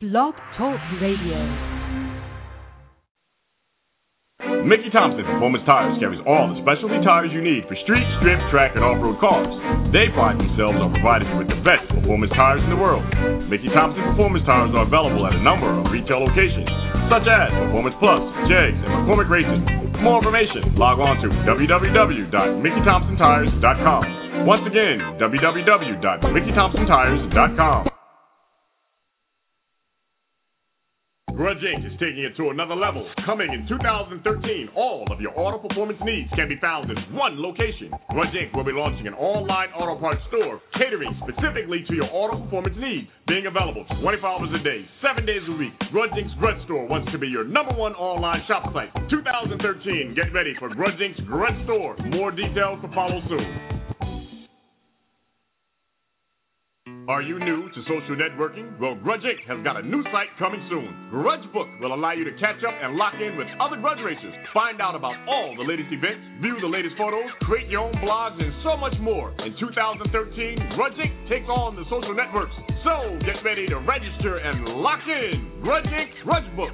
Blog Talk Radio. Mickey Thompson Performance Tires carries all the specialty tires you need for street, strip, track, and off-road cars. They pride themselves on providing you with the best performance tires in the world. Mickey Thompson Performance Tires are available at a number of retail locations, such as Performance Plus, Jegs, and McCormick Racing. For more information, log on to www.MickeyThompsonTires.com. Once again, www.MickeyThompsonTires.com. Grudge Inc. is taking it to another level. Coming in 2013, all of your auto performance needs can be found in one location. Grudge Inc. will be launching an online auto parts store catering specifically to your auto performance needs. Being available 24 hours a day, 7 days a week, Grudge Inc.'s Grudge Store wants to be your #1 online shop site. 2013, get ready for Grudge Inc.'s Grudge Store. More details to follow soon. Are you new to social networking? Well, Grudge Inc. has got a new site coming soon. Grudge Book will allow you to catch up and lock in with other Grudge racers. Find out about all the latest events, view the latest photos, create your own blogs, and so much more. In 2013, Grudge Inc. takes on the social networks. So get ready to register and lock in. Grudge Inc. Grudge Book.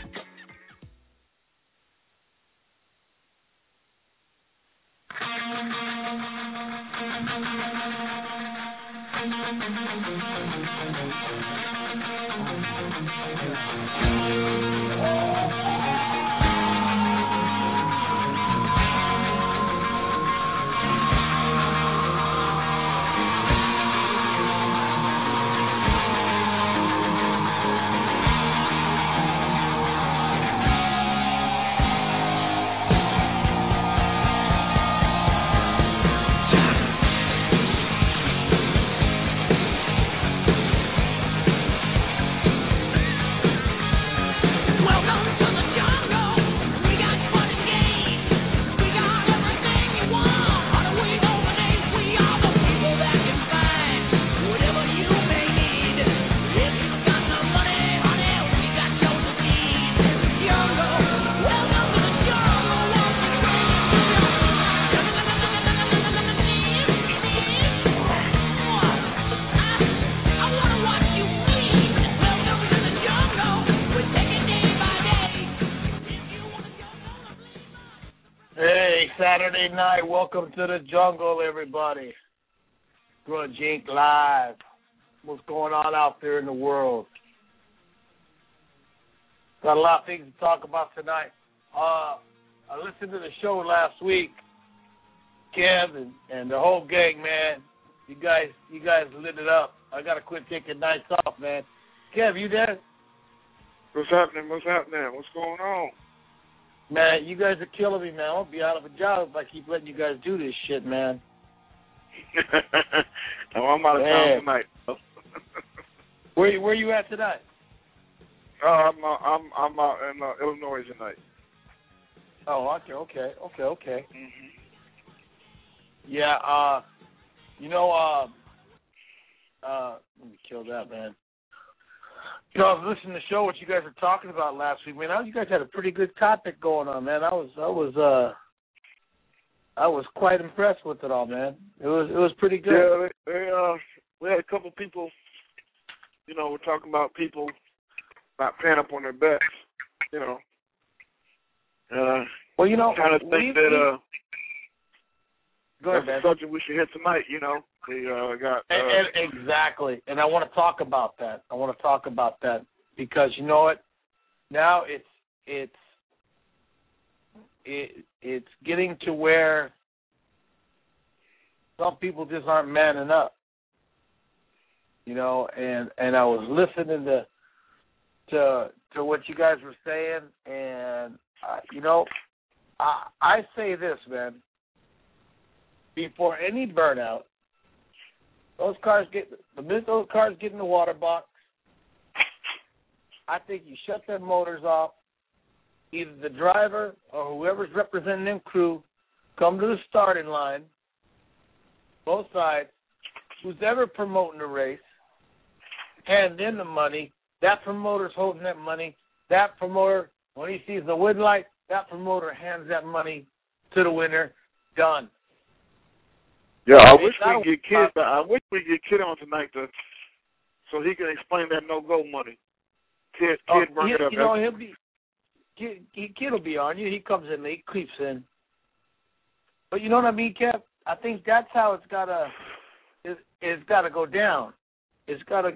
Saturday night, welcome to the jungle, everybody. Grudge Inc. Live. What's going on out there in the world? Got a lot of things to talk about tonight. I listened to the show last week, Kev and the whole gang, man. You guys lit it up. I gotta quit taking nights off, man. Kev, you there? What's happening? What's going on? Man, you guys are killing me, man. I'll be out of a job if I keep letting you guys do this shit, man. No, I'm out of town tonight. Where you at tonight? I'm out in Illinois tonight. Oh, okay. Mm-hmm. Yeah, let me kill that, man. You know, I was listening to the show, what you guys were talking about last week, man. You guys had a pretty good topic going on, man. I was quite impressed with it all, man. It was pretty good. Yeah, we had a couple people, we're talking about people not paying up on their bets, Well, kind of think that go ahead, that's a subject we should hit tonight, We got exactly, and I want to talk about that. Because you know what? Now it's getting to where some people just aren't manning up, and I was listening to what you guys were saying, and I say this, man. Before any burnout, the minute those cars get in the water box, I think you shut their motors off. Either the driver or whoever's representing them crew come to the starting line, both sides. Who's ever promoting the race, hand in the money. That promoter's holding that money. That promoter, when he sees the win light, that promoter hands that money to the winner. Done. Yeah, I wish we could get Kid on tonight so he can explain that no-go money. Kid bring it up. Kid will be on you. He comes in, he creeps in. But you know what I mean, Kev? I think that's how it's gotta go down. It's gotta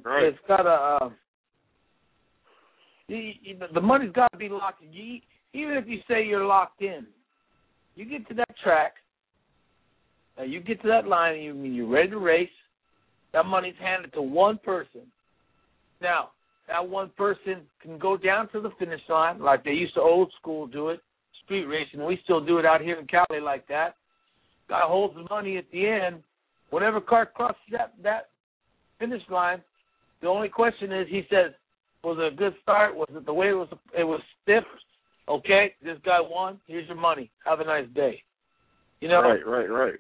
the money's gotta be locked in. Even if you say you're locked in, you get to that track, you get to that line, and you're ready to race. That money's handed to one person. Now, that one person can go down to the finish line like they used to old school do it, street racing. We still do it out here in Cali like that. Guy holds the money at the end. Whatever car crosses that finish line, the only question is, he says, was it a good start? Was it the way it was stiff? Okay, this guy won. Here's your money. Have a nice day. You know? Right.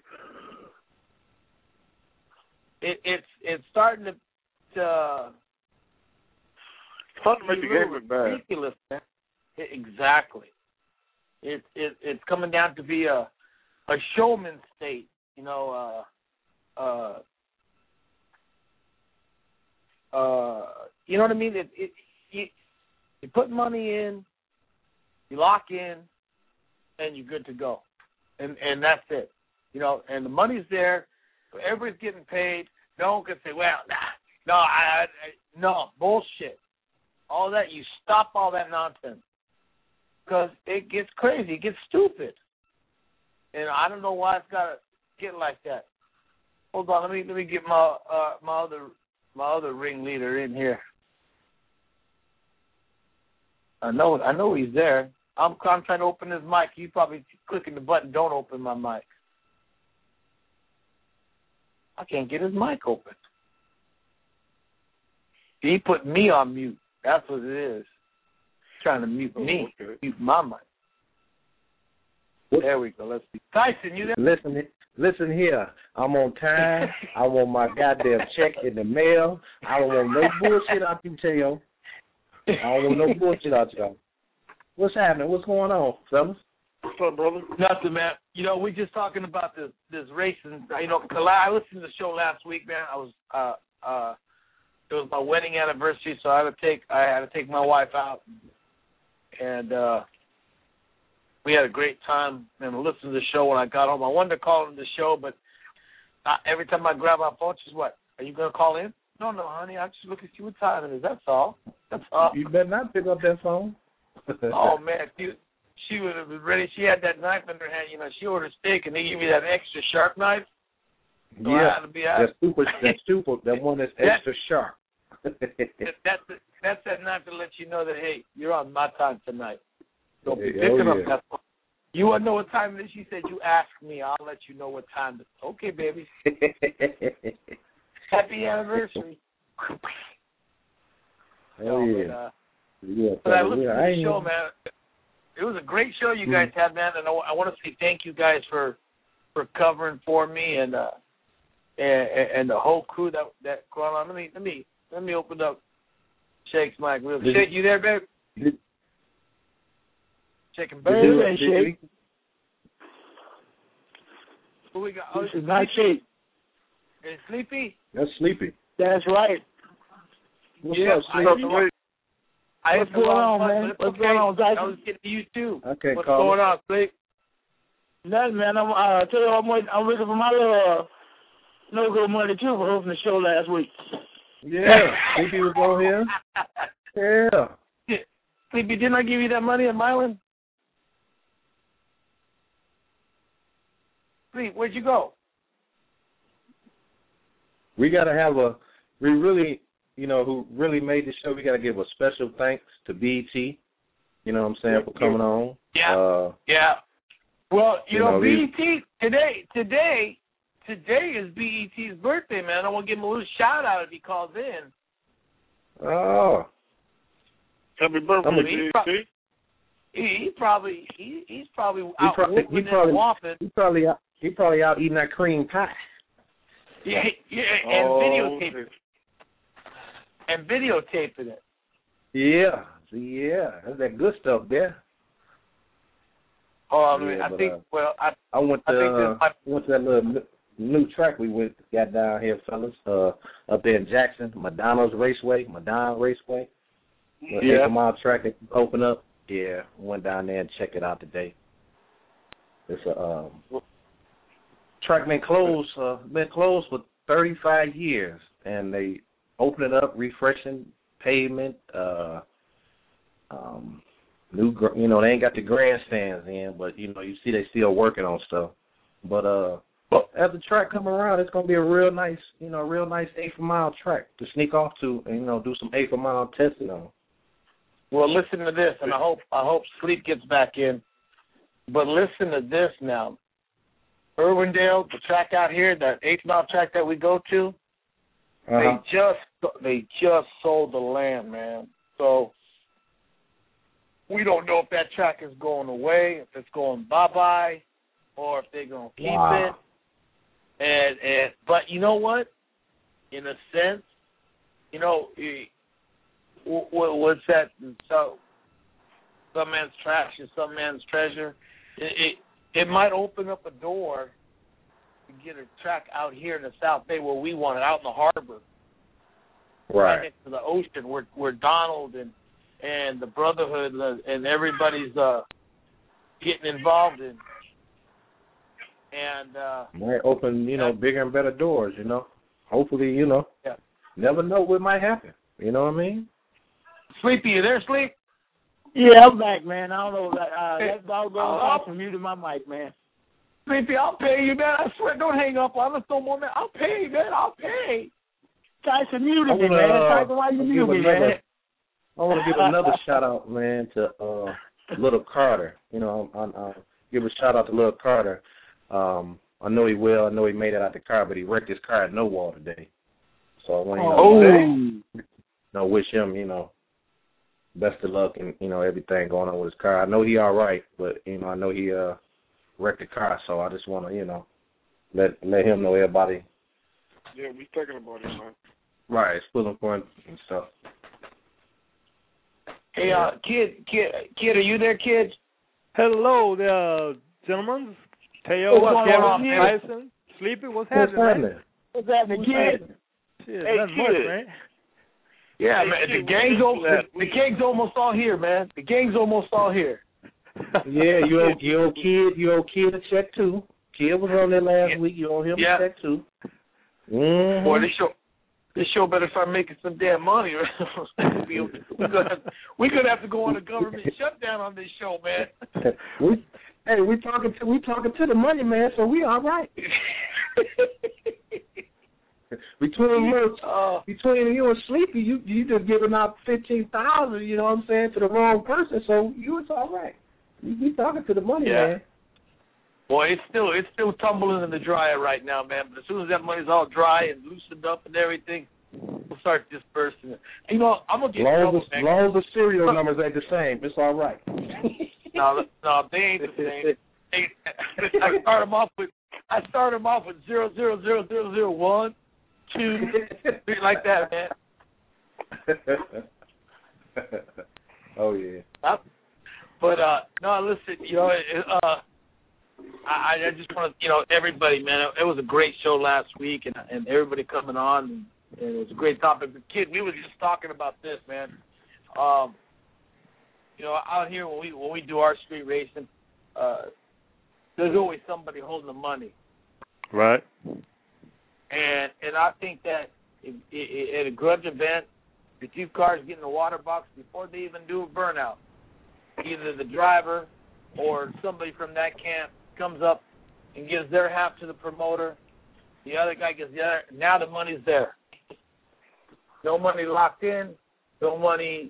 It's starting to make the game look bad. Ridiculous, man. Exactly. It's coming down to be a showman state. You know, you know what I mean? You put money in, you lock in, and you're good to go. And that's it. You know, and the money's there. Everybody's getting paid. No one can say, well, no, bullshit. All that, you stop all that nonsense. Because it gets crazy. It gets stupid. And I don't know why it's got to get like that. Hold on, let me get my other ringleader in here. I know he's there. I'm trying to open his mic. You probably clicking the button. Don't open my mic. I can't get his mic open. He put me on mute. That's what it is. Trying to mute me. Okay. Mute my mic. There we go. Let's see. Tyson, you there? Listen here. I'm on time. I want my goddamn check in the mail. I don't want no bullshit out you, Teo. I don't want no bullshit out y'all. What's happening? What's going on, fellas? What's up, brother? Nothing, man. You know, we're just talking about this racing. You know, I listened to the show last week, man. It was my wedding anniversary, so I had to take my wife out, and we had a great time. And listened to the show when I got home. I wanted to call in the show, but every time I grab my phone, she's, "What? Are you gonna call in?" No, honey. I just look and see what time it is. That's all. That's all. You better not pick up that phone. Oh man, she would have been ready. She had that knife in her hand. You know, she ordered steak, and they give me that extra sharp knife. So yeah, that's super. That one that's extra sharp. That's that knife to let you know that, hey, you're on my time tonight. Don't be picking up that phone. You want to know what time it is? She said, you ask me, I'll let you know what time it is. Okay, baby. Happy anniversary. Oh, yeah. But I listened to the show, man. It was a great show you guys had, man, and I want to say thank you guys for covering for me and the whole crew that going on. Let me open up Shake's mic real quick. Shake, you there, babe? Shaking baby. Shake. Who we got? This is not Shake. Is Sleepy? That's Sleepy. That's right. What's up, Sleepy? What's going on, man? What's going on, Dyson? I was getting to you, too. Okay, what's going on, Sleep? Nothing, man. I'm tell you, I'm waiting for my little no good money, too, for hosting the show last week. Yeah, Sleepy was on here. Yeah. Sleepy, didn't I give you that money at Milan? Sleep, where'd you go? We got to have we really, you know, who really made the show, we got to give a special thanks to BET, you know what I'm saying, for coming on. Yeah. Yeah. Well, you know BET, today is BET's birthday, man. I want to give him a little shout out if he calls in. Oh. Happy birthday, BET. He's probably out whooping and whopping. He probably out eating that cream pie. Yeah, and videotaping it. Yeah, that's that good stuff there. Oh, I mean, I went to that little new track we got down here, fellas, up there in Jackson, Madonna Raceway. 8 mile track that opened up. Yeah, went down there and checked it out today. It's a track been closed for 35 years, and they open it up, refreshing pavement. New, they ain't got the grandstands in, but you see they still working on stuff. But as the track come around, it's gonna be a real nice 8 mile track to sneak off to, and do some 8 mile testing on. Well, listen to this, and I hope Sleep gets back in. But listen to this now. Irwindale, the track out here, that 8 mile track that we go to, they just sold the land, man. So we don't know if that track is going away, if it's going bye-bye, or if they're going to keep it. But you know what? In a sense, what's that? So some man's trash is some man's treasure. It might open up a door to get a track out here in the South Bay where we want it, out in the harbor, right next to the ocean, where Donald and the Brotherhood and everybody's getting involved in. And might open, bigger and better doors, Hopefully, never know what might happen. You know what I mean? Sleepy, you there, Sleep? Yeah, I'm back, man. I don't know. That doggone awesome muted my mic, man. Sleepy, I'll pay you, man. I swear, don't hang up on us no more, man. I'll pay, man. I'll pay. Tyson muted me, man. Tyson, why you muted me, man? I want to give another shout out, man, to Little Carter. I'll give a shout out to Little Carter. I know he will. I know he made it out the car, but he wrecked his car at No Wall today. So I want to wish him, best of luck and everything going on with his car. I know he all right, but I know he wrecked the car, so I just want to let him know, everybody. Yeah, we thinking about it, man. Right, it's pulling for him and stuff. Hey, kid, are you there, kid? Hello there, gentlemen. Teo, Kevin, Tyson, Sleepy, what's happening? What's happening, kid? Shit, nothing much, man. Yeah, man, the gang's almost all here, man. The gang's almost all here. Yeah, you owe Kid a check too. Kid was on there last week. You owe him a check too. Mm-hmm. Boy, this show better start making some damn money. we could have to go on a government shutdown on this show, man. we talking to the money man, so we all right. Between you and Sleepy, you just giving out $15,000, you know what I'm saying, to the wrong person. So you was all right. You be talking to the money man. Boy, it's still tumbling in the dryer right now, man. But as soon as that money's all dry and loosened up and everything, we'll start dispersing it. I'm gonna get in trouble, man. As long as the serial numbers ain't the same, it's all right. No, they ain't the same. I start them off with 0000001, 2, 3, like that, man. Oh yeah. But no, listen, I just want to, everybody, man. It was a great show last week, and everybody coming on, and it was a great topic. But kid, we were just talking about this, man. Out here when we do our street racing, there's always somebody holding the money. Right. And I think that at a grudge event, the two cars get in the water box before they even do a burnout. Either the driver or somebody from that camp comes up and gives their half to the promoter. The other guy gets the other. Now the money's there. No money locked in. No money.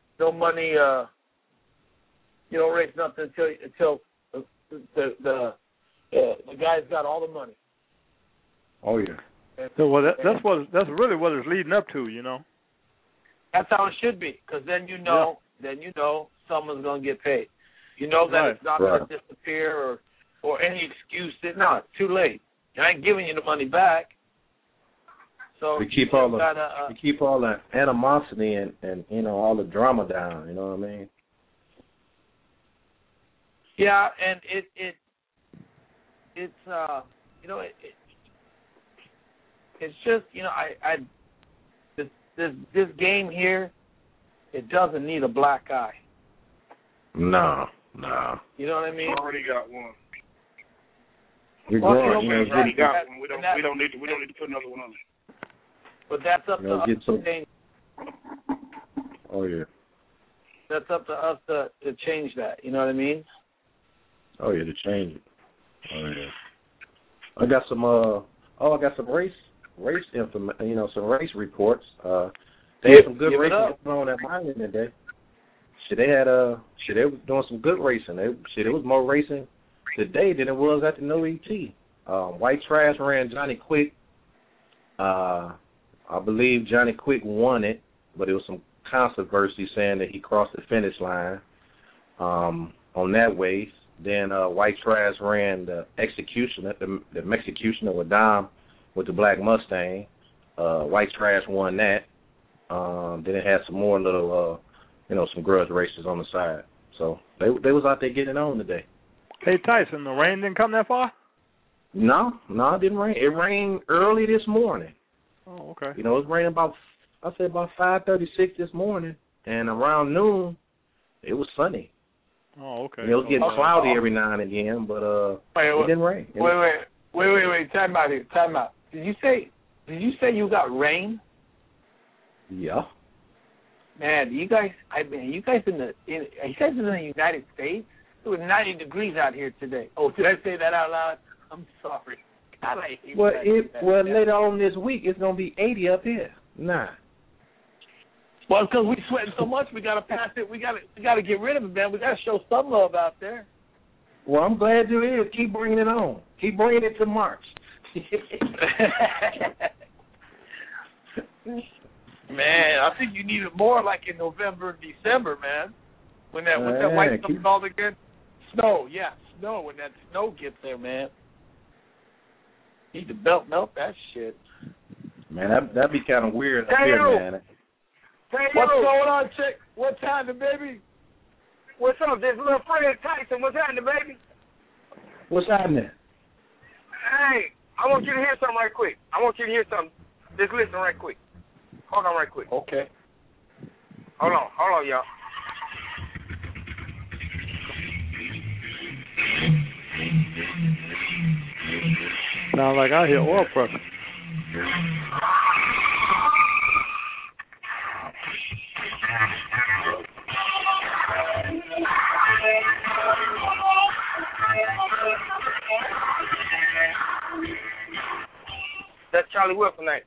You don't raise nothing until the guy's got all the money. Oh yeah. So that's really what it's leading up to, That's how it should be, because then you know someone's gonna get paid. You know that it's not gonna disappear or any excuse. No, it's too late. I ain't giving you the money back. So we keep all the animosity and all the drama down. You know what I mean? Yeah, and it's just this game here it doesn't need a black eye. No. You know what I mean? Already got one. You're Well, growing. you know, You know, Already get, got one. We don't need to put another one on. But that's up You to know, us. get some- to change. oh yeah. That's up to us to change that. You know what I mean? Oh yeah, to change it. Oh yeah. I got some I got some race some race reports. They had some good Give it racing up. going on at Miami today. They was doing some good racing. It was more racing today than it was at the No ET. White Trash ran Johnny Quick. I believe Johnny Quick won it, but it was some controversy saying that he crossed the finish line on that race. Then White Trash ran the Executioner, the Mexicutioner with Dom with the Black Mustang. White Trash won that. Then it had some more little, some grudge races on the side. So they was out there getting it on today. Hey, Tyson, the rain didn't come that far? No, it didn't rain. It rained early this morning. Oh, okay. It was raining about 5:36 this morning, and around noon, it was sunny. Oh, okay. It was getting cloudy every now and again, but it didn't rain. Wait. Time out here. Time out. Did you say you got rain? Yeah. Man, you guys in the United States? It was 90 degrees out here today. Oh, did I say that out loud? I'm sorry. God, I hate that. Later on this week it's gonna be 80 up here. Nah. Well, because we sweating so much, we gotta pass it. We gotta get rid of it, man. We gotta show some love out there. Well, I'm glad you is. Keep bringing it on. Keep bringing it to March. Man, I think you need it more like in November and December, man. When that white stuff all again. Snow, yeah, snow. When that snow gets there, man. Need to melt that shit. Man, that'd be kind of weird up Hey, here, you. man. What's going on, chick? What's happening, baby? What's up? This little Fred Tyson. What's happening, baby? What's happening? Hey, I want you to hear something right quick. Just listen right quick. Hold on right quick. Okay. Hold on, y'all. Sounds like I hear oil pressure. That's Charlie Wilson night.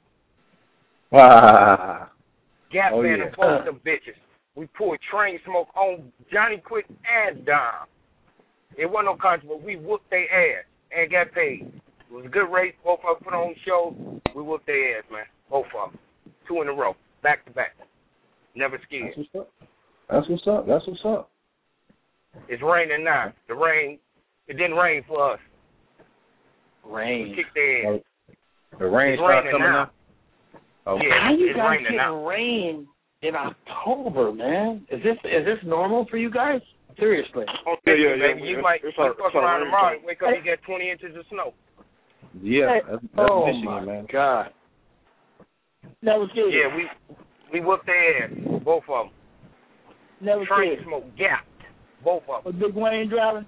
Wow. Gas Oh, man yeah. and both them bitches. We poured train smoke on Johnny Quick and Dom. It wasn't no controversy. We whooped their ass and got paid. It was a good race. Both of us put on shows. We whooped their ass, man. Both of them. 2 in a row. Back to back. Never scared. That's what's up. It's raining now. It didn't rain for us. Rain. We kicked their ass. The rain It's starts raining coming now. out. Okay. Yeah, How you it's guys raining getting now. rain in October, man? Is this normal for you guys? Seriously. Yeah. Baby, you might fuck around tomorrow and wake up and get 20 inches of snow. Yeah, that's Oh Michigan, my man. God. Never scared. Yeah, we whooped their ass. Both of them. Never Train scared. smoke gapped. Both of them. Was Big Wayne driving?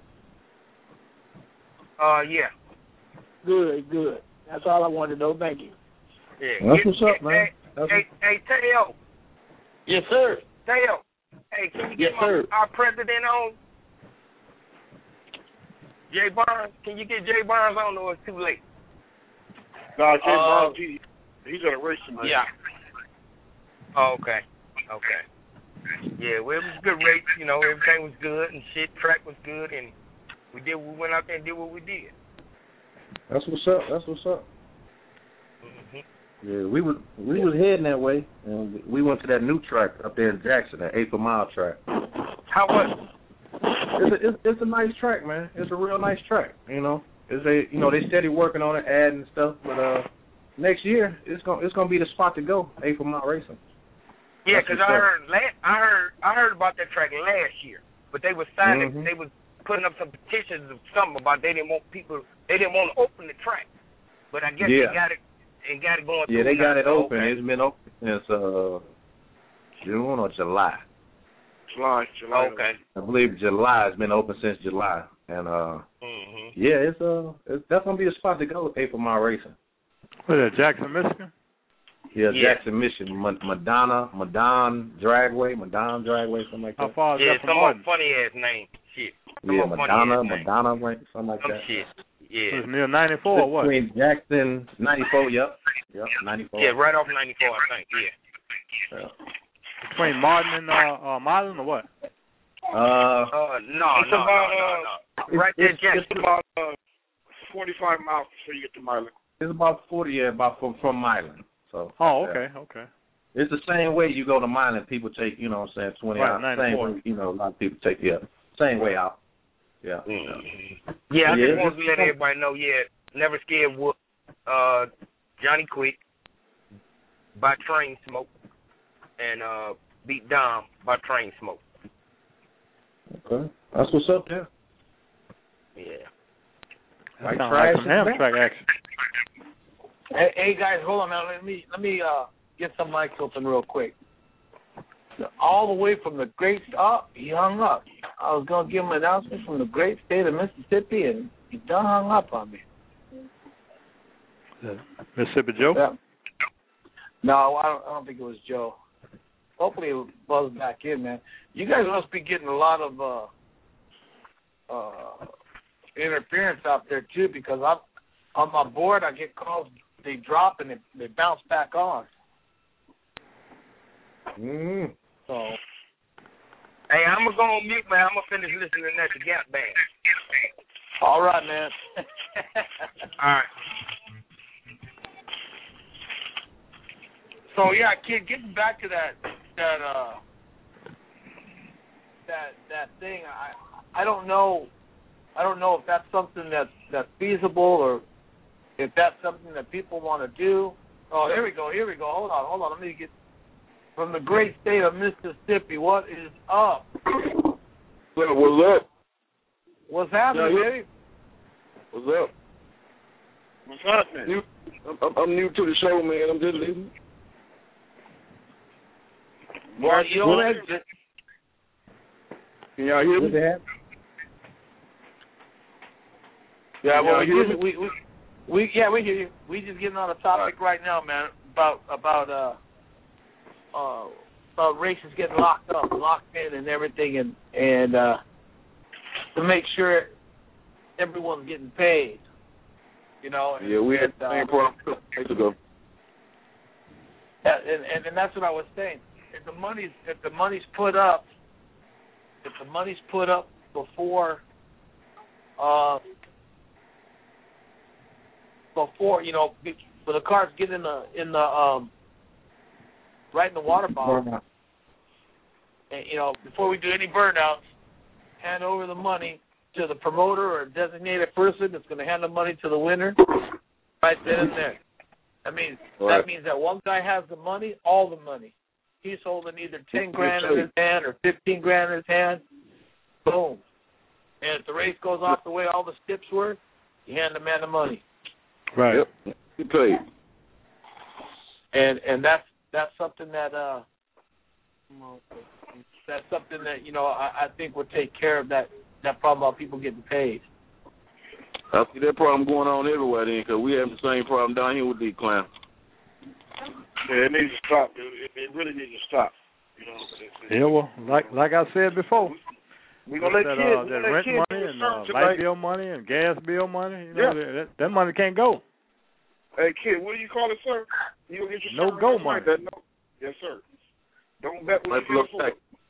Yeah. Good. That's all I wanted to know. Thank you. Yeah. That's what's up, man. Hey, Teo. Yes, sir. Teo. Hey, can you Yes, get sir. our president on? Jay Barnes. Can you get Jay Barnes on, or it's too late? No, Jay Barnes, he's at a race tonight. Yeah. Oh, okay. Yeah, well, it was a good race. Everything was good and shit. Track was good, and we went out there and did what we did. That's what's up. Mm-hmm. Yeah, we was heading that way, and we went to that new track up there in Jackson, that 8 mile track. How was it? It's a nice track, man. It's a real nice track. They steady working on it, adding stuff, but next year it's gonna be the spot to go. 8 mile racing. Yeah, because I heard about that track last year, but they were signing, they was putting up some petitions of something about they didn't want to open the track, but I guess they got it going. Yeah, they got it open. Okay. It's been open June or July. July. Oh, okay. I believe July. It's been open since July, and yeah, it's that's gonna be a spot to go. April Mile Racing. What is that, Jackson, Michigan? Yeah, Jackson, Michigan. Madonna Dragway, something like that. How far is Yeah, that from some Martin? funny ass name. Shit. Yeah, Madonna, something like Some that. shit. Yeah. It's near 94 or what? Between Jackson, 94, yep, 94. Yeah, right off 94, I think. Yeah. Between Martin and Milan or what? No. Right there, Jackson. It's about 45 miles before you get to Milan. It's about 40, about from Milan. So. Oh, okay. It's the same way you go to Milan. People take, 20 right, out. 94. Same way, a lot of people take, same way out. Yeah. Yeah, I just want to let everybody know, Never Scared Whoop, Johnny Quick by Train Smoke, and Beat Dom by Train Smoke. Okay. That's what's up there. Yeah. That sounds like some Amtrak action. Hey guys, hold on now. Let me get some mic tilting real quick. All the way from the great he hung up. I was gonna give him an announcement from the great state of Mississippi, and he done hung up on me. Mississippi Joe? Yeah. No, I don't think it was Joe. Hopefully it buzz back in, man. You guys must be getting a lot of interference out there too, because I'm on my board. I get calls, they drop and they bounce back on. So, hey, I'm gonna go on mute, man. I'm gonna finish listening to the Gap Band. all right, man. All right. So yeah, kid, getting back to that thing. I don't know if that's something that's feasible, or if that's something that people want to do. Oh, here we go. Hold on. Let me get from the great state of Mississippi. What is up? What's up? What's happening, baby? What's up? What's happening? I'm new to the show, man. I'm just listening. Well, you know, can y'all hear me? Yeah, well, we hear you. We just getting on a topic right now, man, about races getting locked in, and everything, and to make sure everyone's getting paid. Yeah, we had the same problem days ago. And that's what I was saying. If the money's put up before when the cars get in the right in the water bottle, and before we do any burnouts, hand over the money to the promoter or a designated person that's going to hand the money to the winner right then and there. That means that one guy has the money, all the money. He's holding either 10 grand in his hand or 15 grand in his hand. Boom. And if the race goes off the way all the steps were, you hand the man the money. Right. Yep. He paid. And that's something that I think will take care of that problem about people getting paid. I see that problem going on everywhere then, because we have the same problem down here with these clowns. Yeah, it needs to stop, dude. It really needs to stop. Yeah, well, like I said before, we're gonna let kids. That rent money and light bill money and gas bill money. That money can't go. Hey, kid, what do you call it, sir? You get your no-go money. Yes, sir. Don't bet with your for.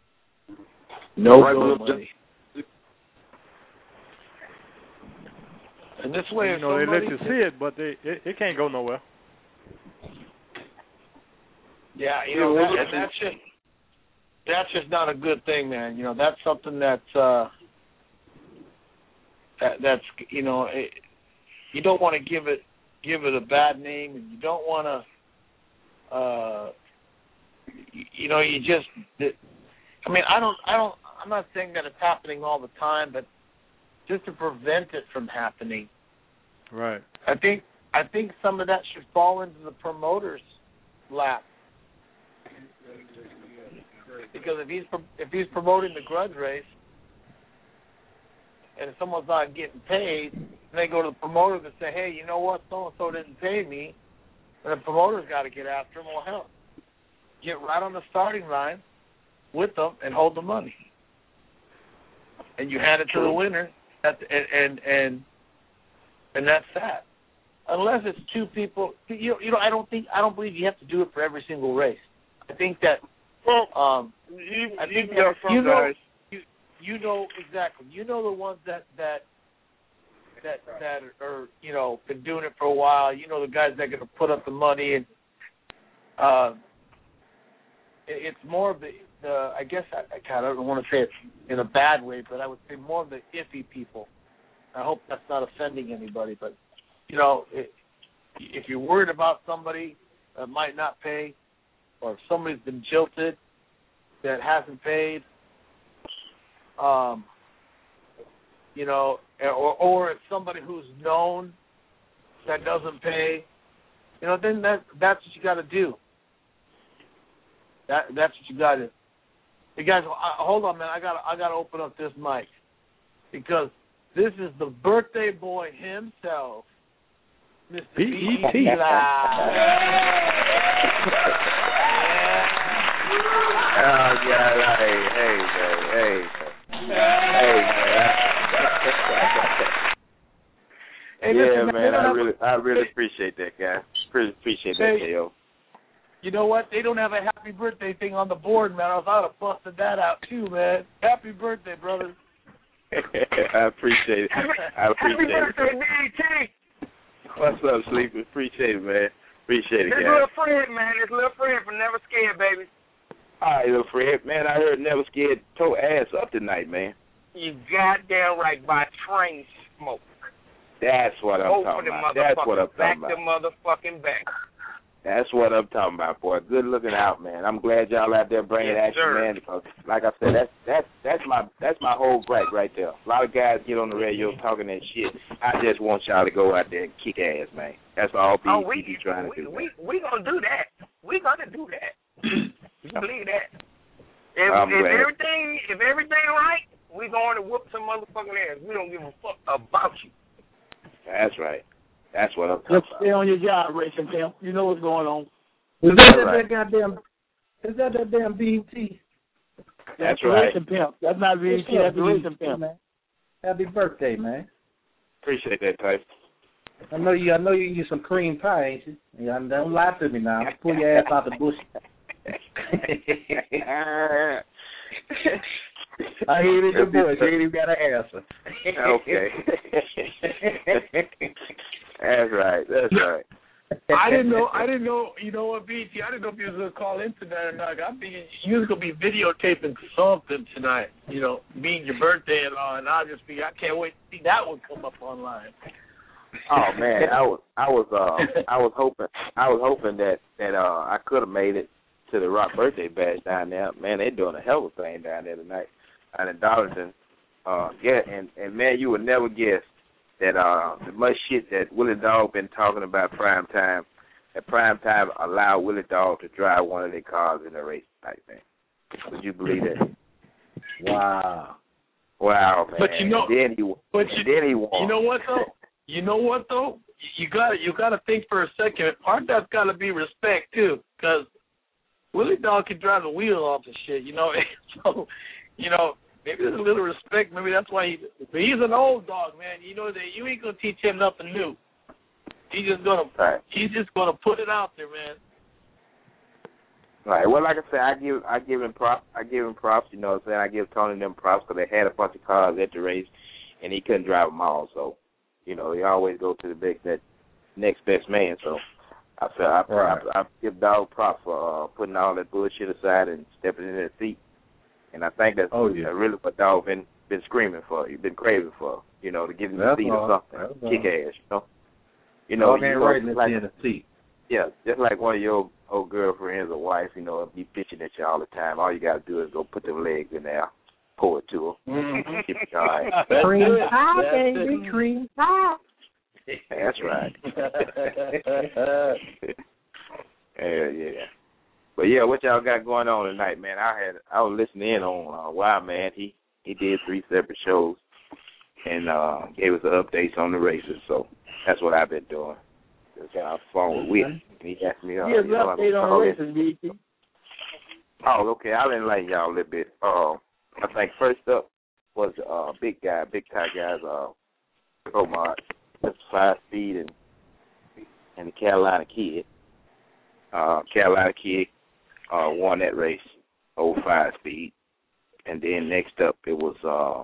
No-go money. And this way, they let you see it, but it can't go nowhere. Yeah, that's just not a good thing, man. That's something that's you don't want to give it a bad name, and you don't want to I'm not saying that it's happening all the time, but just to prevent it from happening. Right. I think some of that should fall into the promoter's lap. Because if he's promoting the grudge race, and if someone's not getting paid, and they go to the promoter to say, hey, you know what, so-and-so didn't pay me, and the promoter's got to get after him. Well, hell, get right on the starting line with them and hold the money. And you hand it to the winner, and that's that. Unless it's two people, I don't believe you have to do it for every single race. I think that, you know exactly. You know the ones that are been doing it for a while. You know the guys that are going to put up the money, and it's more of the I guess I don't want to say it in a bad way, but I would say more of the iffy people. I hope that's not offending anybody, but if you're worried about somebody that might not pay, or if somebody's been jilted that hasn't paid, or it's somebody who's known that doesn't pay, then that's what you got to do. That's what you got to. Hey guys, hold on, man. I got to open up this mic because this is the birthday boy himself, Mr. B.E.T. Oh, yeah, hey, yeah, man, I really appreciate that, guy. Appreciate that, K.O. You know what? They don't have a happy birthday thing on the board, man. I would have busted that out, too, man. Happy birthday, brother. I appreciate it. Happy birthday, B.E.T. What's up, Sleepy? Appreciate it, man. Appreciate it, guys. This little Fred, man. This little Fred from Never Scared, baby. All right, little Fred. Man, I heard Never Scared tore ass up tonight, man. You goddamn right, by Train Smoke. That's what I'm talking about. That's what I'm talking about. Back to motherfucking back. That's what I'm talking about, boy. Good looking out, man. I'm glad y'all out there bringing action, man. Because, like I said, that's my whole gripe right there. A lot of guys get on the radio talking that shit. I just want y'all to go out there and kick ass, man. That's all we be trying to do. We gonna do that. We gonna do that. You believe that? If everything right, we going to whoop some motherfucking ass. We don't give a fuck about you. That's right. That's what I'm talking about. Stay on your job, Racing Pimp. You know what's going on. Is that damn BET? That's right. Racing Pimp. That's not BET. That's Racing Pimp. Man. Happy birthday, man. Appreciate that, Tyson. I know you eat some cream pie, ain't you? Yeah, don't lie to me now. I'll pull your ass out the bush. I hear it in your voice. You ain't even got an answer. Okay. That's right. I didn't know. You know what, BT? I didn't know if you was gonna call in tonight or not. I'm thinking you was gonna be videotaping something tonight. Being your birthday and all, and I can't wait to see that one come up online. Oh man, I was hoping that I could have made it to the Rock birthday bash down there. Man, they're doing a hell of a thing down there tonight, down in Darlington. And man, you would never guess that the much shit that Willie Dog been talking about Prime Time, that Prime Time allowed Willie Dog to drive one of their cars in the race tonight, man. Would you believe that? Wow, man. But then he won. You know what though? You gotta think for a second. Part of that's gotta be respect too, because Willie Dog can drive the wheel off the shit, So, maybe there's a little respect. Maybe that's why he's an old dog, man. That you ain't gonna teach him nothing new. He's just gonna put it out there, man. Right. Well, like I said, I give him props. You know what I'm saying? I give Tony them props because they had a bunch of cars at the race, and he couldn't drive them all. So, he always go to that next best man. So. I give Dog props for putting all that bullshit aside and stepping in that seat, and I think that's really what Dog been screaming for. He's been craving for, to get in the seat or something, kick ass, Dog ain't right in the seat. Yeah, just like one of your old girlfriends or wife, be bitching at you all the time. All you got to do is go put them legs in there, pour it to her. Mm-hmm. All right. Cream pie, baby, cream pie. That's right. Yeah. But yeah, what y'all got going on tonight, man? I was listening in on Wild Man. He did 3 separate shows and gave us the updates on the races. So that's what I've been doing. Just got off the phone with Whit, and he asked me. Here's an update on the races, BT. Oh, okay. I'll enlighten y'all a little bit. I think first up was big time guys, Omar, that's 5-speed and the Carolina Kid. Carolina Kid won that race over 5-speed. And then next up it was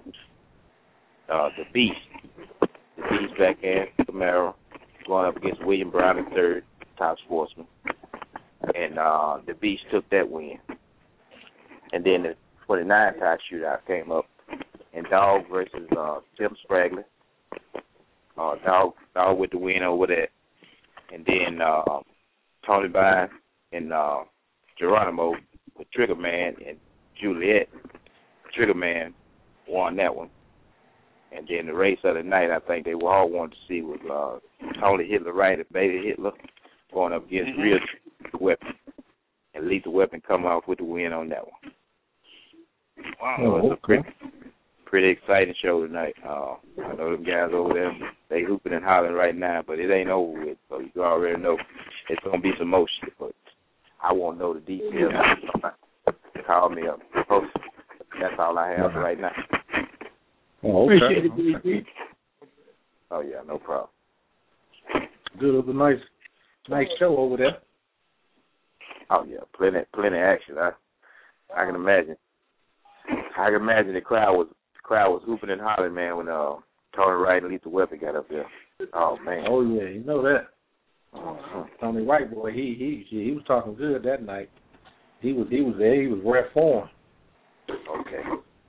the Beast. The Beast back in Camaro going up against William Brown III, top sportsman. And the Beast took that win. And then the 29 tie shootout came up, and Dog versus Tim Spragley. Dog with the win over that. And then Tony Vine and Geronimo with Trigger Man and Juliet. Trigger Man won that one. And then the race of the night, I think they all wanted to see was Tony Hitler Wright and Baby Hitler going up against Real Weapon. And Lethal Weapon come off with the win on that one. Wow, it was a pretty exciting show tonight. I know them guys over there, they hooping and hollering right now, but it ain't over with, so you already know it's going to be some motion, but I won't know the details. Call me up. That's all I have right now. Oh, okay. Appreciate it, BT. Oh, yeah, no problem. Good. It was a nice show over there. Oh, yeah, plenty action. I can imagine. The crowd was hooping and hollering, man, when Tony Wright and Lethal Weapon got up there. Oh man. Oh yeah, you know that. Tony Wright, boy, he was talking good that night. He was there. He was rare form. Okay.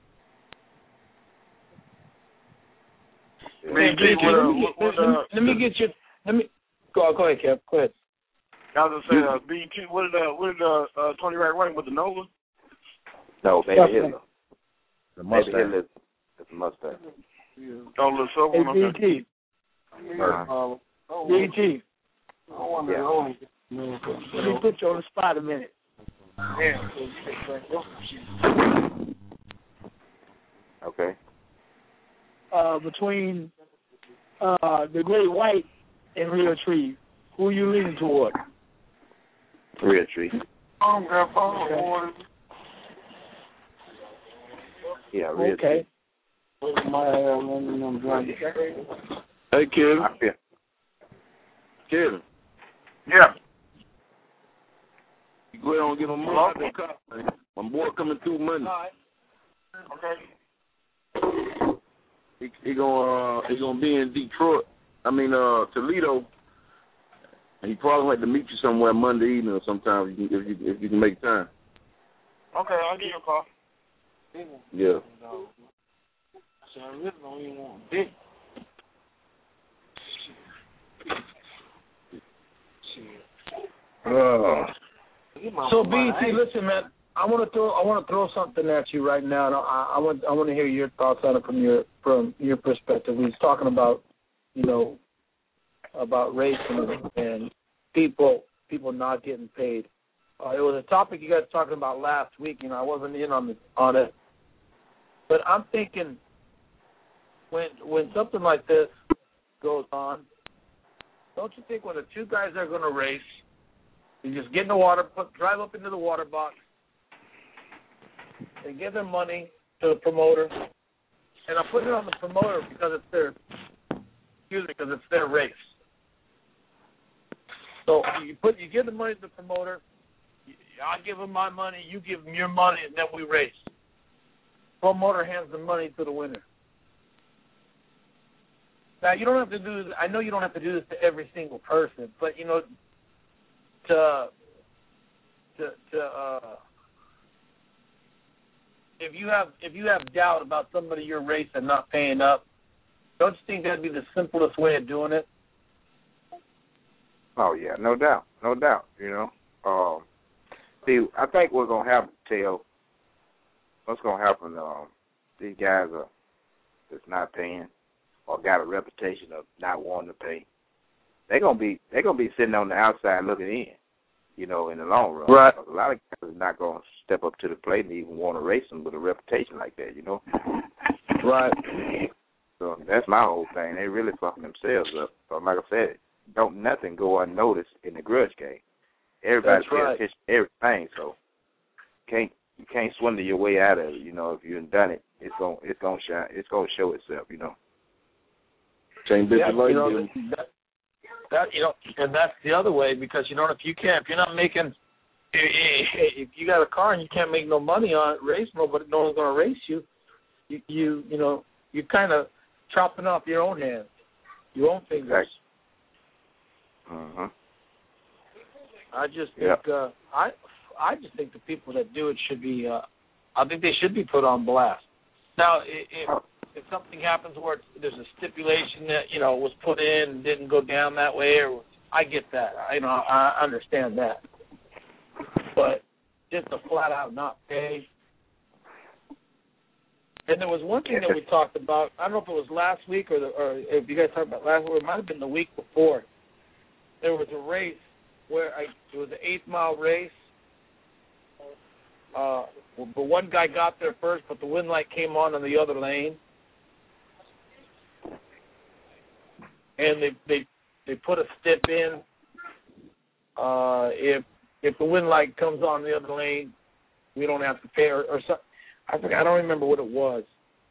Let me get you. Go ahead, Kev. Go ahead. I was gonna say, BT. What did Tony Wright run with the Nova? No, Baby Hitler. The Mustang. Baby Hitler. It's a Mustang. Oh, the silver one. Hey, BT. BT. Yeah. Let me put you on the spot a minute. Okay. Between the Great White and Real Tree, who are you leaning toward? Real Tree. Yeah, Real Okay. Tree. Hey, Kevin. Yeah. Kevin. Yeah. You go ahead and get on my car. My boy coming through Monday. Okay. He gonna be in Detroit. Toledo. And he probably like to meet you somewhere Monday evening or sometime if you can make time. Okay, I'll give you a call. Yeah. So I really don't even want big. So BT, listen, man. I want to throw something at you right now. And I want to hear your thoughts on it from your perspective. We was talking about, about racing and people not getting paid. It was a topic you guys were talking about last week. I wasn't in on it, but I'm thinking when something like this goes on, don't you think when the two guys are going to race, you just get in the water, drive up into the water box, and give their money to the promoter, and I'm putting it on the promoter because it's their race. So you give the money to the promoter, I give him my money, you give him your money, and then we race. Promoter hands the money to the winner. Now you don't have to do this. I know you don't have to do this to every single person, but if you have doubt about somebody you're racing not paying up, don't you think that'd be the simplest way of doing it? Oh yeah, no doubt. See, I think what's gonna happen, Tail. What's gonna happen? These guys are that's not paying or got a reputation of not wanting to pay. They're gonna be sitting on the outside looking in. you know, in the long run. Right. A lot of guys are not going to step up to the plate and even want to race them with a reputation like that, you know. Right. So that's my whole thing. They really fucking themselves up. So like I said, don't nothing go unnoticed in the grudge game. Everybody pays attention to everything, so you can't swindle your way out of it. You know, if you've done it, it's gonna shine. It's gonna show itself. You know. Same business like you know, that you know, and that's the other way because you know if you're not making, if you got a car and you can't make no money on it, race nobody, no one's gonna race you. You know, you're kind of chopping off your own hands, your own fingers. Mm-hmm. I just think I just think the people that do it should be. I think they should be put on blast. Now, if something happens where there's a stipulation that you know was put in and didn't go down that way, or I get that. I understand that. But just to flat out not pay. And there was one thing that we talked about. I don't know if it was last week or if you guys talked about last week. It might have been the week before. There was a race where it was an 8-mile race. But one guy got there first, but the wind light came on the other lane, and they put a stip in. If the wind light comes on the other lane, we don't have to pay or something. I forgot. I don't remember what it was.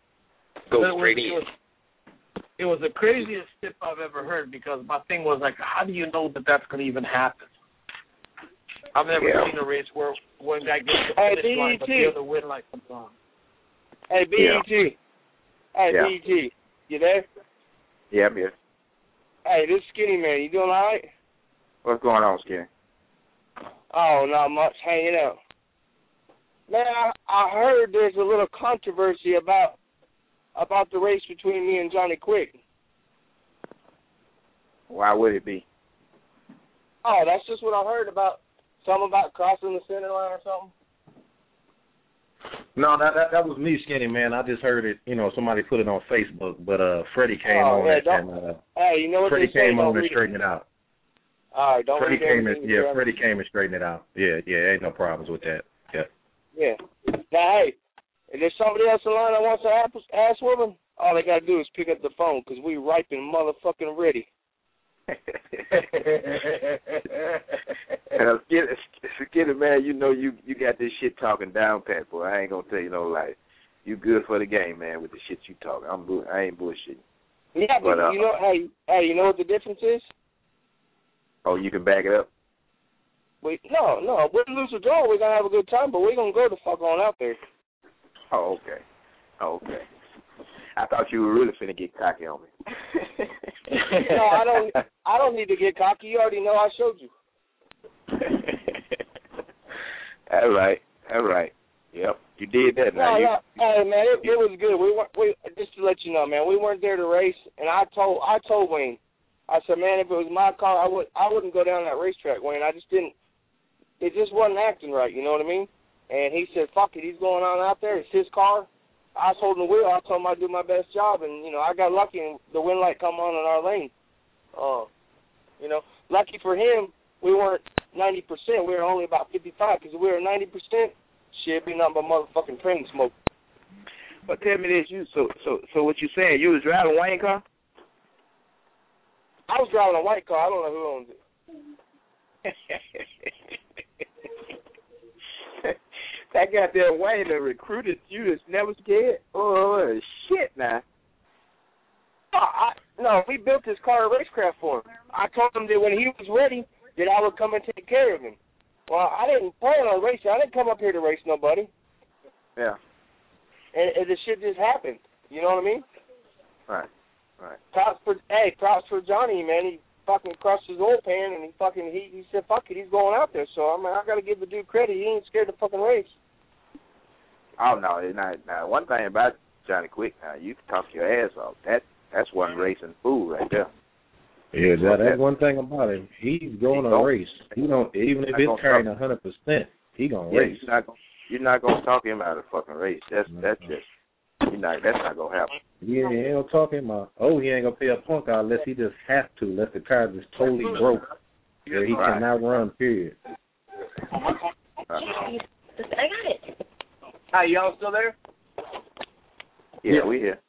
It was the craziest stip I've ever heard because my thing was like, how do you know that that's going to even happen? I've never seen a race where one guy gets the finish line, but the other wind light comes on. Hey, BET. Hey, BET. You there? Yeah, I'm here. Hey, this is Skinny Man. You doing all right? What's going on, Skinny? Oh, not much. Hanging out. Man, I heard there's a little controversy about the race between me and Johnny Quick. Why would it be? Oh, that's just what I heard about. Something about crossing the center line or something? No, that was me, Skinny Man. I just heard it, you know, somebody put it on Facebook, but Freddie came on it and hey, you know what Freddie came on and straightened it out. All right, don't Freddie came and straightened it out. Yeah, ain't no problems with that. Yeah. Now, hey, if there's somebody else in line that wants to ass woman, all they got to do is pick up the phone because we ripe and motherfucking ready. Skinny Man, you know you got this shit talking down pat, boy. I ain't gonna tell you no lie. You good for the game, man, with the shit you talking. I ain't bullshitting. Yeah, but you know, hey, you know what the difference is? Oh, you can back it up? No, win, lose, or draw, we're gonna have a good time, but we're gonna go the fuck on out there. Oh, okay. I thought you were really finna get cocky on me. No, I don't need to get cocky. You already know I showed you. All right. Yep, you did that. Hey man, it was good. We just to let you know, man, we weren't there to race, and I told Wayne, I said, man, if it was my car, I wouldn't go down that racetrack, Wayne. It just wasn't acting right. You know what I mean? And he said, fuck it, he's going on out there. It's his car. I was holding the wheel. I told him I'd do my best job, and you know, I got lucky, and the wind light come on in our lane. You know, lucky for him, we weren't 90%. We were only about 55. Because if we were 90%, shit, it'd be nothing but motherfucking train smoke. But tell me this, so what you saying? You was driving a Wayne car? I was driving a white car. I don't know who owns it. That goddamn Wayne that recruited you that's never scared? Oh, shit, now. No, we built this car at Racecraft for him. I told him that when he was ready, that I would come and take care of him. Well, I didn't plan on racing. I didn't come up here to race nobody. Yeah. And the shit just happened. You know what I mean? Right. Props for Johnny, man. He fucking crushed his oil pan, and he said, fuck it, he's going out there. So, I mean, I got to give the dude credit. He ain't scared to fucking race. Oh, no, it's not. Now, one thing about Johnny Quick, now, you can talk your ass off. That's one racing fool right there. Yeah, that's one thing about him. He's going to race. He don't, even if it's carrying 100%, he gonna race. You're not gonna talk him out of the fucking race. That's not gonna happen. Yeah, he ain't talking about. He ain't gonna pay a punk out unless he just has to. Unless the car just totally broke, where he cannot run. Period. I got it. Hi, y'all still there? Yeah, we here.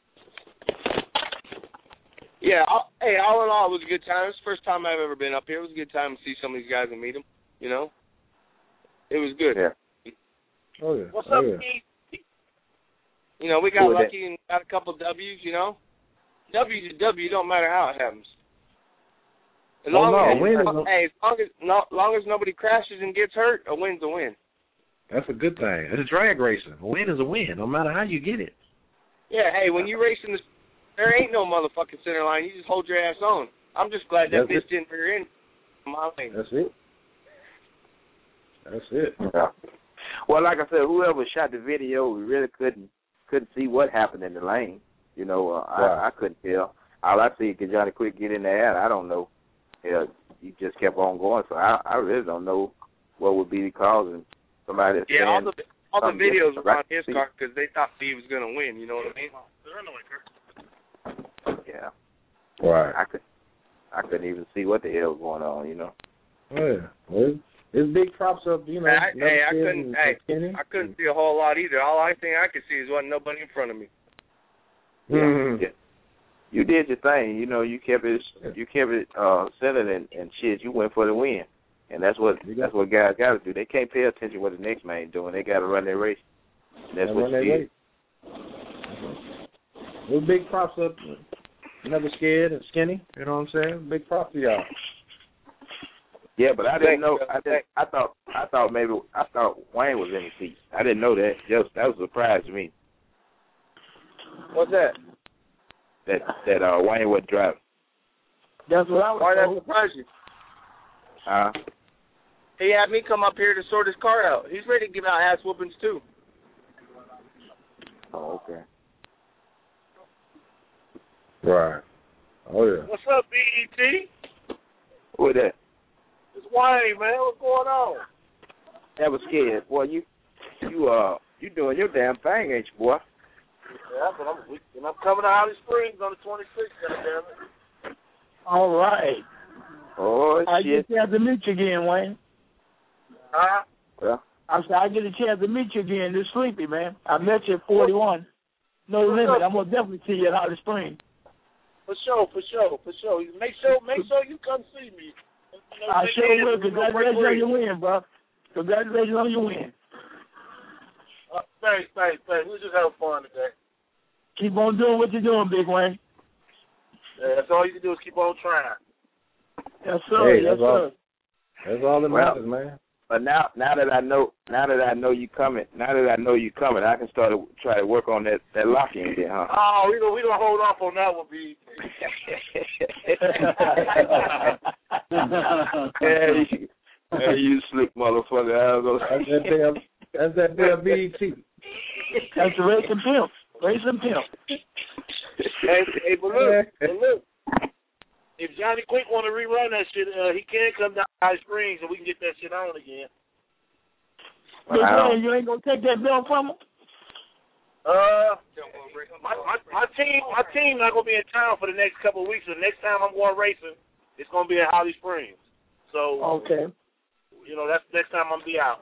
Yeah, hey, all in all, it was a good time. It was the first time I've ever been up here. It was a good time to see some of these guys and meet them, you know? It was good. Yeah. Oh, yeah. What's up, Keith? You know, we got lucky and got a couple W's, you know? W's a W, don't matter how it happens. As long as nobody crashes and gets hurt, a win's a win. That's a good thing. It's a drag racing. A win is a win, no matter how you get it. Yeah, hey, when you race in this, there ain't no motherfucking center line. You just hold your ass on. I'm just glad that bitch didn't rear in my lane. That's it. That's it. Yeah. Well, like I said, whoever shot the video, we really couldn't see what happened in the lane. You know, I couldn't tell. All I see is Johnny Quick get in the air. I don't know. Yeah, he just kept on going. So I really don't know what would be the cause and somebody. Yeah, all the videos were on his car because they thought he was going to win. You know what I mean? Yeah. Right. I couldn't even see what the hell was going on. You know. Oh, yeah. Well, it's big props up. You know. I couldn't see a whole lot either. All I think I could see is wasn't nobody in front of me. Yeah. You did your thing, you know. You kept it centered and shit. You went for the win, and that's what guys got to do. They can't pay attention to what the next man doing. They got to run their race. And that's what you did. Well, big props up. Never scared and skinny. You know what I'm saying? Big props to y'all. Yeah, but I didn't know. I thought Wayne was in the seat. I didn't know that. That was a surprise to me. What's that? That Wayne wasn't driving. That's what I was. Why that surprise you? He had me come up here to sort his car out. He's ready to give out ass whoopings too. Oh, okay. Right. Oh yeah. What's up, BET? Who is that? It's Wayne, man. What's going on? That was scared, boy. You doing your damn thing, ain't you, boy? Yeah, but I'm coming to Holly Springs on the 26th, goddammit. All right. Oh, I shit. get a chance to meet you again, Wayne. Huh? Well, I get a chance to meet you again. This Sleepy, man. I met you at 41. No limit. I'm going to definitely see you at Holly Springs. For sure. Make sure you come see me. I sure will. Congratulations on your win, bro. Congratulations on your win. Thanks. We just having fun today. Keep on doing what you're doing, Big Wayne. Yeah, that's all you can do is keep on trying. Yes, sir. Hey, that's all that matters, man. But now that I know you coming, I can start to try to work on that lock-in again, huh? Oh, we gonna hold off on that one, B. Hey, you slick motherfucker. That's that damn BET. That's the racing pimp. Hey, but look. If Johnny Quick want to rerun that shit, he can come down to High Springs and we can get that shit on again. You ain't gonna take that belt from him? My team not gonna be in town for the next couple of weeks. The next time I'm going racing, it's gonna be at Holly Springs. So okay, you know that's the next time I'm be out.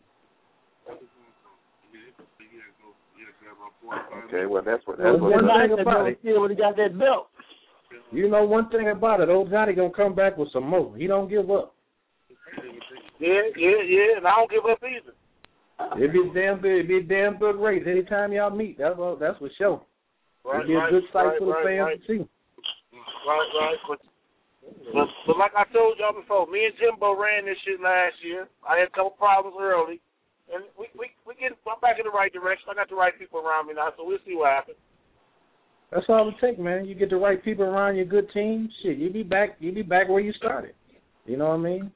Okay, well that's what one thing about it. Still would have got that belt. You know one thing about it, old Johnny gonna come back with some more. He don't give up. Yeah, and I don't give up either. It'd be a damn good race anytime y'all meet. That's for sure. Right, It'd be a good sight for the fans to see. Right. But like I told y'all before, me and Jimbo ran this shit last year. I had a couple problems early, and I'm back in the right direction. I got the right people around me now, so we'll see what happens. That's all it takes, man. You get the right people around your good team. Shit, you be back where you started. You know what I mean?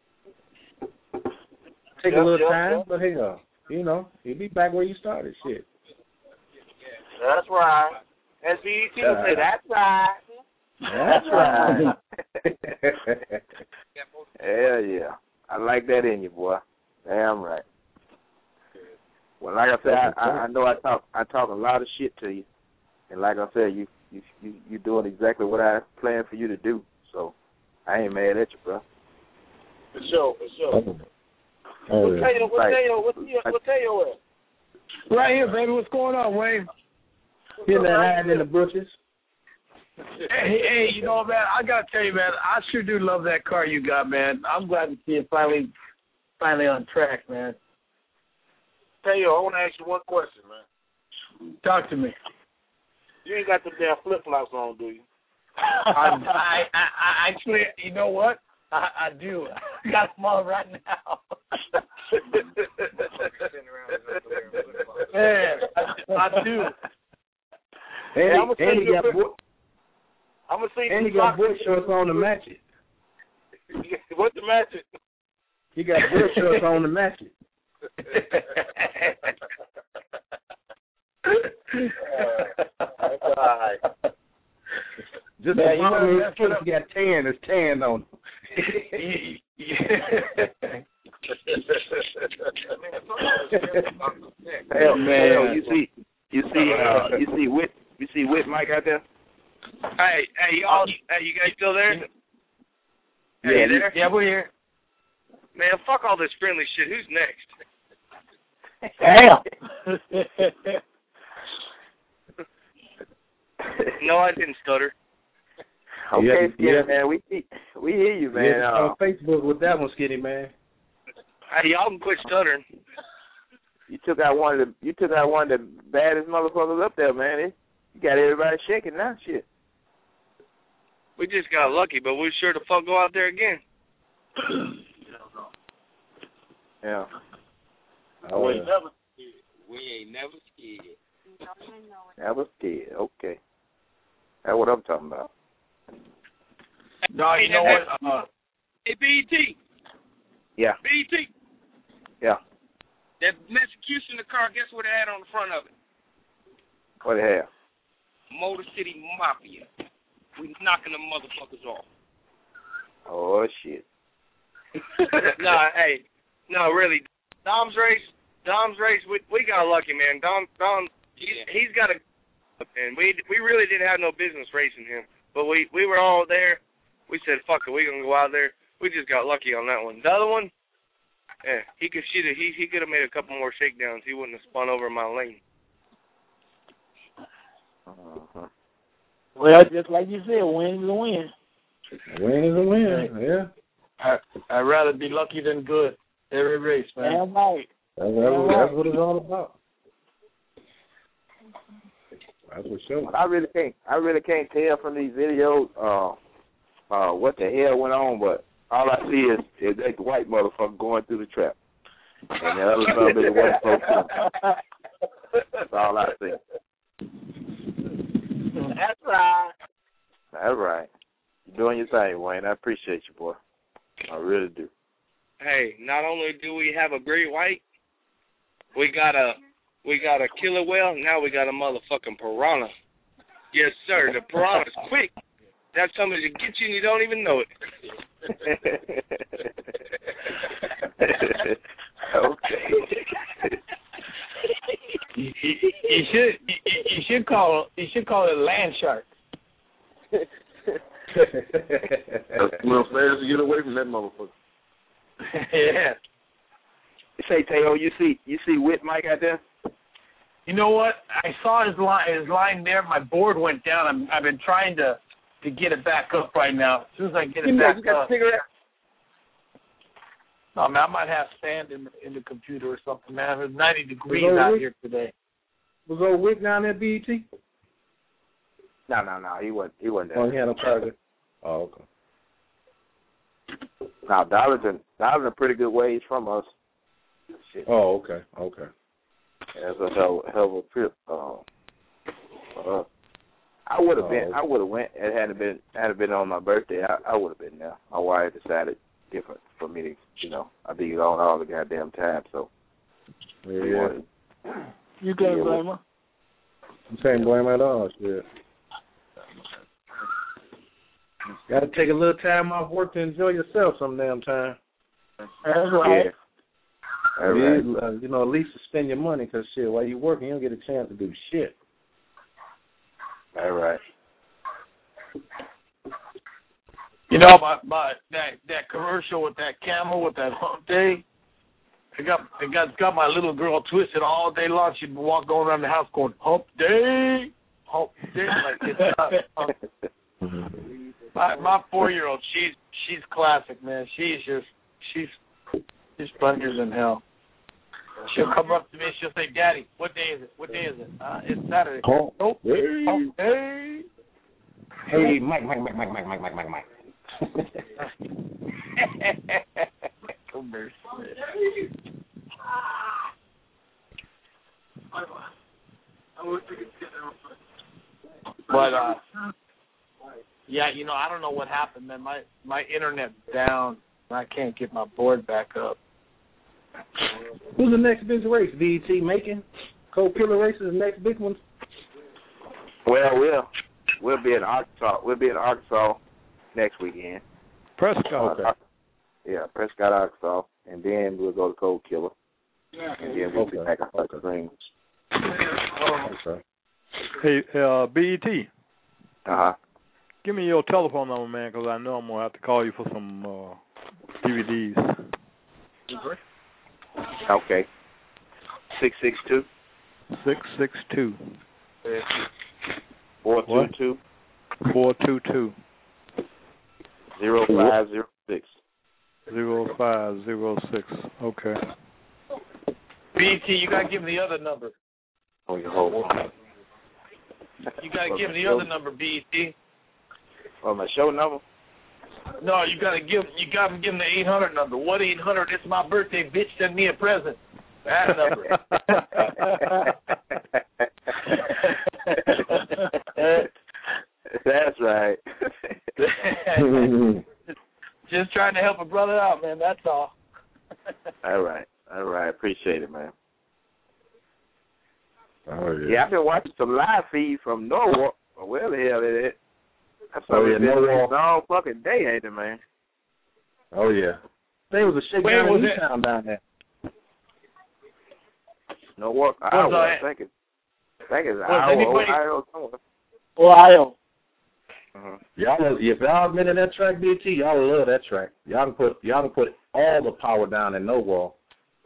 Take a little time, but hey, you know, you be back where you started. Shit. That's right. As BET would say, that's right. That's right. Hell yeah. I like that in you, boy. Damn right. Well, like I said, I know I talk a lot of shit to you. And like I said, you doing exactly what I planned for you to do. So I ain't mad at you, bro. For sure. Oh, yeah. What's Tayo at? Right here, baby. What's going on, Wayne? Getting that hiding in the bushes. Hey, you know, man, I gotta tell you, man, I sure do love that car you got, man. I'm glad to see it finally on track, man. Tayo, I want to ask you one question, man. Talk to me. You ain't got the damn flip flops on, do you? I actually, you know what? I do. I got them on right now. Man, I do. And he got boy shorts on to match it. What to match it? He got boy shorts on to match it. All right. Just the bottom of his foot, he got tan. It's tan on him. Hell, man, you see Whit Mike out there? Hey, y'all, you guys still there? Yeah, there? Yeah, we're here. Man, fuck all this friendly shit. Who's next? Damn. No, I didn't stutter. Okay, Skinny, man. We hear you, man. On Facebook with that one, Skinny, man. Hey, y'all can quit stuttering. You took out one of the baddest motherfuckers up there, man. You got everybody shaking now, shit. We just got lucky, but we sure to fuck go out there again. Yeah. We ain't never scared. Never scared. Okay. That's what I'm talking about. No, you know what? Hey, BET. Yeah. BET. Yeah. That Execution car, guess what it had on the front of it? What it have? Motor City Mafia. We knocking them motherfuckers off. Oh, shit. No, really. Dom's race, we got lucky, man. Dom, he's got a, and we really didn't have no business racing him, but we were all there. We said, fuck it, we gonna go out there. We just got lucky on that one. The other one, he could have made a couple more shakedowns. He wouldn't have spun over my lane. Uh-huh. Well, just like you said, win is a win. A win is a win, yeah. I'd rather be lucky than good every race, man. Damn right. That's what it's all about. That's for sure. I really can't tell from these videos what the hell went on, but all I see is that white motherfucker going through the trap. And the other son of the white folks. That's all I see. That's right. That's right. You're doing your thing, Wayne. I appreciate you, boy. I really do. Hey, not only do we have a great white, we got a killer whale, now we got a motherfucking piranha. Yes, sir. The piranha's quick. That's something that gets you and you don't even know it. Okay. You should call it a land shark. Well, fast to get away from that motherfucker. Yeah. Say, Teo, you see Whit Mike out there? You know what? I saw his line there. My board went down. I've been trying to get it back up right now. As soon as I get it back you got up. to figure it out. No, man, I might have sand in the computer or something, man. It's 90 degrees out here today. Was old Wick down there, BET? No, he wasn't there. Oh, he had no target. Oh, okay. Now, Darlington a pretty good ways from us. Shit. Oh, okay. Yeah, it's a hell of a trip. I would have been. I would have went. It hadn't been on my birthday. I would have been there. My wife decided different for me to, I'd be on all the goddamn time. So yeah, you can't blame her. You can't blame her at all. Shit. Got to take a little time off work to enjoy yourself some damn time. That's right. Yeah. Right. At least to spend your money, because shit, while you working, you don't get a chance to do shit. All right. You know, that commercial with that camel with that hump day, It got my little girl twisted all day long. She'd walk going around the house going, hump day. Like it's my 4-year-old, she's classic, man. She's sponges in hell. She'll come up to me and she'll say, Daddy, what day is it? It's Saturday. Hump day. Hump day. Hey, Mike. But yeah, I don't know what happened, man. My internet's down. I can't get my board back up. Who's the next big race? BET making Cold Killer race is the next big one. Well, we'll be in Arkansas. We'll be in Arkansas next weekend. Prescott. Okay. Yeah, Prescott, Arkansas, and then we'll go to Cold Killer, and then we'll be back at Park Springs. Okay. Hey, BET. Give me your telephone number, man, because I know I'm going to have to call you for some DVDs. Okay. 662. 662. 422. 422. 0506. 0506. Okay. BT, you got to give me the other number. Oh, you hold on. You got to give me the other number, BT. Oh, my show number? No, you got to give him the 800 number. 1-800, it's my birthday, bitch, send me a present. That number. That's right. Just trying to help a brother out, man, that's all. All right. Appreciate it, man. Oh, yeah. Yeah, I've been watching some live feeds from Norwalk. Where the hell is it? That's Norwalk. all fucking day, ain't it, man? Oh, yeah. There was a shake down in Newtown down there. Norwalk, Iowa, I think it's Iowa somewhere. Ohio. Y'all, if y'all been in that track, BT, y'all love that track. Y'all can put all the power down in Norwalk.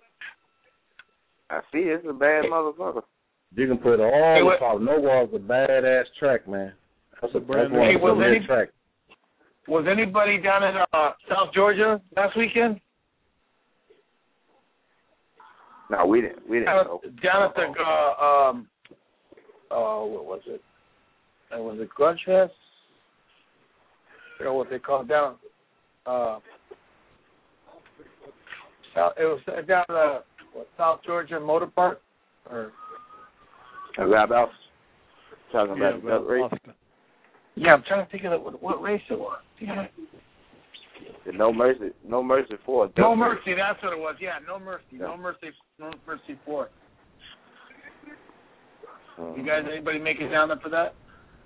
I see it's a bad motherfucker. You can put all the power. Norwalk's a badass track, man. That's a brand new track. Was anybody down in South Georgia last weekend? No, we didn't. Down at the what was it? Was it Grudge Fest? I don't know what they call it down. It was down at South Georgia Motor Park, or about talking about that race. Yeah, I'm trying to think of what race it was. Yeah. The No Mercy 4. No Mercy, that's what it was. Yeah, No Mercy. Yeah. No Mercy 4. You guys, anybody make it down there for that?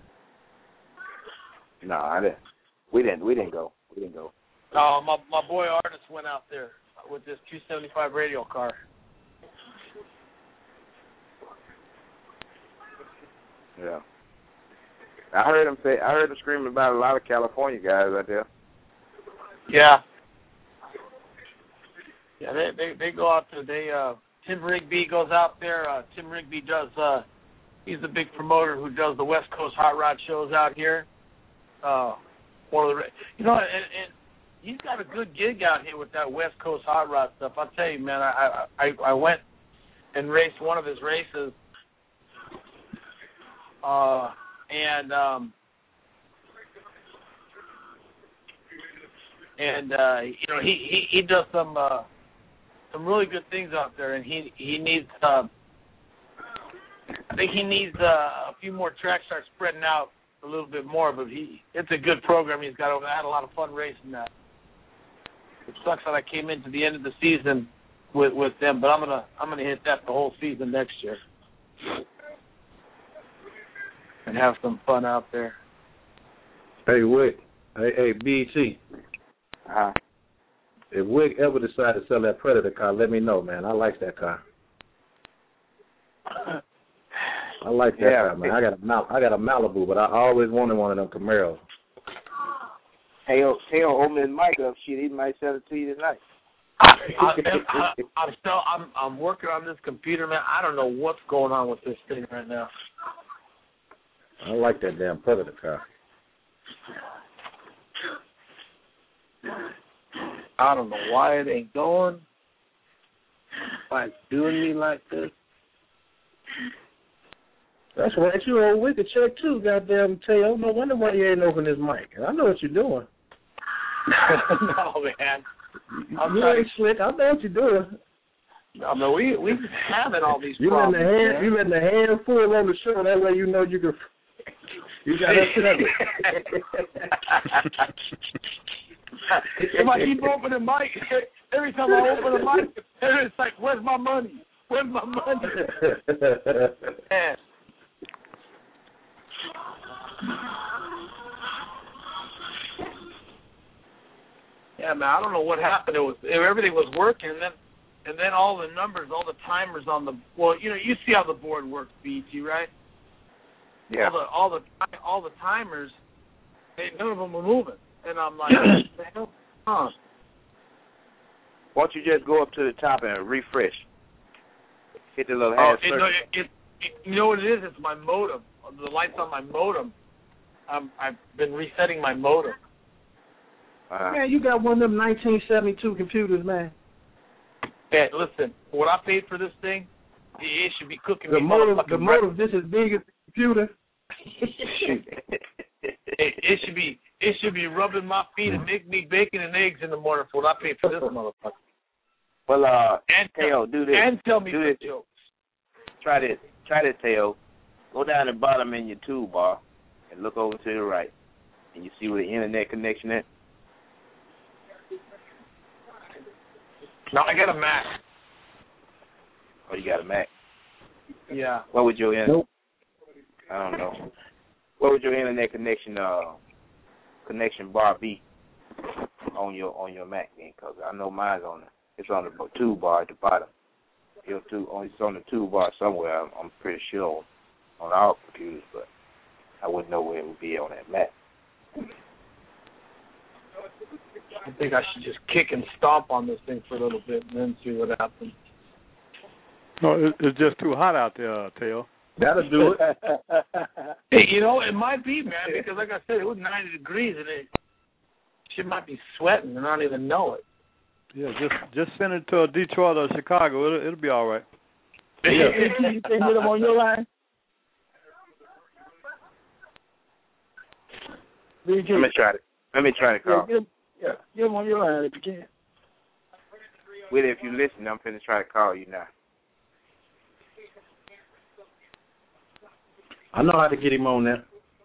No, I didn't. We didn't go. Oh, my boy Artist went out there with this 275 radio car. Yeah. I heard him screaming about a lot of California guys out there. Yeah. Yeah, they go out there. Tim Rigby goes out there. Tim Rigby does. He's the big promoter who does the West Coast Hot Rod shows out here. One of the, and he's got a good gig out here with that West Coast Hot Rod stuff. I'll tell you, man. I went and raced one of his races. He does some really good things out there, and he needs I think he needs a few more tracks start spreading out a little bit more, but it's a good program he's got over there. I had a lot of fun racing that. It sucks that I came into the end of the season with them, but I'm gonna hit that the whole season next year. And have some fun out there. Hey, Wick. Hey, BT. If Wick ever decide to sell that Predator car, let me know, man. I like that car. I like that car, man. I got a Malibu, but I always wanted one of them Camaros. Hey, open his mic up, shit. He might sell it to you tonight. I'm working on this computer, man. I don't know what's going on with this thing right now. I don't like that damn Predator car. I don't know why it ain't going. Why it's doing me like this. That's right. You old wicked check too, goddamn Teo. No wonder why you ain't open this mic. I know what you're doing. No, man. You ain't slick. I know what you're doing. No, man, we having all these you problems. You letting the hand full on the show. That way you know you can. You got to sit up. If I keep opening mic, every time I open a mic, it's like, where's my money? Where's my money? Man. Yeah, man, I don't know what happened. Everything was working, and then all the numbers, all the timers on the you see how the board works, BT, right? Yeah. All the timers, none of them were moving, and I'm like, what the hell? Why don't you just go up to the top and refresh? Hit the little half circle. You know what it is? It's my modem. The lights on my modem. I've been resetting my modem. Man, you got one of them 1972 computers, man. Hey, listen, what I paid for this thing, it should be cooking the me. The motor's just as big as the computer. it should be rubbing my feet and make me bacon and eggs in the morning for what I paid for this motherfucker. Well, Teo, do this. And tell me some jokes. Try this, Teo. Go down the bottom in your toolbar and look over to the right, and you see where the internet connection is. No, I got a Mac. Oh, you got a Mac? Yeah. What would your internet? I don't know. What would your internet connection bar be on your Mac then? Because I know mine's it's on the toolbar at the bottom. It's on the toolbar somewhere. I'm pretty sure on our computers, but I wouldn't know where it would be on that Mac. I think I should just kick and stomp on this thing for a little bit and then see what happens. No, it's just too hot out there, Teo. That'll do it. Hey, it might be, man, because like I said, it was 90 degrees and she might be sweating and I don't even know it. Yeah, just send it to Detroit or Chicago. It'll be all right. Yeah. You can get them on your line. Let me try to call. Yeah, get them on your line if you can. Willie, if you listen, I'm finna try to call you now. I know how to get him on there.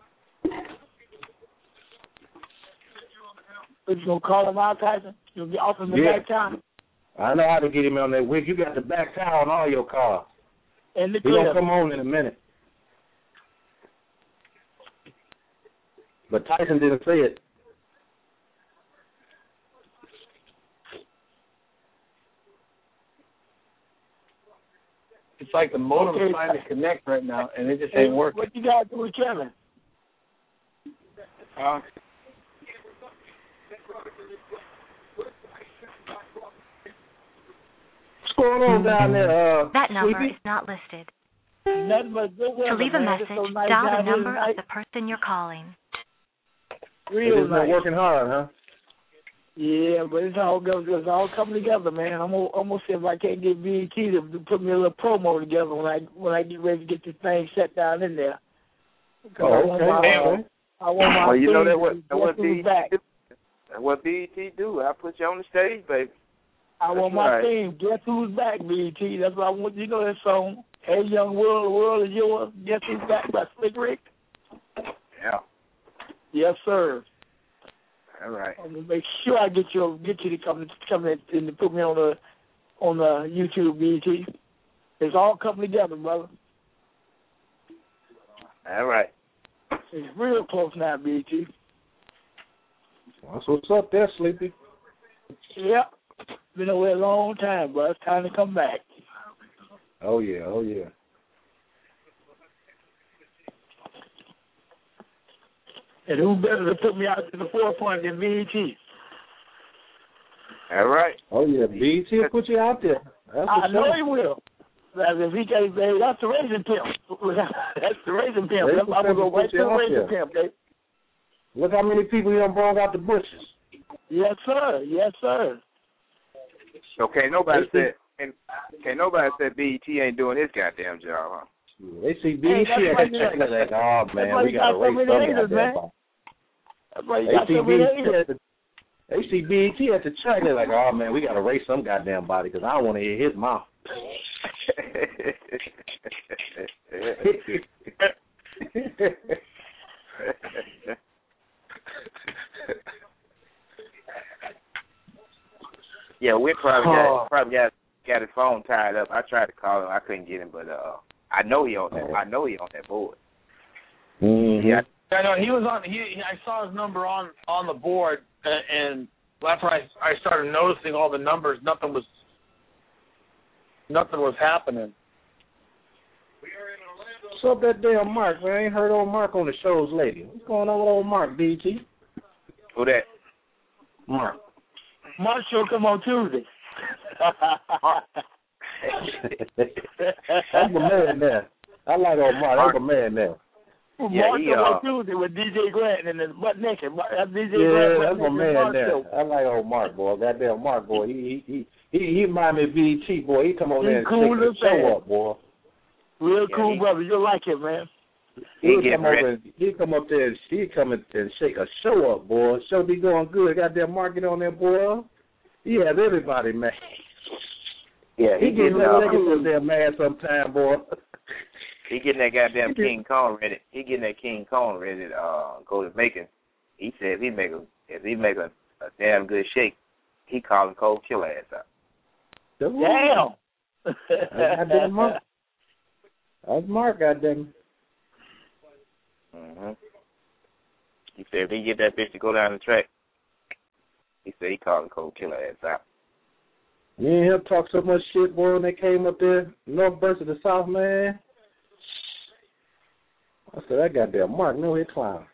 But you gonna call him out, Tyson? You'll be off in the back tire. I know how to get him on that wig. You got the back tire on all your cars. And the He's gonna come on in a minute. But Tyson didn't say it. It's like the modem is trying to connect right now, and it just ain't working. What you got to do with Kevin? What's going on down there? That number is not listed. Nothing but good weather, to leave a man. message, So nice dial the number of the person you're calling. Real nice. Working hard, huh? Yeah, but it's all coming together, man. I'm gonna see if I can't get BET to put me a little promo together when I get ready to get this thing set down in there. Okay. I want my well, you know that what BET do. I put you on the stage, baby. I want my theme. Guess who's back, BET? That's what I want. You know that song. Hey, young world, the world is yours. Guess who's back by Slick Rick? Yeah. Yes, sir. All right. I'm gonna make sure I get you to come in and put me on the YouTube, BET. It's all coming together, brother. All right. It's real close now, BET. That's what's up there, Sleepy. Yep. Been away a long time, bro. It's time to come back. Oh yeah. And who better to put me out to the forefront than BET? All right. Oh yeah, BET will put you out there. That's I know he will. If he can't, that's the raising pimp. That's the raising pimp. I'm gonna go right to the raising pimp, baby. Look how many people he done brought out the bushes. Yes, sir. Yes, sir. So can't nobody say BET ain't doing his goddamn job, huh? They see BET at the check like, oh man, we gotta raise some goddamn ball. That's why you got so many haters. They see BET at the track, they're like, oh man, we gotta raise some goddamn body because I don't want to hear his mouth. Yeah, we probably got his phone tied up. I tried to call him, I couldn't get him, but I know he on that. I know he on that board. Mm-hmm. Yeah, I know he was on. I saw his number on the board, and after I started noticing all the numbers, nothing was happening. What's up that damn Mark, man? I ain't heard old Mark on the shows lately. What's going on with old Mark, BT? Who that? Mark. Mark show come on Tuesday. I'm a man there. I like old Mark. I'm a man there. Mark come on Tuesday with DJ Grant and then butt naked. DJ yeah, Grant, that's my man there. I like old Mark, boy. Goddamn Mark, boy. He remind me of BT, boy. He come on there and cool shake the show up, boy. Real cool, brother. You'll like him, man. He come up there and shake a show up, boy. Show be going good. Goddamn market on there, boy. He have everybody mad. Yeah, he getting that damn mad sometime, boy. He getting that goddamn King Kong ready. He getting that King Kong ready to go to Macon. He said if he make a damn good shake, he calling Cold Killer ass out. Damn. Goddamn Mark. That's Mark, goddamn. Mm-hmm. He said if he get that bitch to go down the track, he said he calling Cold Killer ass out. You ain't hear talk so much shit, boy, when they came up there, north versus the south, man. I said, that goddamn Mark, no hit clown.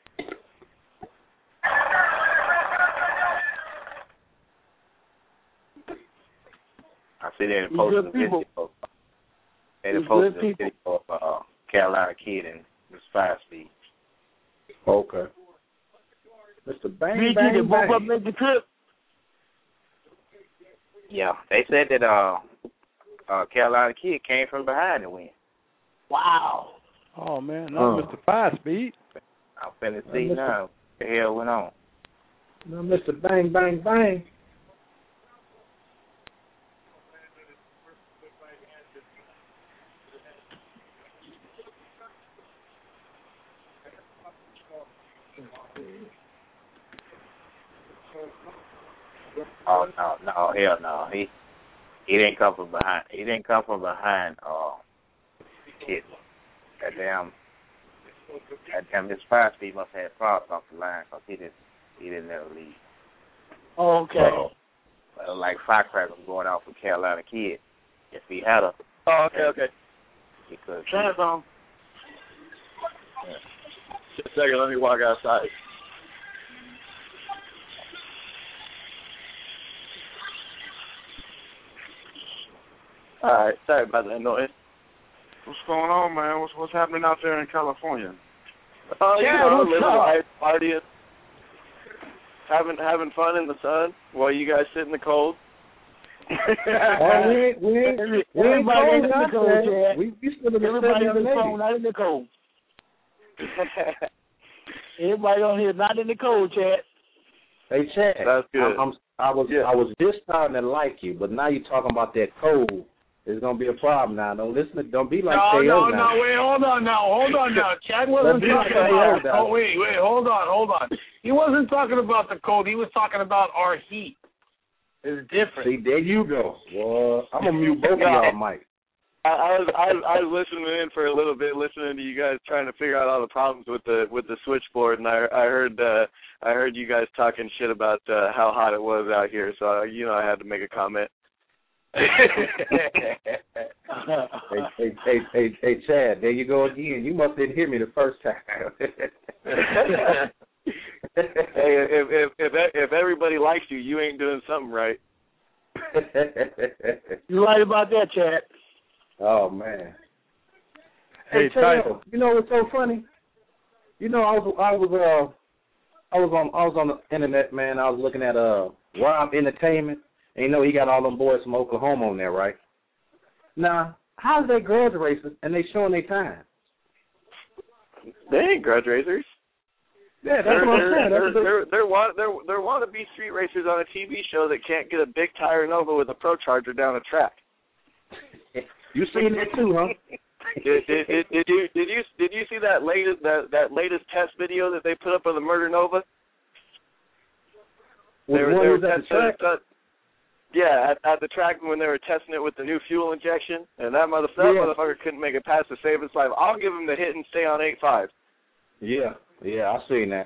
I see they posted a video. They posted a video of Carolina Kid and Miss 5-Speed. Okay. Mr. Bang Bang Bang. Make the trip. Yeah, they said that Carolina Kid came from behind to win. Wow. Oh man, not Mr. 5-Speed. I'm finna see now what the hell went on. No, Mr. Bang Bang Bang. Oh no, hell no. He didn't come from behind. He didn't come from behind. Kid. That damn Miss 5-Speed must have had problems off the line because he didn't never leave. Oh, okay. Like firecrackers going off with Carolina Kid. If he had a. Oh, okay. He could. Turn it on. Just a second. Let me walk outside. All right, sorry about that noise. What's going on, man? What's happening out there in California? Living life, partying, having fun in the sun while you guys sit in the cold. We ain't cold out there. We still in the Everybody on the phone, not in the cold. Everybody on here, not in the cold, Chad. Hey, Chad. That's good. I was just starting to like you, but now you're talking about that cold. It's gonna be a problem now. Don't be like K.O. No, now. wait, hold on now. Chad wasn't talking about. Oh, wait, hold on. He wasn't talking about the cold. He was talking about our heat. It's different. See, there you go. Well, I'm gonna mute both of y'all, Mike. I was listening in for a little bit, listening to you guys trying to figure out all the problems with the switchboard, and I heard you guys talking shit about how hot it was out here, so I had to make a comment. Hey, Chad, there you go again. You must didn't hear me the first time. Hey, if everybody likes you, you ain't doing something right. You're right about that, Chad. Oh man. Hey, Tyson. You know what's so funny? You know, I was on the internet, man. I was looking at Rob Entertainment, and you know he got all them boys from Oklahoma on there, right? Now, how's they grudge racers and they showing their time? They ain't grudge racers. Yeah, that's what I'm saying. They're wannabe street racers on a TV show that can't get a big tire Nova with a Pro Charger down a track. You seen that too, huh? Did you see that latest test video that they put up of the Murder Nova? They were testing it, at the track when they were testing it with the new fuel injection, and that motherfucker couldn't make it past to save his life. I'll give him the hit and stay on 8.5. Yeah, I seen that.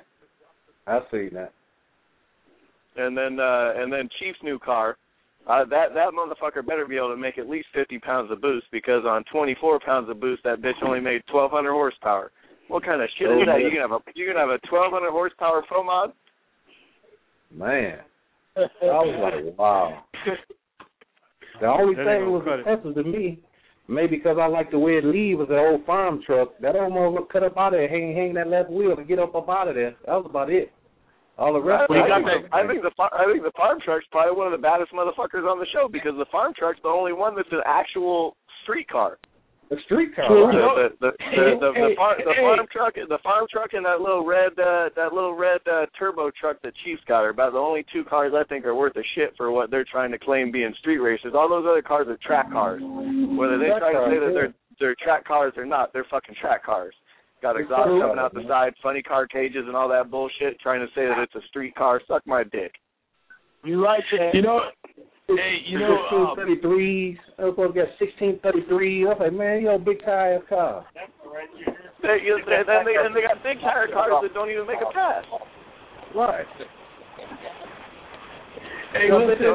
And then Chief's new car, that motherfucker better be able to make at least 50 pounds of boost, because on 24 pounds of boost, that bitch only made 1,200 horsepower. What kind of shit is that? You gonna have a 1,200 horsepower Pro Mod? Man, I was like, wow. The only thing was impressive to me, maybe because I like the way it leaves, was the old farm truck. That old motherfucker cut up out of there, hang that left wheel and get up out of there. That was about it. All the rest. I think the farm truck's probably one of the baddest motherfuckers on the show, because the farm truck's the only one that's an actual street car. A street car. The farm truck, and that little red turbo truck that Chief's got are about the only two cars I think are worth a shit for what they're trying to claim being street racers. All those other cars are track cars. Whether they try to say that they're track cars or not, they're fucking track cars. Got exhaust coming out the side, funny car cages, and all that bullshit. Trying to say that it's a street car, suck my dick. You're right, Chad. You know. Hey, 1633s. I was got 1633s. I was like, man, you a big tire car. They got big tire cars that don't even make a pass. Right. Hey,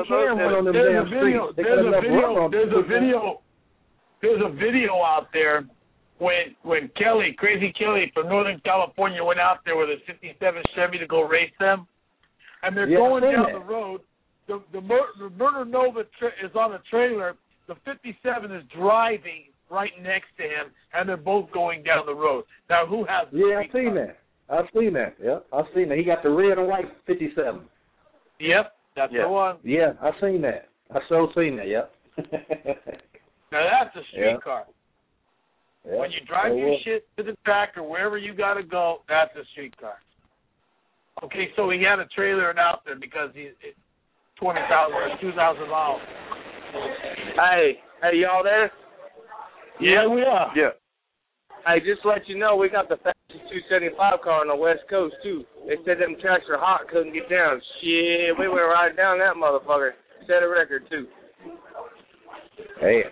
there's a video out there when Crazy Kelly from Northern California went out there with a 57 Chevy to go race them, and they're going down the road. The Murder Nova is on a trailer. The 57 is driving right next to him, and they're both going down the road. Now, who has the I've seen that. Yeah, I've seen that. He got the red and white 57. Yep, that's the one. Yeah, I've seen that. I've so seen that, yep. Now, that's a street car. Yep. When you drive your shit to the track or wherever you got to go, that's a street car. Okay, so he had a trailer out there because he's 20,000 or 2,000 miles. Hey, y'all there? Yeah, we are. Yeah. Hey, just to let you know, we got the fastest 275 car on the West Coast, too. They said them tracks are hot, couldn't get down. Shit, we went right down that motherfucker. Set a record, too. Hey.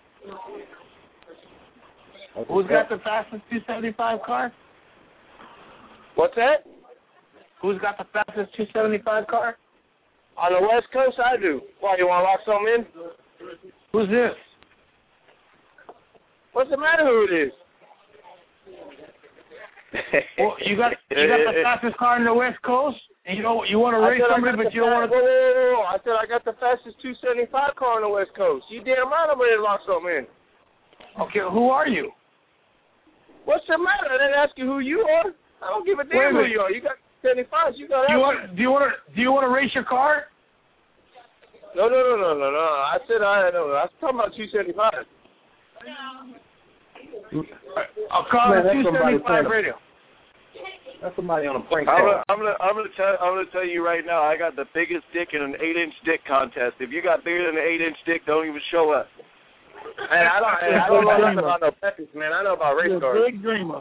Who's got the fastest 275 car? What's that? Who's got the fastest 275 car? On the West Coast, I do. Why, you want to lock something in? Who's this? What's the matter who it is? Well, you got the fastest car on the West Coast, and you want to race somebody, but you don't want to. Whoa! I said I got the fastest 275 car on the West Coast. You damn right I'm ready to lock something in. Okay, who are you? What's the matter? I didn't ask you who you are. I don't give a damn who you are. You got 75. You got. Do you want to race your car? No. I said I know. I was talking about 275. I'll call it 275 radio. That's somebody on a prank. I'm gonna tell you right now. I got the biggest dick in an 8-inch dick contest. If you got bigger than an 8-inch dick, don't even show up. Hey, I don't know nothing about no peppers, man. I know about race cars. Big dreamer.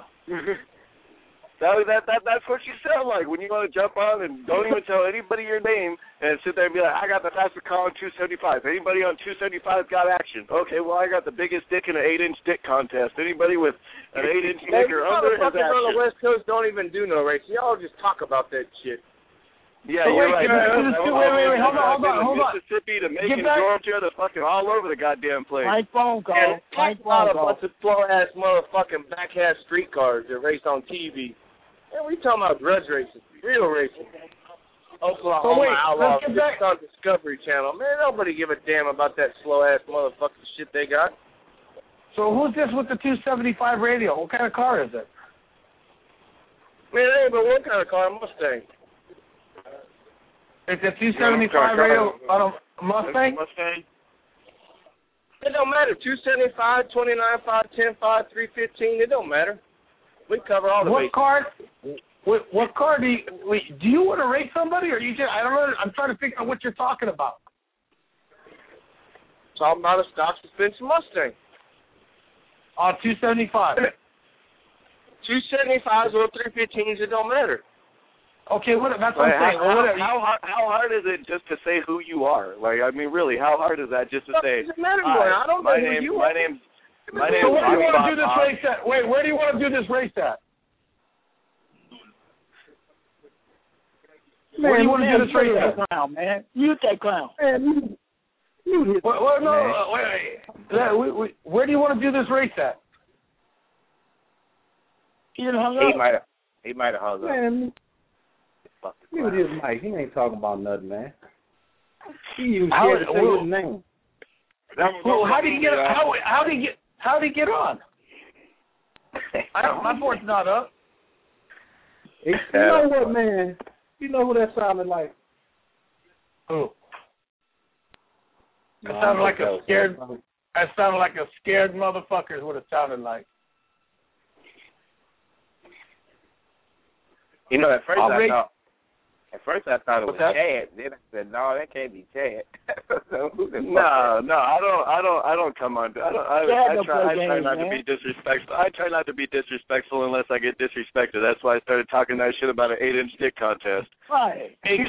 That's what you sound like when you want to jump on and don't even tell anybody your name and sit there and be like, I got the fastest car on 275. Anybody on 275 got action? Okay, well, I got the biggest dick in an 8-inch dick contest. Anybody with an 8-inch dick or under has action. On the West Coast don't even do no racing. Y'all just talk about that shit. Yeah, you're right. Wait, hold on. Mississippi to Macon, Georgia, to fucking all over the goddamn place. My phone call. Yeah, talk about a bunch of slow-ass motherfucking back-ass street cars that race on TV. And we talking about grudge racing, real racing. Oklahoma Outlaws. It's on Discovery Channel. Man, nobody give a damn about that slow-ass motherfucking shit they got. So who's this with the 275 radio? What kind of car is it? Man, it ain't but one kind of car, Mustang. It's a 275 radio on a Mustang? Mustang. It don't matter. 275, 29.5, 10.5, 315. It don't matter. We cover all the bases. What car do you want to race somebody, or you just? I don't know. I'm trying to figure out what you're talking about. Talking about a stock suspension Mustang. On 275. 275s or 315s. It don't matter. Okay, that's what I'm saying. How hard is it just to say who you are? Like, I mean, really, how hard is that just to say? Doesn't matter, I don't know who you are. My name. So where do you want to do this race at? Wait, where do you want to do this race at? Man, where do you want to do this race at? Clown, man. You that clown. Man, wait. Where do you want to do this race at? He hung up. He might have hung up. Man, look at this Mike. He ain't talking about nothing, man. He even scared to say his name. How did he get on? My board's not up. You know what, man? You know who that sounded like? Who? That sounded like a scared. That sounded like a scared motherfucker is what it sounded like. You know, at first I thought it was Chad. Then I said, no, that can't be Chad. So no, I don't come on. I try not to be disrespectful. I try not to be disrespectful unless I get disrespected. That's why I started talking that shit about an 8-inch dick contest. Right. Hey,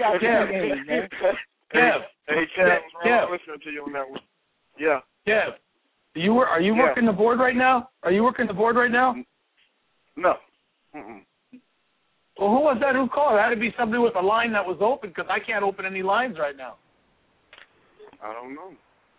Kev. Listening to you on that one. Yeah. Kev, are you working the board right now? Are you working the board right now? No. Mm-mm. Well, who was that? Who called? It had to be somebody with a line that was open because I can't open any lines right now. I don't know.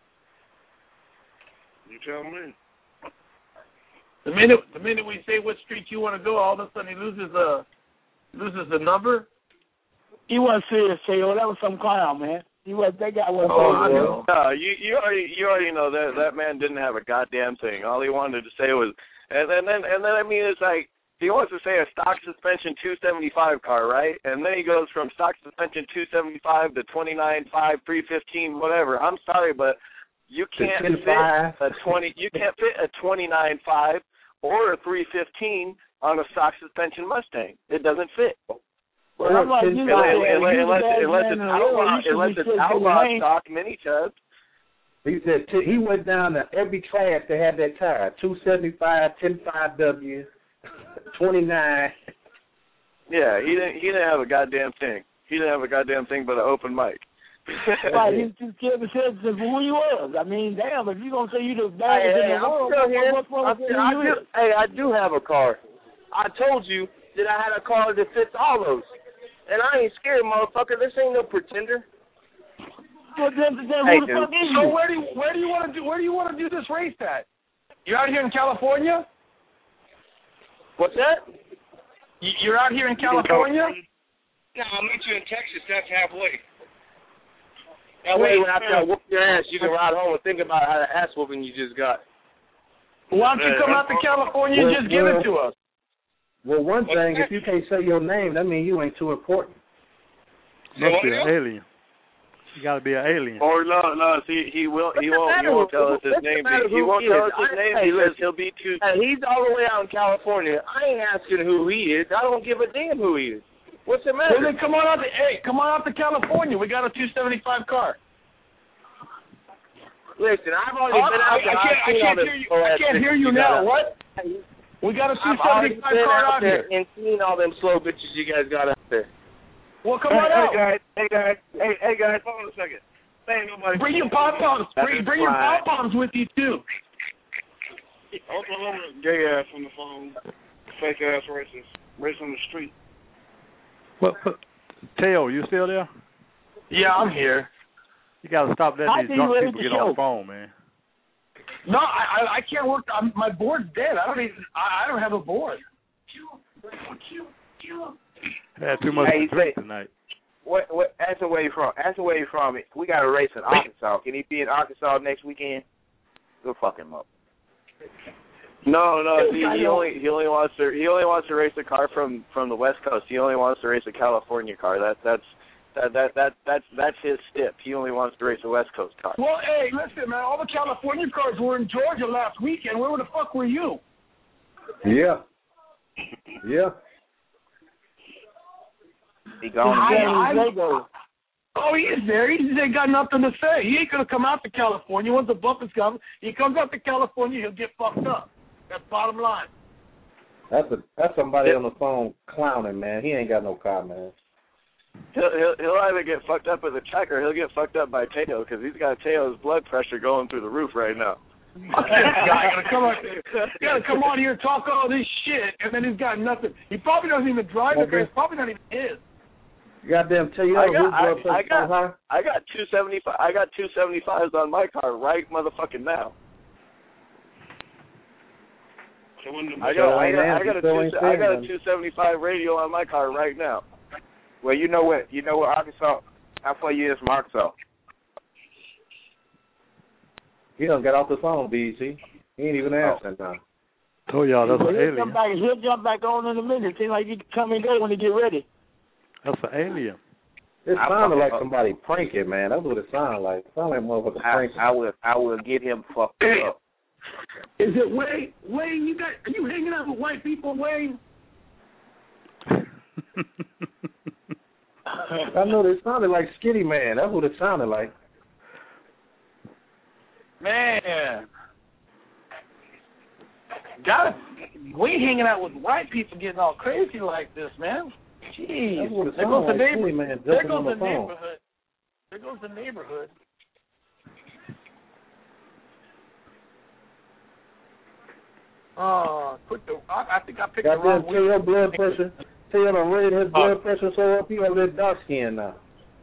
You tell me. The minute we say what street you want to go, all of a sudden he loses the number. He wasn't serious, Tayo. That was some clown, man. That guy wasn't serious. No, you already know that man didn't have a goddamn thing. All he wanted to say was, and then I mean, it's like. He wants to say a stock suspension 275 car, right? And then he goes from stock suspension 275 to 29.5, 315, whatever. I'm sorry, but you can't fit a 29.5 or a 315 on a stock suspension Mustang. It doesn't fit. Well, unless it's outlaw stock mini tubs. He said he went down to every class that had that tire: 275, 10.5W. 29. Yeah, he didn't have a goddamn thing. He didn't have a goddamn thing but an open mic. Right, he just said who he was. I mean, damn, if you're gonna say you the baddest in the world, I do have a car. I told you that I had a car that fits all those, and I ain't scared, motherfucker. This ain't no pretender. Well, then who the fuck is you? So where do you want to do this race at? You're out here in California? What's that? You're out here in California? No, I'll meet you in Texas. That's halfway. That way, when after I whoop your ass, you can ride home and think about how the ass whooping you just got. Why don't you come out to California and just give it to us? Well, one thing, if you can't say your name, that means you ain't too important. Must be an alien. You got to be an alien. Or no. See, he won't tell us his name. He won't tell us his name because he'll be too. Hey, he's all the way out in California. I ain't asking who he is. I don't give a damn who he is. What's the matter? Well, then come on out to California. We got a 275 car. Listen, I've already been out there. I can't hear you now. What? We got a 275 car out here and seen all them slow bitches you guys got out there. Well, come on out. Hey guys, hold on a second. Bring your pom-poms. Bring your pom-poms with you, too. Oklahoma gay ass on the phone. Fake ass racist. Race on the street. Well, Teo, you still there? Yeah, I'm here. You got to stop letting these drunk people get on the phone, man. No, I can't work. My board's dead. I don't have a board. I had too much to drink tonight. That's away from it. We got a race in Arkansas. Can he be in Arkansas next weekend? Go fuck him up. No. He only wants to race a car from the West Coast. He only wants to race a California car. That's his stip. He only wants to race a West Coast car. Well, hey, listen, man. All the California cars were in Georgia last weekend. Where the fuck were you? Yeah. He gone. Oh, he is there. He just ain't got nothing to say. He ain't gonna come out to California once the bumpers come. He comes out to California, he'll get fucked up. That's bottom line. That's somebody on the phone clowning, man. He ain't got no car, man. He'll either get fucked up at the track or he'll get fucked up by Teo because he's got Teo's blood pressure going through the roof right now. Fuck this guy. You gotta come on here and talk all this shit, and then he's got nothing. He probably doesn't even drive the car. It's probably not even his. Goddamn Teo, I got 275. I got 275s on my car right motherfucking now. I got a 275 radio on my car right now. Well, you know what? Arkansas. How far you is from Arkansas? He done got off the phone, BC. He ain't even answering now. Told y'all that's an alien. He'll jump back on in a minute. Seems like he can come in there when he get ready. That's an alien. It sounded like somebody pranking, man. That's what it sounded like. It sounded like motherfucker pranking. I will get him fucked up. Is it Wayne? Wayne, are you hanging out with white people, Wayne? I know it sounded like Skinny Man. That's what it sounded like. Man. We ain't hanging out with white people getting all crazy like this, man. Jeez. That's what it There goes the like, neighborhood. man, There goes on the the phone. neighborhood. There goes the neighborhood. Oh, I think I picked the wrong Tell your blood pressure. Tell him I'm raising his blood pressure so up. He over there dark skin now.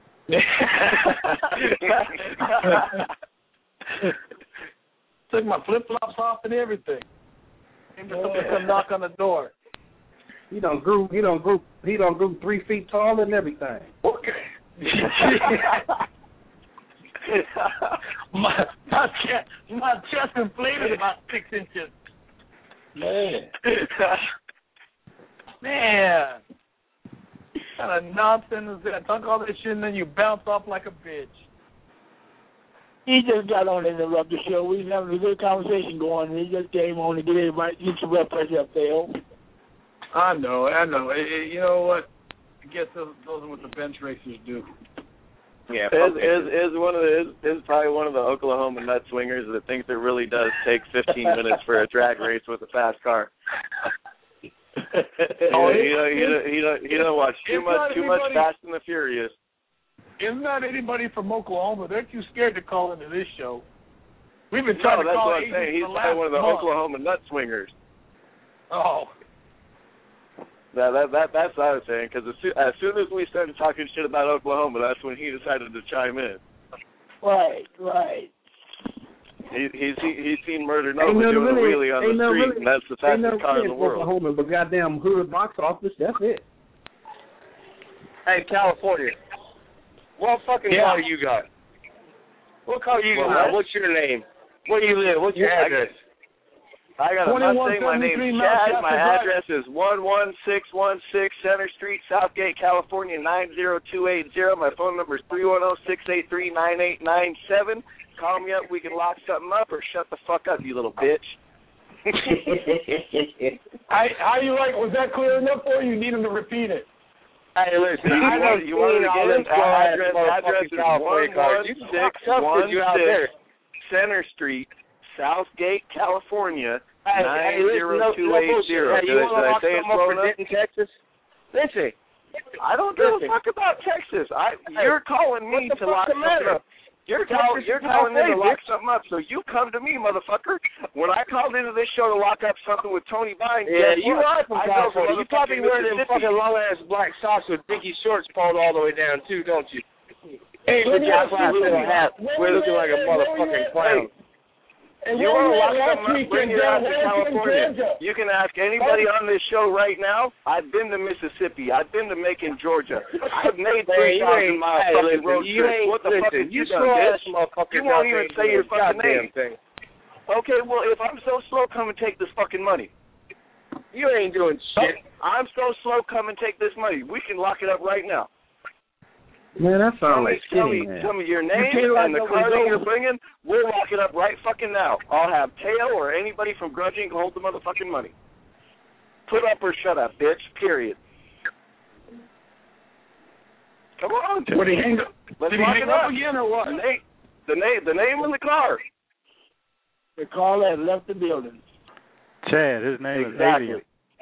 Took my flip flops off and everything. Somebody come knock on the door. He done grew 3 feet tall and everything. Okay. my chest inflated about 6 inches. Man. What kind of nonsense is that? Talk all this shit and then you bounce off like a bitch. He just got on to interrupt the show. We was having a good conversation going, and he just came on to get everybody, get some blood pressure up there. I know. You know what? I guess those are what the bench racers do. Yeah, is probably one of the Oklahoma nut swingers that thinks it really does take 15 minutes for a drag race with a fast car. He don't watch too much Fast and the Furious. Isn't that anybody from Oklahoma? They're too scared to call into this show. We've been trying to that's call what I'm saying. He's probably one of the Oklahoma nut swingers. Oh. That's what I was saying, because as soon as we started talking shit about Oklahoma, that's when he decided to chime in. Right. He's seen Murder Nova doing a wheelie on the street, and that's the fastest car in the world. Oklahoma, but goddamn hood box office, that's it. Hey, California. What fucking car you got? What car you got? What's your name? Where do you live? What's your address? I got a Mustang. My name's Chad. My address is 11616 Center Street, Southgate, California, 90280. My phone number is 310-683-9897. Call me up. We can lock something up, or shut the fuck up, you little bitch. How you like? Was that clear enough, or you need him to repeat it? Hey, listen, you want to get it? Address is 11616 Center Street, Southgate, California, 90280. Did I say it's blown up? Texas? Listen. I don't give a fuck about Texas. You're calling me to lock something up. You're telling me to lock something up, so you come to me, motherfucker. When I called into this show to lock up something with Tony Vine, you are from California. You probably wear them fucking long-ass black socks with Dickie shorts pulled all the way down, too, don't you? Hey, we're looking like a motherfucking clown. You want to lock them up, bring your ass to California. You can ask anybody on this show right now. I've been to Mississippi. I've been to Macon, Georgia. I've made 3,000 mile fucking road trips. What the fuck have you done, bitch? You won't even say your fucking name. Okay, well, if I'm so slow, come and take this fucking money. You ain't doing shit. I'm so slow, come and take this money. We can lock it up right now. Man, that sounds like skinny, man. Tell me your name and the car that you're bringing. We'll lock it up right fucking now. I'll have Teo or anybody from Grudge Inc. hold the motherfucking money. Put up or shut up, bitch. Period. Come on. What, did he hang up? Let's did he hang up again or what? The name in the car. The car that left the building. Chad, his name is Alien.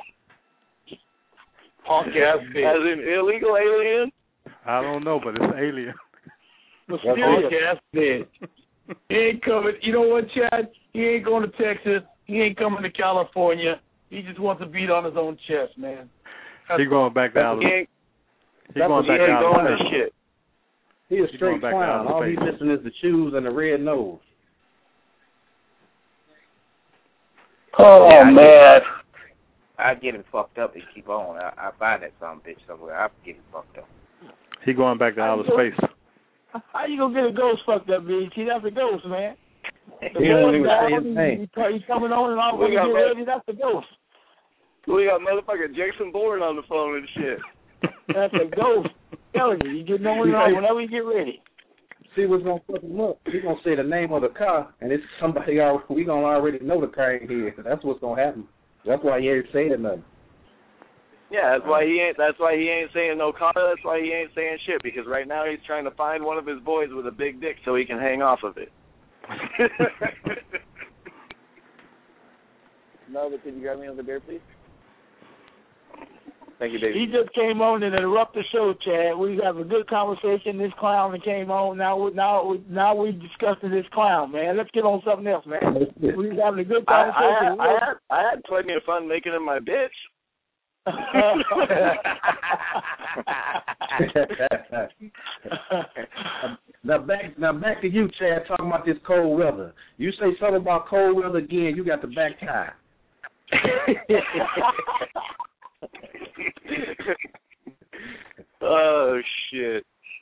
Punk ass bitch. As in illegal alien? I don't know, but it's Alien. Punk ass bitch. He ain't coming. You know what, Chad? He ain't going to Texas. He ain't coming to California. He just wants to beat on his own chest, man. He going back to outer space. He going back to outer space. He a straight clown. All he's missing is the shoes and the red nose. Oh, yeah, man. I get him fucked up and keep on. I find that some bitch somewhere. I get him fucked up. He going back to outer space. How you gonna get a ghost fucked up, BT? That's a ghost, man. He don't even say his name. He's coming on and all when you get ready, that's a ghost. We got motherfucking Jason Bourne on the phone and shit. That's a ghost. I'm telling you, you get on and on whenever you get ready. See what's gonna fuck him up? He's gonna say the name of the car, and it's somebody we gonna already know the car ain't here. That's what's gonna happen. That's why he ain't saying nothing. Yeah, that's why he ain't saying no car. That's why he ain't saying shit, because right now he's trying to find one of his boys with a big dick so he can hang off of it. Melvin, could you grab me another beer, please? Thank you, baby. He just came on and interrupted the show, Chad. We have a good conversation. This clown that came on. Now we discussing this clown, man. Let's get on something else, man. We're having a good conversation. I had plenty of fun making him my bitch. Now back to you, Chad, talking about this cold weather. You say something about cold weather again, you got the back tie. Oh shit!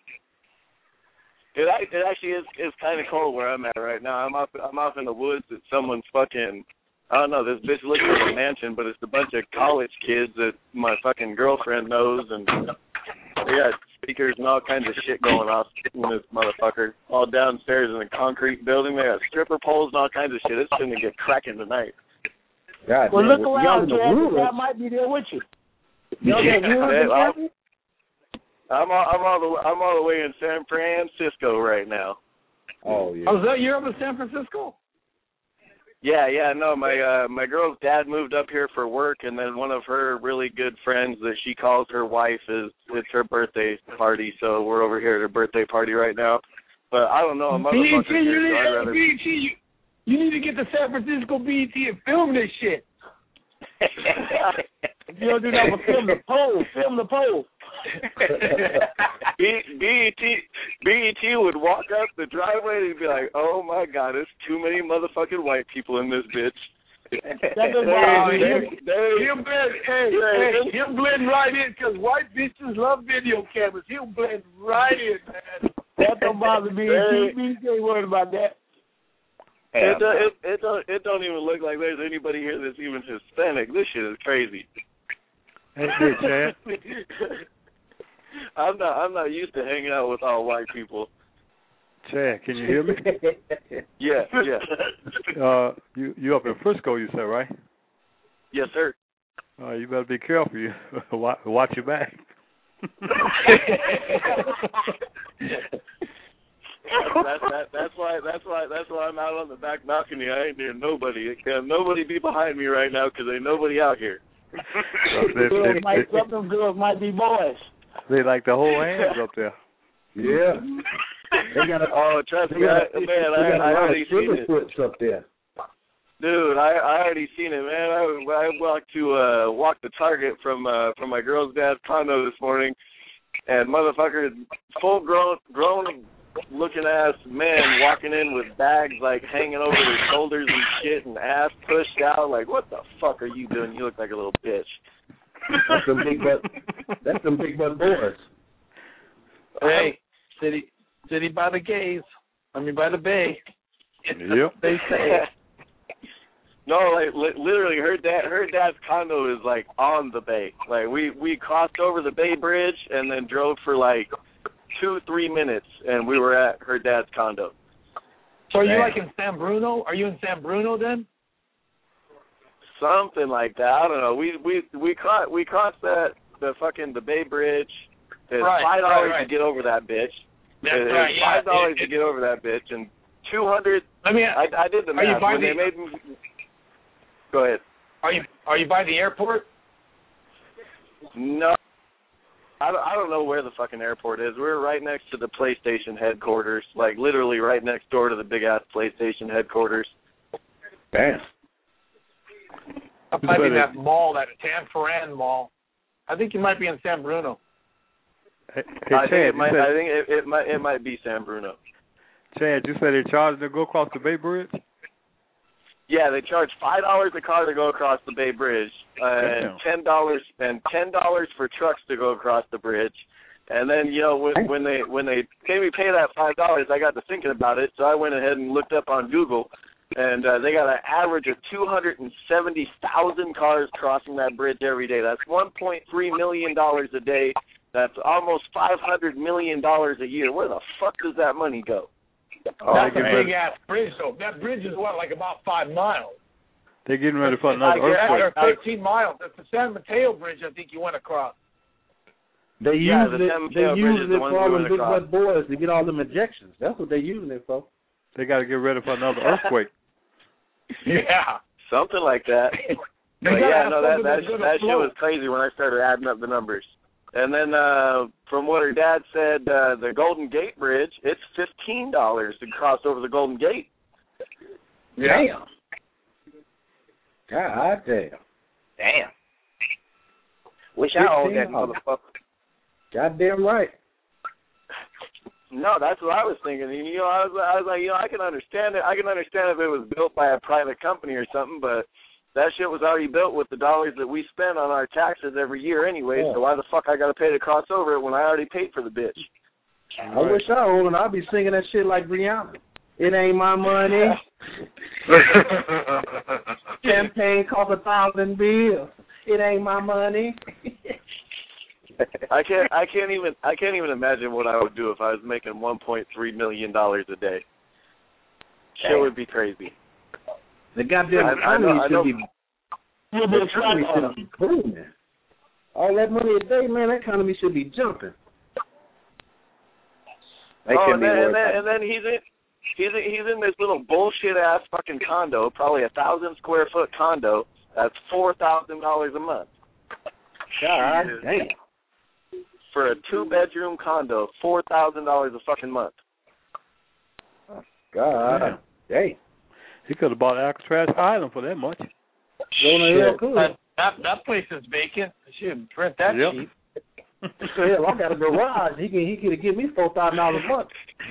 It actually is kind of cold where I'm at right now. I'm off in the woods at someone's fucking. I don't know. This bitch looks like a mansion, but it's a bunch of college kids that my fucking girlfriend knows, and they got speakers and all kinds of shit going off in this motherfucker. All downstairs in a concrete building. They got stripper poles and all kinds of shit. It's gonna get cracking tonight. God, well, man, look around, Chad. I might be there with you. I'm all the way in San Francisco right now. Oh yeah. Oh, is that you're up in San Francisco? Yeah, no, my girl's dad moved up here for work, and then one of her really good friends that she calls her wife it's her birthday party, so we're over here at her birthday party right now. But I don't know, a motherfucker here, so you need to get to San Francisco BET and film this shit. If you don't do that, we'll film the pole. BET would walk up the driveway and be like, "Oh my God, there's too many motherfucking white people in this bitch." He'll blend right in because white bitches love video cameras. He'll blend right in, man. That don't bother me. BET ain't worried about that. It don't even look like there's anybody here that's even Hispanic. This shit is crazy. Hey, Chad. I'm not used to hanging out with all white people. Chad, can you hear me? Yeah. You up in Frisco, you said, right? Yes, sir. You better be careful. You watch your back. That's why I'm out on the back balcony. I ain't near nobody. Nobody be behind me right now because ain't nobody out here. Some of them girls might be boys. They like to hold hands up there. Yeah. They got trust me, I already seen it. Up there. Dude, I already seen it, man. I walked the Target from my girl's dad's condo this morning, and motherfucker, full grown looking ass men walking in with bags like hanging over their shoulders and shit and ass pushed out. Like, what the fuck are you doing? You look like a little bitch. That's them big butt. That's them big butt boys. Hey, city by the gays. I mean by the bay. Yep. They say. No, like literally, her dad's condo is like on the bay. Like we crossed over the Bay Bridge and then drove for like 2-3 minutes, and we were at her dad's condo. So are you like in San Bruno? Are you in San Bruno then? Something like that. I don't know. We crossed the Bay Bridge. It's $5 to get over that bitch. That's right. Yeah. $5 to get over that bitch, and $200. I did the math. When they made me. Go ahead. Are you by the airport? No. I don't know where the fucking airport is. We're right next to the PlayStation headquarters, like literally right next door to the big-ass PlayStation headquarters. Damn. That might be that mall, that San Ferran mall. I think you might be in San Bruno. Hey, I Chad, think it might be San Bruno. Chad, you said they charged to go across the Bay Bridge? Yeah, they charge $5 a car to go across the Bay Bridge, and $10 for trucks to go across the bridge. And then when they made me pay that $5, I got to thinking about it, so I went ahead and looked up on Google, and they got an average of 270,000 cars crossing that bridge every day. That's $1.3 million a day. That's almost $500 million a year. Where the fuck does that money go? That's a big-ass bridge, though. That bridge is, like about 5 miles? They're getting ready for another earthquake. Or 13 miles. That's the San Mateo Bridge, I think you went across. They use it for all the big butt boys to get all them injections. That's what they're using it for. They got to get ready for another earthquake. Yeah. Something like that. But yeah, no, that shit was crazy when I started adding up the numbers. And then from what her dad said, the Golden Gate Bridge, it's $15 to cross over the Golden Gate. Damn. God damn. Damn. Wish I owned that motherfucker. Goddamn right. No, that's what I was thinking. I was like, I can understand it. I can understand if it was built by a private company or something, but that shit was already built with the dollars that we spend on our taxes every year anyway, so why the fuck I got to pay to cross over it when I already paid for the bitch? I wish I owned and I'd be singing that shit like Rihanna. It ain't my money. Champagne cost 1,000 bills. It ain't my money. I can't even imagine what I would do if I was making $1.3 million a day. Shit would be crazy. The goddamn economy should be booming. All that money a day, man, that economy should be jumping. And then he's in this little bullshit ass fucking condo, probably 1,000 square foot condo. That's $4,000 a month. God damn. For a 2-bedroom condo, $4,000 a fucking month. God damn. He could have bought Alcatraz Island for that much. That place is vacant. Should rent that cheap. Hell, I got a garage. He could have given me $4,000 a month.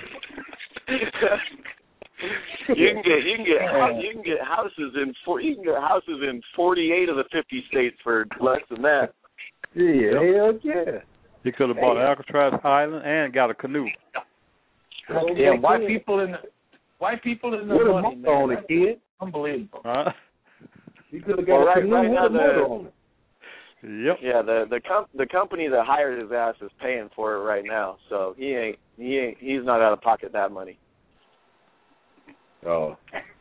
You can get houses in 48 of the 50 states for less than that. Yeah, hell yeah. He could have bought Alcatraz Island and got a canoe. Yeah, white people in the money, man. On it, kid. Unbelievable. You could have got a canoe with a motor on it. Yep. Yeah, the company that hired his ass is paying for it right now, so he's not out of pocket that money. Oh.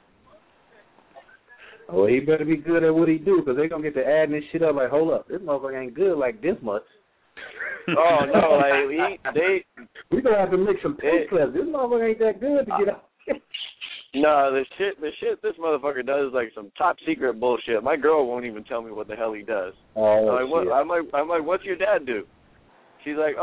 Well, he better be good at what he do, because they're going to get to adding this shit up like, hold up, this motherfucker ain't good like this much. Oh, no, we're going to have to make some pay clips. This motherfucker ain't that good to get out. No, the shit this motherfucker does is like some top secret bullshit. My girl won't even tell me what the hell he does. Oh, I'm like, what's your dad do? She's like,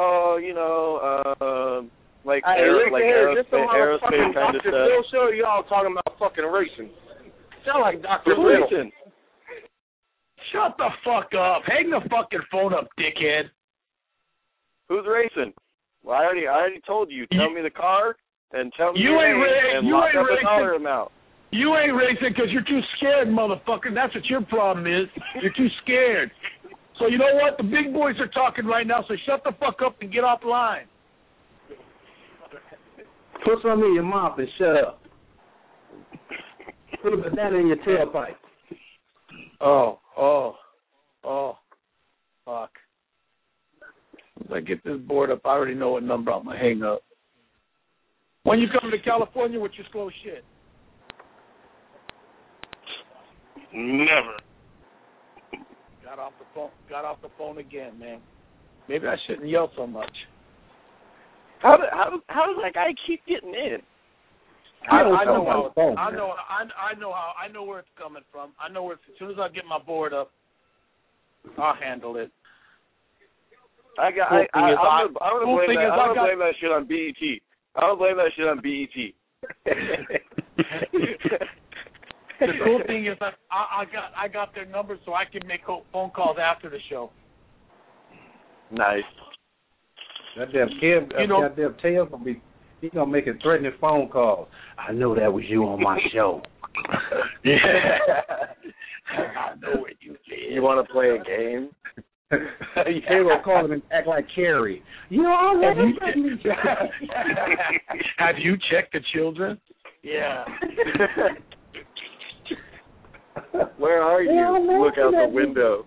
like aerospace kind of stuff. Bill Show, y'all talking about fucking racing. Sound like Dr. Bill. Shut the fuck up. Hang the fucking phone up, dickhead. Who's racing? Well, I already told you. Tell me the car, and tell me You your ain't name and lock up racing. a dollar amount. You ain't racing because you're too scared, motherfucker. That's what your problem is. You're too scared. So you know what? The big boys are talking right now, so shut the fuck up and get off line. Put some in your mouth and shut up. Put a banana in your tailpipe. Oh, fuck. Once I get this board up, I already know what number I'm going to hang up. When you come to California with your slow shit? Never. Got off the phone again, man. Maybe I shouldn't yell so much. How does that guy keep getting in? I know where it's coming from. I know where as soon as I get my board up, I'll handle it. I'm gonna blame that shit on BET. I'm gonna blame that shit on BET. The cool thing is that I got their numbers so I can make phone calls after the show. Nice. That damn kid, goddamn Tails he's gonna make it threatening phone calls. I know that was you on my show. Yeah. I know what you did. You want to play a game? They gonna call him and act like Carrie. Have you checked the children? Yeah. Where are you? Look out the window.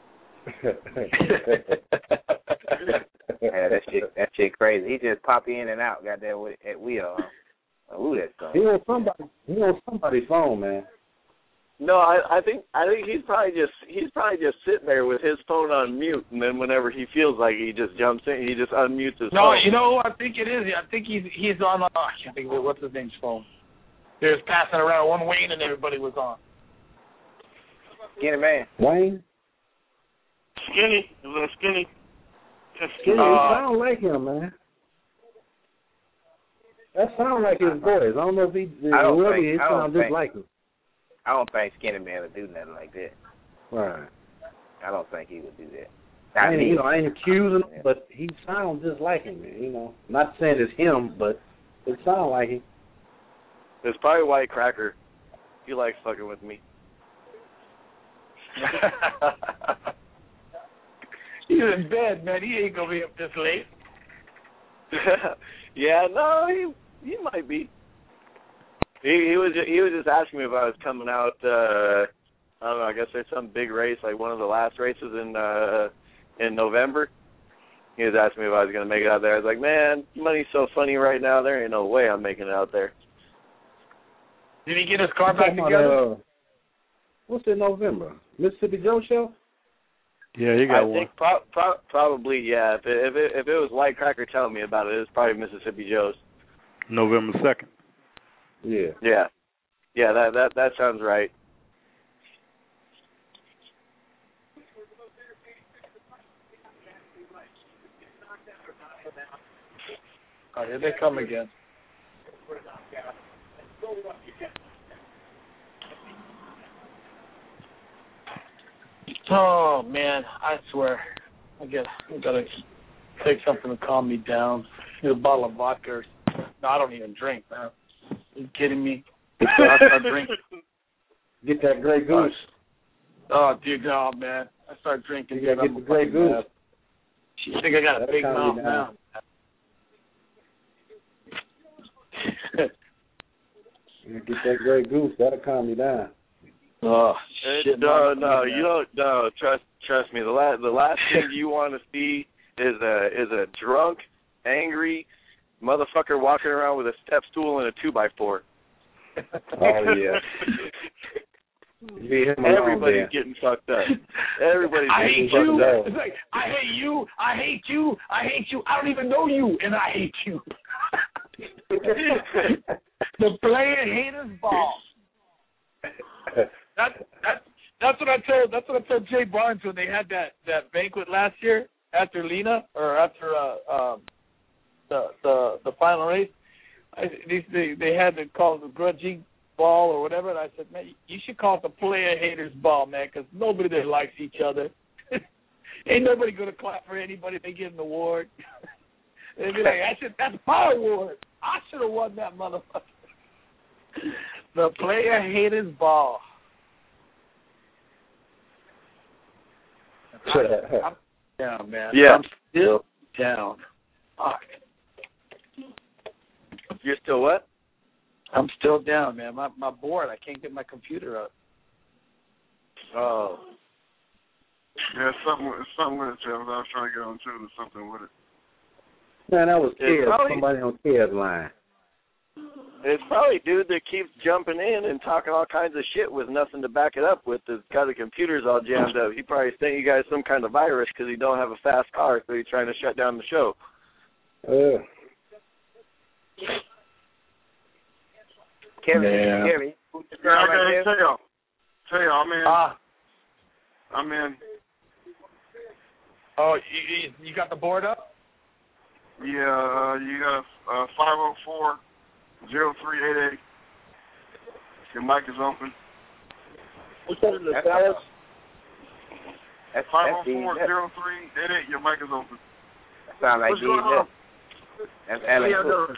Yeah, that shit crazy. He just pop in and out, got that at wheel. Ooh, that's fun. He on somebody's phone, man. No, I think he's probably just sitting there with his phone on mute, and then whenever he feels like he just jumps in, he just unmutes his phone. No, you know who I think it is? I think he's on. I can't think of it. What's his name's phone? They was passing around one Wayne, and everybody was on. Skinny man. Wayne. Skinny, a little skinny. Skinny, it sounds like him, man. That sounds like his voice. I don't know if he sounds just like him. I don't think Skinny Man would do nothing like that. Right. I don't think he would do that. I ain't accusing him, but he sounds just like him, man. Not saying it's him, but it sounds like him. It's probably White Cracker. He likes fucking with me. He's in bed, man. He ain't gonna be up this late. Yeah, no, he might be. He was just asking me if I was coming out. I don't know. I guess there's some big race, like one of the last races in November. He was asking me if I was gonna make it out there. I was like, man, money's so funny right now. There ain't no way I'm making it out there. Did he get his car back together? What's in November? Mississippi Joe show? Yeah, you got one. I think probably, yeah. If it was White Cracker telling me about it, it's probably Mississippi Joe's. November 2nd. Yeah. Yeah, that sounds right. Oh, here they come again. Oh man, I swear, I gotta take something to calm me down. Get a bottle of vodka. No, I don't even drink, man. Are you kidding me? I start drinking. Get that Grey Goose. Oh, dude, no, man. I start drinking. You gotta get the Grey Goose. I think I got a big mouth now. You get that Grey Goose. That'll calm you down. Oh shit! No, you don't. No, trust me. The last thing you want to see is a drunk, angry motherfucker walking around with a step stool and a 2x4. Oh yeah. Everybody's getting fucked up. Everybody's getting fucked up. It's like, I hate you. I hate you. I hate you. I don't even know you, and I hate you. The player haters ball. That's what I told Jay Barnes when they had that banquet last year after Lena or after the final race. They had to call it the grudging ball or whatever, and I said, man, you should call it the player haters ball, man, because nobody there likes each other. Ain't nobody gonna clap for anybody if they get an award. They'd be like, that's my award. I should have won that motherfucker. The player haters ball. I'm down, man. Yeah. I'm still down. Fuck. You're still what? I'm still down, man. My board, I can't get my computer up. Oh. Yeah, something with it, Jeff. I was trying to get on too. There's something with it. Man, that was Kev. Probably, Somebody on Kev's line. it's probably dude that keeps jumping in and talking all kinds of shit with nothing to back it up with. That's got the computers all jammed up. He probably sent you guys some kind of virus because he don't have a fast car, so he's trying to shut down the show. Kevin, Yeah, I gotta tell y'all, I'm in. Oh, you got the board up? Yeah, you got 504-0388. Your mic is open. What's up, the fellas? 504-0388. Your mic is open. Sound like What's going on? That's Alex.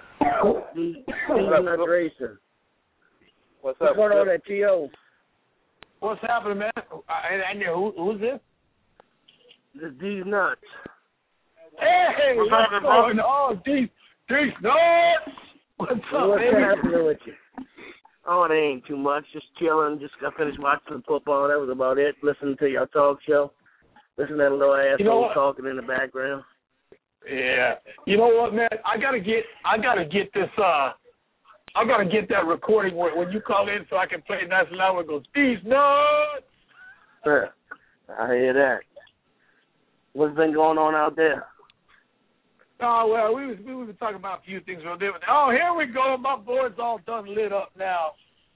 What's up? going on at T.O.? What's happening, man? And who's this? These nuts. Hey, what's going on? These nuts. What's up, What's baby? happening with you? Oh, it ain't too much. Just chilling. Just got finished watching the football. That was about it. Listening to your talk show. Listening to that little asshole talking in the background. Yeah. You know what, man? I gotta get this. I gotta get that recording when you call in so I can play it nice and loud. Where it goes, these nuts. Sure. I hear that. What's been going on out there? Oh, well, we was talking about a few things real different. Oh, here we go. My board's all done lit up now.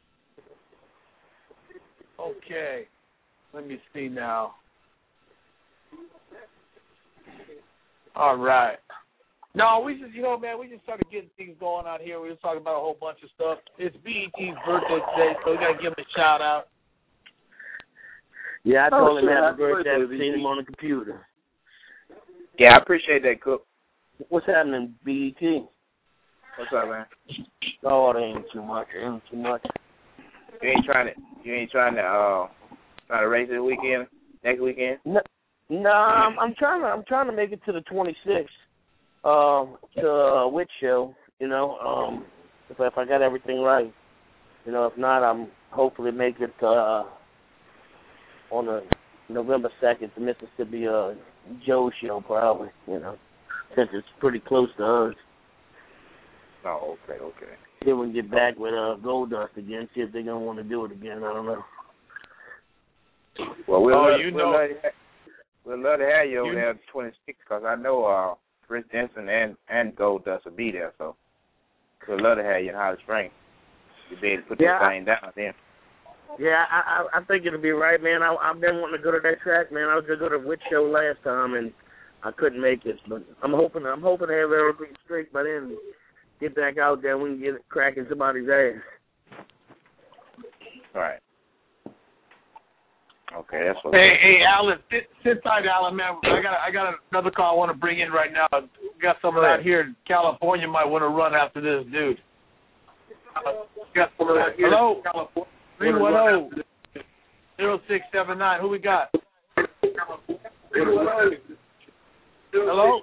Okay. Let me see now. All right. No, we just started getting things going out here. We were talking about a whole bunch of stuff. It's BET's birthday today, so we got to give him a shout-out. Yeah, I told him happy birthday. I haven't seen him on the computer. Yeah, I appreciate that, Cook. What's happening, BET? What's up, man? Oh, it ain't too much. You ain't trying to race this weekend? Next weekend? No, I'm trying to make it to the 26th. To a witch show. You know, if I got everything right. You know, if not, I'm hopefully make it on the November 2nd, the Mississippi Joe show, probably. You know, since it's pretty close to us. Oh, okay. Then we can get back with Goldust again. See if they're gonna want to do it again. I don't know. Well, we'll love to have you over there at 26 because I know Chris Denson and Goldust will be there, so we'd love to have you in Holly Springs. You'll be able to put this thing down then. Yeah, I think it'll be right, man. I've been wanting to go to that track, man. I was gonna go to Witch Show last time and I couldn't make it, but I'm hoping to have everything straight by then. Get back out there, we can get it cracking somebody's ass. All right. Okay, that's what. Hey, Alan, sit tight, Alan, man. I got another call I want to bring in right now. We got someone out here in California might want to run after this dude. Got someone out here. Hello, 310-0679. Who we got? Hello.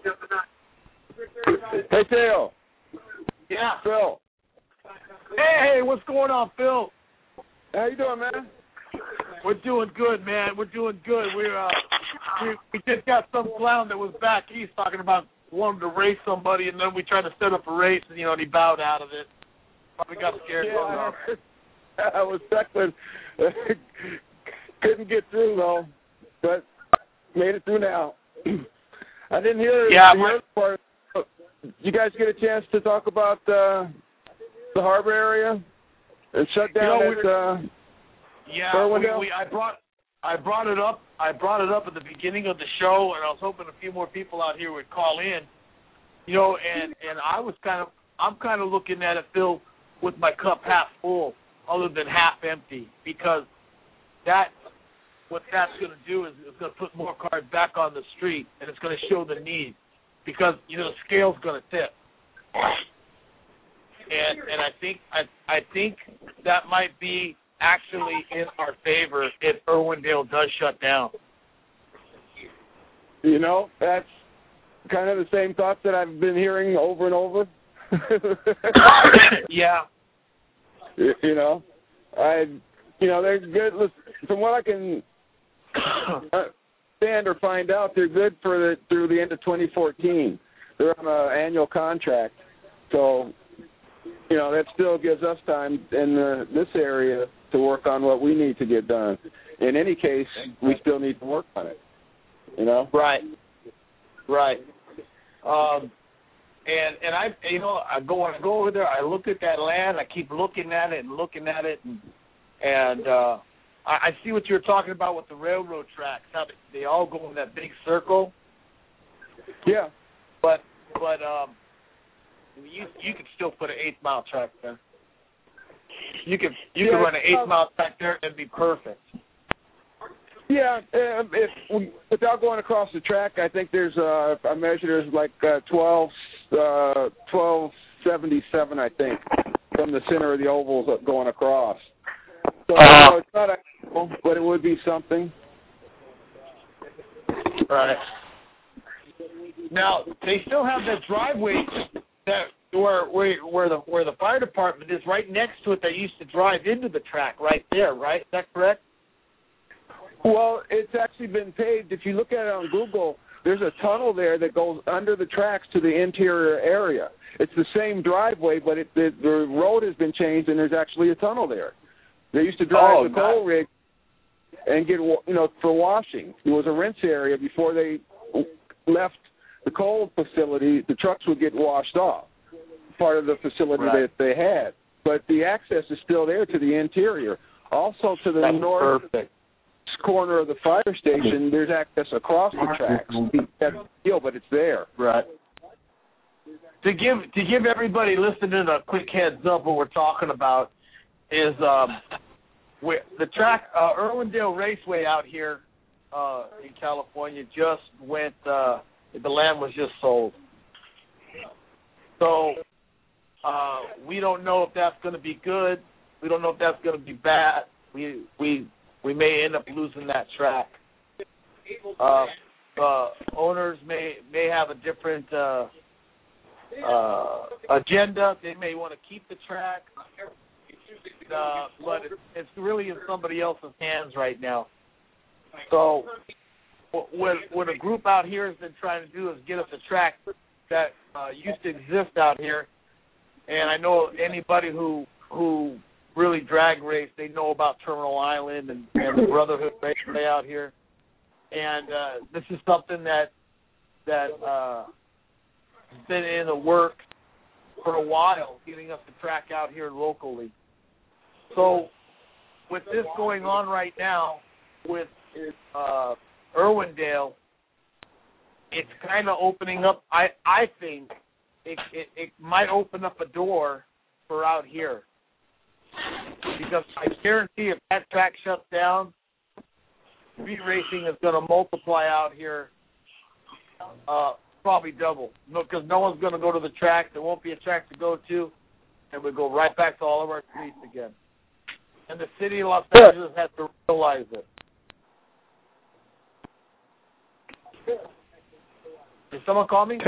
Hey, Phil. Yeah, Phil. Hey, what's going on, Phil? How you doing, man? We're doing good, man. We're doing good. We just got some clown that was back east talking about wanting to race somebody, and then we tried to set up a race, and and he bowed out of it. Probably got scared. Yeah, I was stuck with. Couldn't get through though, but made it through now. I didn't hear the other part. You guys get a chance to talk about the harbor area and shut down Yeah, I brought it up. I brought it up at the beginning of the show, and I was hoping a few more people out here would call in. And I'm kind of looking at it, Phil, with my cup half full, other than half empty, because what that's going to do is it's going to put more cars back on the street, and it's going to show the need, because the scale's going to tip. And I think that might be actually in our favor if Irwindale does shut down. You know, that's kind of the same thoughts that I've been hearing over and over. Yeah. You know, they're good. Listen, from what I can understand or find out, they're good through the end of 2014. They're on an annual contract, so that still gives us time in this area to work on what we need to get done. In any case, we still need to work on it. Right. And I go over there. I look at that land. I keep looking at it, and I see what you're talking about with the railroad tracks. How they all go in that big circle. Yeah. But you could still put an 8-mile track there. You could run an 8-mile track there and be perfect. Yeah, without going across the track, I think there's I measured there's like 1277, I think, from the center of the ovals going across. So it's not ideal, but it would be something. Right. Now they still have that driveway that where the fire department is right next to it. They used to drive into the track right there. Right? Is that correct? Well, it's actually been paved. If you look at it on Google, there's a tunnel there that goes under the tracks to the interior area. It's the same driveway, but the road has been changed, and there's actually a tunnel there. They used to drive the coal rig and get, for washing. It was a rinse area before they left the coal facility. The trucks would get washed off, part of the facility that they had. But the access is still there to the interior. Also to the north. Perfect. Corner of the fire station, there's access across the tracks. That's the deal, but it's there. Right. To give everybody listening a quick heads up, what we're talking about is the track Irwindale Raceway out here in California just went. The land was just sold. So we don't know if that's going to be good. We don't know if that's going to be bad. We may end up losing that track. Owners may have a different agenda. They may want to keep the track, but it's really in somebody else's hands right now. So what a group out here has been trying to do is get us a track that used to exist out here. And I know anybody who really drag race, they know about Terminal Island and the Brotherhood Raceway out here, and this is something that has been in the works for a while, getting us the track out here locally. So with this going on right now with Irwindale, it's kind of opening up. I think it might open up a door for out here. Because I guarantee if that track shuts down, speed racing is going to multiply out here probably double. Because no one's going to go to the track. There won't be a track to go to. And we go right back to all of our streets again. And the city of Los Angeles has to realize it. Did someone call me?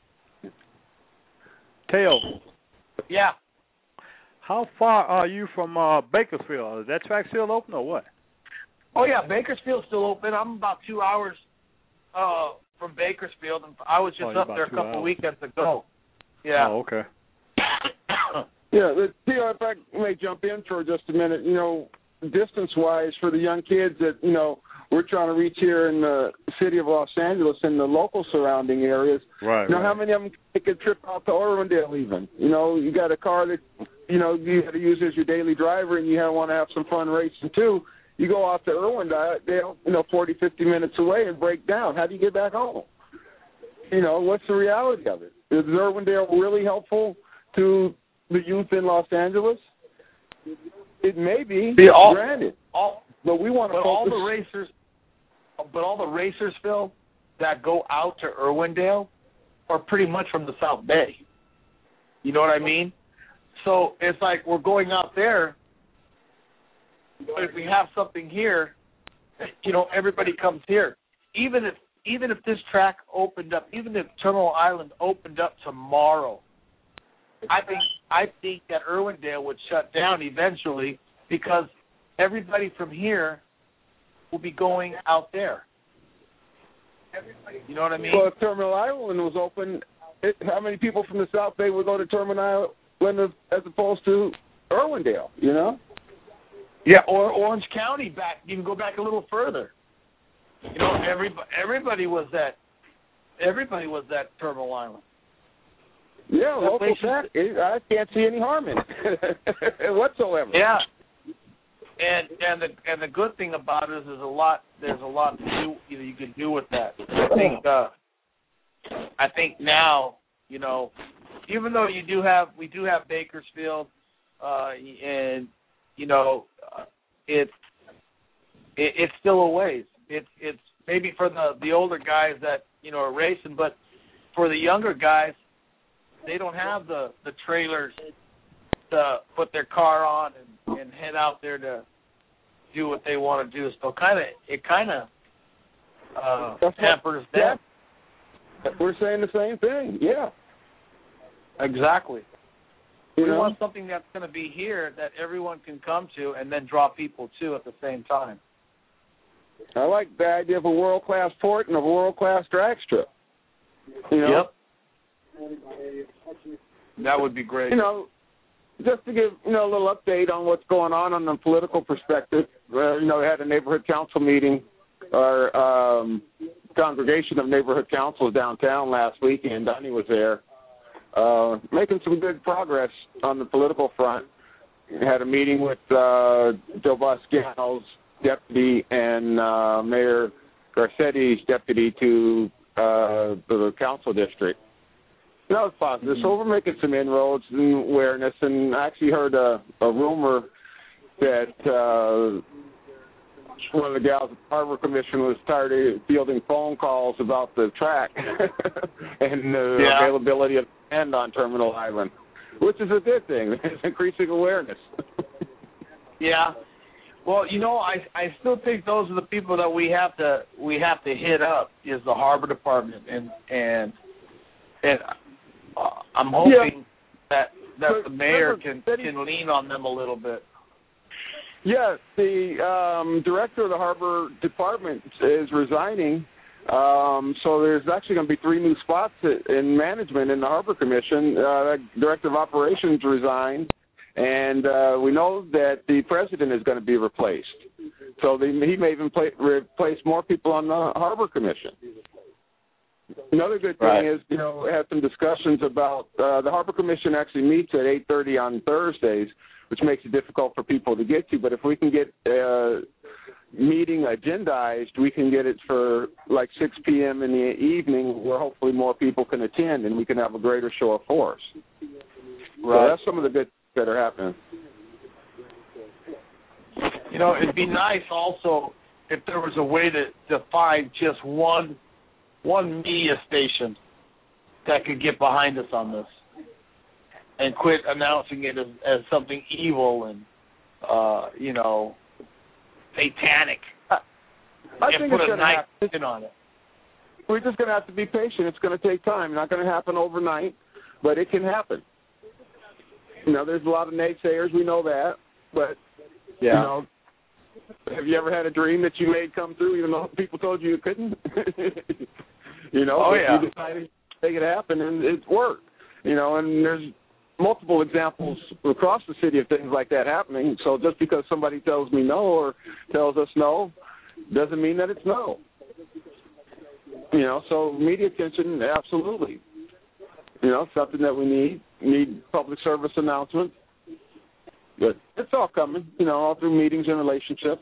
Teo. Yeah. How far are you from Bakersfield? Is that track still open or what? Oh, yeah, Bakersfield's still open. I'm about 2 hours from Bakersfield, and I was just up there a couple weekends ago. Yeah. Oh, okay. Yeah, Theo, if I may jump in for just a minute, distance-wise for the young kids that, we're trying to reach here in the city of Los Angeles and the local surrounding areas. Right. How many of them take a trip out to Irwindale even? You got a car that, you got to use as your daily driver and you want to have some fun racing too. You go out to Irwindale, 40, 50 minutes away and break down. How do you get back home? What's the reality of it? Is Irwindale really helpful to the youth in Los Angeles? It may be, granted. But we want to focus. All the racers, Phil, that go out to Irwindale are pretty much from the South Bay. You know what I mean? So it's like we're going out there, but if we have something here, everybody comes here. Even if this track opened up, even if Terminal Island opened up tomorrow, I think that Irwindale would shut down eventually because everybody from here will be going out there. You know what I mean? Well, if Terminal Island was open, how many people from the South Bay would go to Terminal Island as opposed to Irwindale, Yeah, or Orange County back. You can go back a little further. Everybody was at Terminal Island. Yeah, local track. I can't see any harm in it whatsoever. Yeah, and the good thing about it is there's a lot to do. You can do with that. I think now, even though we do have Bakersfield, and it's still a ways. It's maybe for the older guys that are racing, but for the younger guys, they don't have the trailers to put their car on and head out there to do what they want to do. So it kind of hampers them. We're saying the same thing. Yeah, exactly. We want something that's going to be here that everyone can come to and then draw people to at the same time. I like the idea of a world-class port and a world-class drag strip. Yep. That would be great. Just to give a little update on what's going on the political perspective. We had a neighborhood council meeting, our congregation of neighborhood councils downtown last weekend. Donnie was there, making some good progress on the political front. We had a meeting with Joe Boscano's deputy and Mayor Garcetti's deputy to the council district. That was positive. So we're making some inroads and awareness, and I actually heard a rumor that one of the gals at the Harbor Commission was tired of fielding phone calls about the track and the availability of land on Terminal Island, which is a good thing. It's increasing awareness. Yeah. Well, I still think those are the people that we have to hit up is the Harbor Department, and I'm hoping that the mayor can lean on them a little bit. Yeah, the director of the Harbor Department is resigning, so there's actually going to be 3 new spots in management in the Harbor Commission. Director of Operations resigned, and we know that the president is going to be replaced. So he may even replace more people on the Harbor Commission. Another good thing is, we had some discussions about the Harbor Commission actually meets at 8:30 on Thursdays, which makes it difficult for people to get to. But if we can get meeting agendized, we can get it for like 6 p.m. in the evening where hopefully more people can attend and we can have a greater show of force. So that's some of the good things that are happening. It'd be nice also if there was a way to find just one media station that could get behind us on this and quit announcing it as something evil and, satanic. I think put it's a nice spin on it. We're just going to have to be patient. It's going to take time. Not going to happen overnight, but it can happen. There's a lot of naysayers. We know that. But, have you ever had a dream that you made come through even though people told you couldn't? You decided to make it happen, and it worked. And there's multiple examples across the city of things like that happening. So just because somebody tells me no or tells us no doesn't mean that it's no. So media attention, absolutely. Something that we need public service announcements. But it's all coming, all through meetings and relationships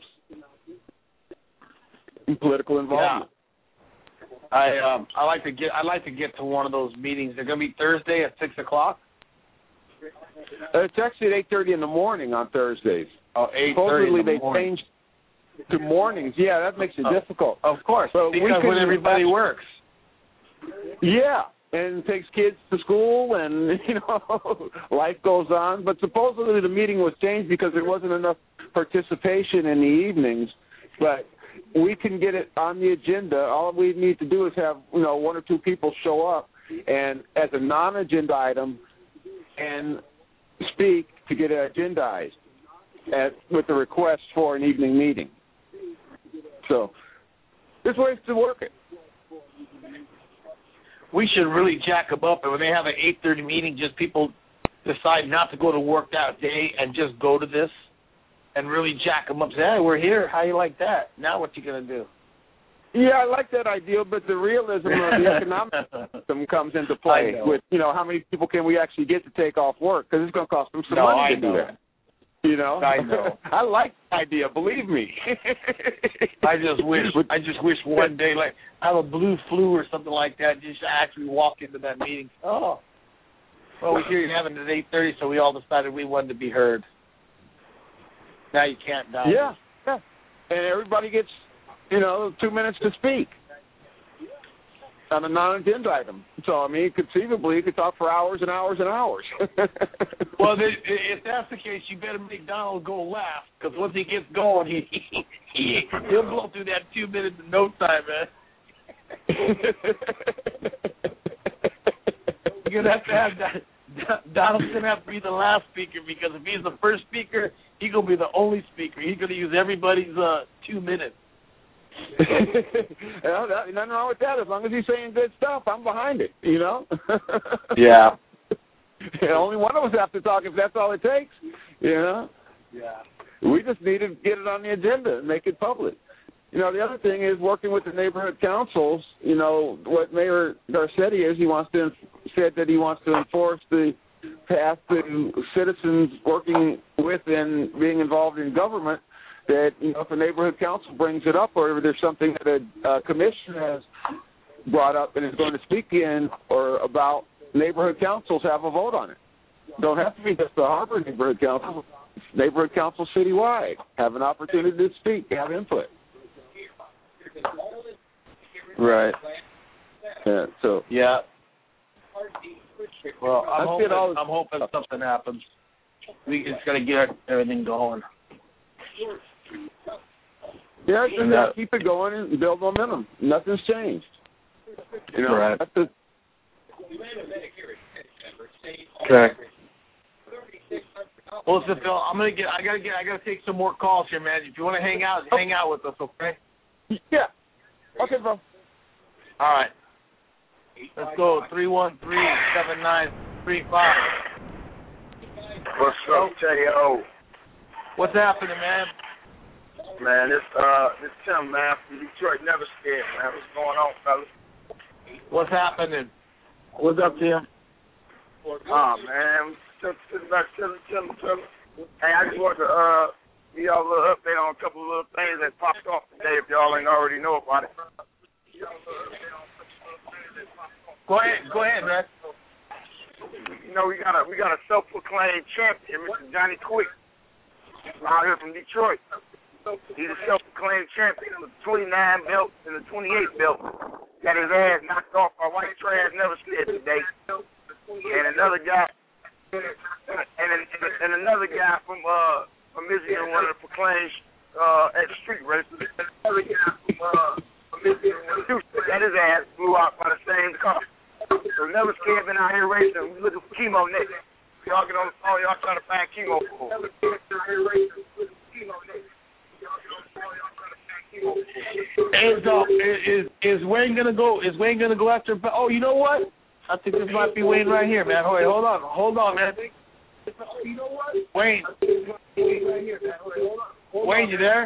and political involvement. Yeah. I like to get to one of those meetings. They're going to be Thursday at 6:00. It's actually at 8:30 in the morning on Thursdays. Oh, 8:30 Supposedly in the they morning. changed to mornings. Yeah, that makes it difficult. Of course, because when everybody works. Yeah, and takes kids to school, and, life goes on. But supposedly the meeting was changed because there wasn't enough participation in the evenings. But we can get it on the agenda. All we need to do is have, one or two people show up and as a non-agenda item and speak to get it agendized with the request for an evening meeting. So there's ways to work it. We should really jack them up. And when they have an 8:30 meeting, just people decide not to go to work that day and just go to this and really jack them up. Say, hey, we're here. How you like that? Now what you going to do? Yeah, I like that idea, but the realism of the economic system comes into play with, how many people can we actually get to take off work? Because it's going to cost them some money to do that. I know. I like the idea, believe me. I just wish one day, like, I have a blue flu or something like that, just actually walk into that meeting. Oh, well, we hear you're having it at 8:30, so we all decided we wanted to be heard. Now you can't die. Yeah. And everybody gets, 2 minutes to speak on a non-agenda item. So, conceivably, you could talk for hours and hours and hours. Well, if that's the case, you better make Donald go laugh, because once he gets going, he'll blow through that 2 minutes in no time, man. You're going to have that. Donald's going to have to be the last speaker, because if he's the first speaker, he's going to be the only speaker. He's going to use everybody's 2 minutes. Nothing wrong with that. As long as he's saying good stuff, I'm behind it, Yeah. Only one of us have to talk if that's all it takes, Yeah. We just need to get it on the agenda and make it public. The other thing is working with the neighborhood councils. What Mayor Garcetti is, said that he wants to enforce the path to citizens working with and being involved in government. That if a neighborhood council brings it up, or if there's something that a commission has brought up and is going to speak in or about, neighborhood councils have a vote on it. Don't have to be just the Harbor neighborhood council. Neighborhood council citywide have an opportunity to speak, have input. Right. Yeah. So. Yeah. Well, I'm hoping something happens. We just got to get everything going. Yeah, just got to keep it going and build momentum. Nothing's changed. Right. Okay. Well, listen, Phil, I gotta take some more calls here, man. If you want to hang out with us, okay? Yeah. Okay, bro. All right. Let's go. 313-7935. What's up, J.O.? What's happening, man? Man, this Tim, man, from Detroit, never scared, man. What's going on, fellas? What's happening? What's up, Tim? Oh, man, sitting back chilling. Hey, I just want to give y'all a little update on a couple of little things that popped off today, if y'all ain't already know about it. Go ahead, man. We got a self-proclaimed champion, Mr. Johnny Quick, out here from Detroit. He's a self-proclaimed champion with the 29 belt and the 28 belt. Got his ass knocked off by white trash, never slid today. And another guy, and another guy from Michigan, one of the proclaimed at the street racers. Another guy from Michigan, got his ass blew out by the same car. So never scared, been out here racing. We looking for chemo next. Y'all get on the phone, y'all trying to find chemo for. Is Wayne gonna go? Is Wayne gonna go after? Oh, you know what? I think this might be Wayne right here, man. Wait, hold on, man. You know what? Wayne. Wayne, you there?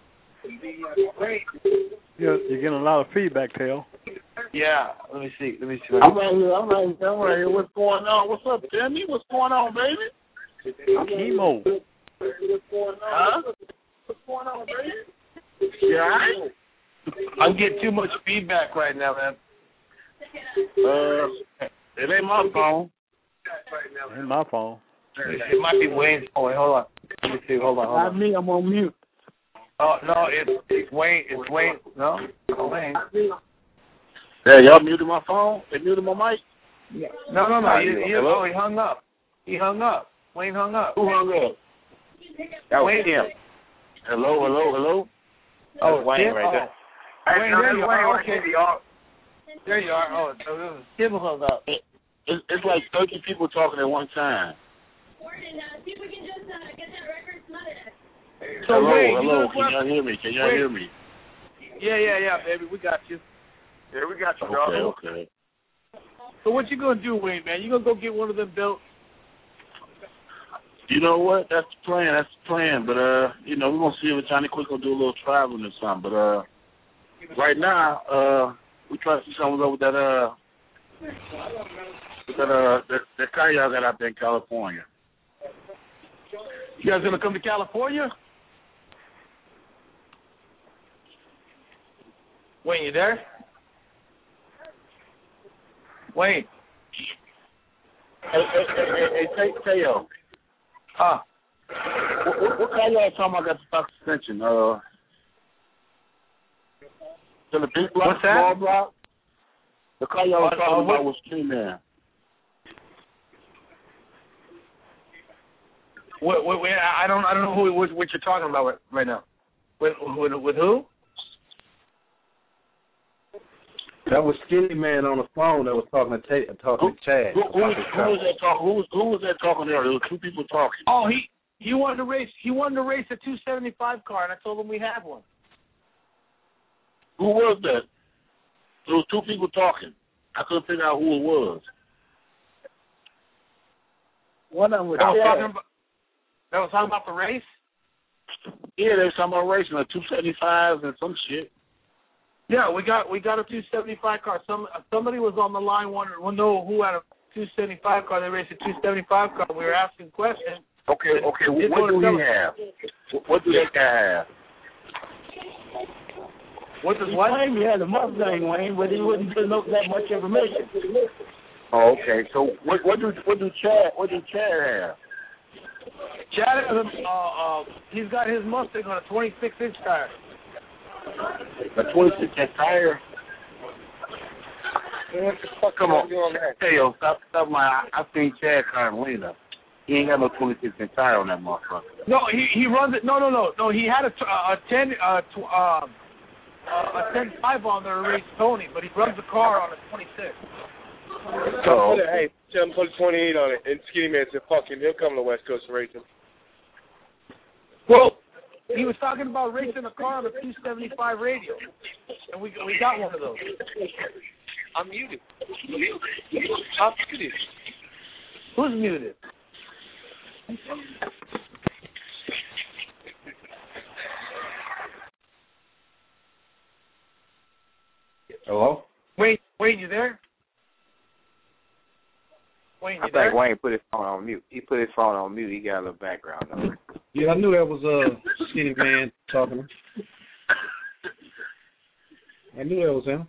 You're getting a lot of feedback, Tail. Yeah. Let me see. I'm right here. What's going on? What's up, Jimmy? What's going on, baby? Chemo. What's going on? Huh? What's going on, baby? Yeah. I'm getting too much feedback right now, man. It ain't my phone. It ain't my phone. It might be Wayne's phone. Hold on. Let me see. Hold on. Not me. I'm on mute. Oh no, it's Wayne. It's Wayne. No, Wayne. Hey, y'all muted my phone? They muted my mic? No. He hung up. Wayne hung up. Who hung up? That was Wayne. him. Hello. Oh, That's Wayne Tim? right there. Wayne, there you are. Okay. There you are. Oh, so it was Tim hung up. It's like 30 people talking at one time. See if we can just get that record smothered. So hello. Wayne, Can y'all hear me? Hear me? Yeah, baby. We got you. Yeah, we got you, dog. Okay. So what you gonna do, Wayne, man? You gonna go get one of them built? You know what? That's the plan. But we're gonna see if Johnny Quick will do a little traveling or something. But right now, we try to see something over that car y'all got out there in California. You guys gonna come to California? Wayne, you there? Wayne. Hey, Teo. What car y'all talking about got the stock suspension? To the big block, what's that? Small block? The car y'all was talking about was Skinny Man. Wait, I don't know what you're talking about right now. With who? That was Skinny Man on the phone that was talking to Chad. Who was that talking there? There were two people talking. Oh, he wanted to race. He wanted to race a 275 car, and I told him we have one. Who was that? There was two people talking. I couldn't figure out who it was. One of them was that was talking about the race? Yeah, they were talking about racing a 275 and some shit. Yeah, we got a 275 car. Somebody was on the line wondering who had a 275 car. They raced a 275 car. We were asking questions. Okay. What do he have? What do that guy have? What does what? He claimed he had a Mustang, Wayne, but he wouldn't put that much information. Oh, okay. So what do Chad have? Chad has he's got his Mustang on a 26-inch tire. A 26-inch tire? Come on. Hey, yo, stop my. I think Chad Carolina. He ain't got no 26-inch tire on that motherfucker. No, he runs it. No. He had a 10.5 on there to race Tony, but he runs the car on a 26. So, hey, tell him put a 28 on it, and Skinny Man said, "Fuck him, he'll come to West Coast and race him." Well, he was talking about racing a car on a 275 radio, and we got one of those. I'm muted. Who's muted? Hello? Wayne, you there? Wayne, you I there? think Wayne put his phone on mute. He put his phone on mute. He got a little background noise. Yeah, I knew that was Skinny Man talking. I knew that was him.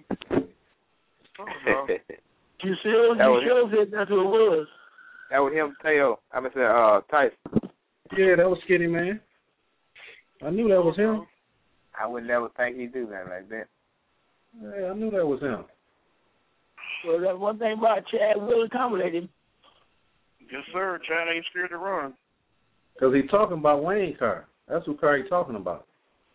You sure said that's who it was? That was him, Teo. Tyson. Yeah, that was Skinny Man. I knew that was him. I would never think he'd do that like that. Yeah, I knew that was him. Well, that's one thing about Chad. Will accommodate him. Yes, sir. Chad ain't scared to run. Because he's talking about Wayne car. That's what car he's talking about.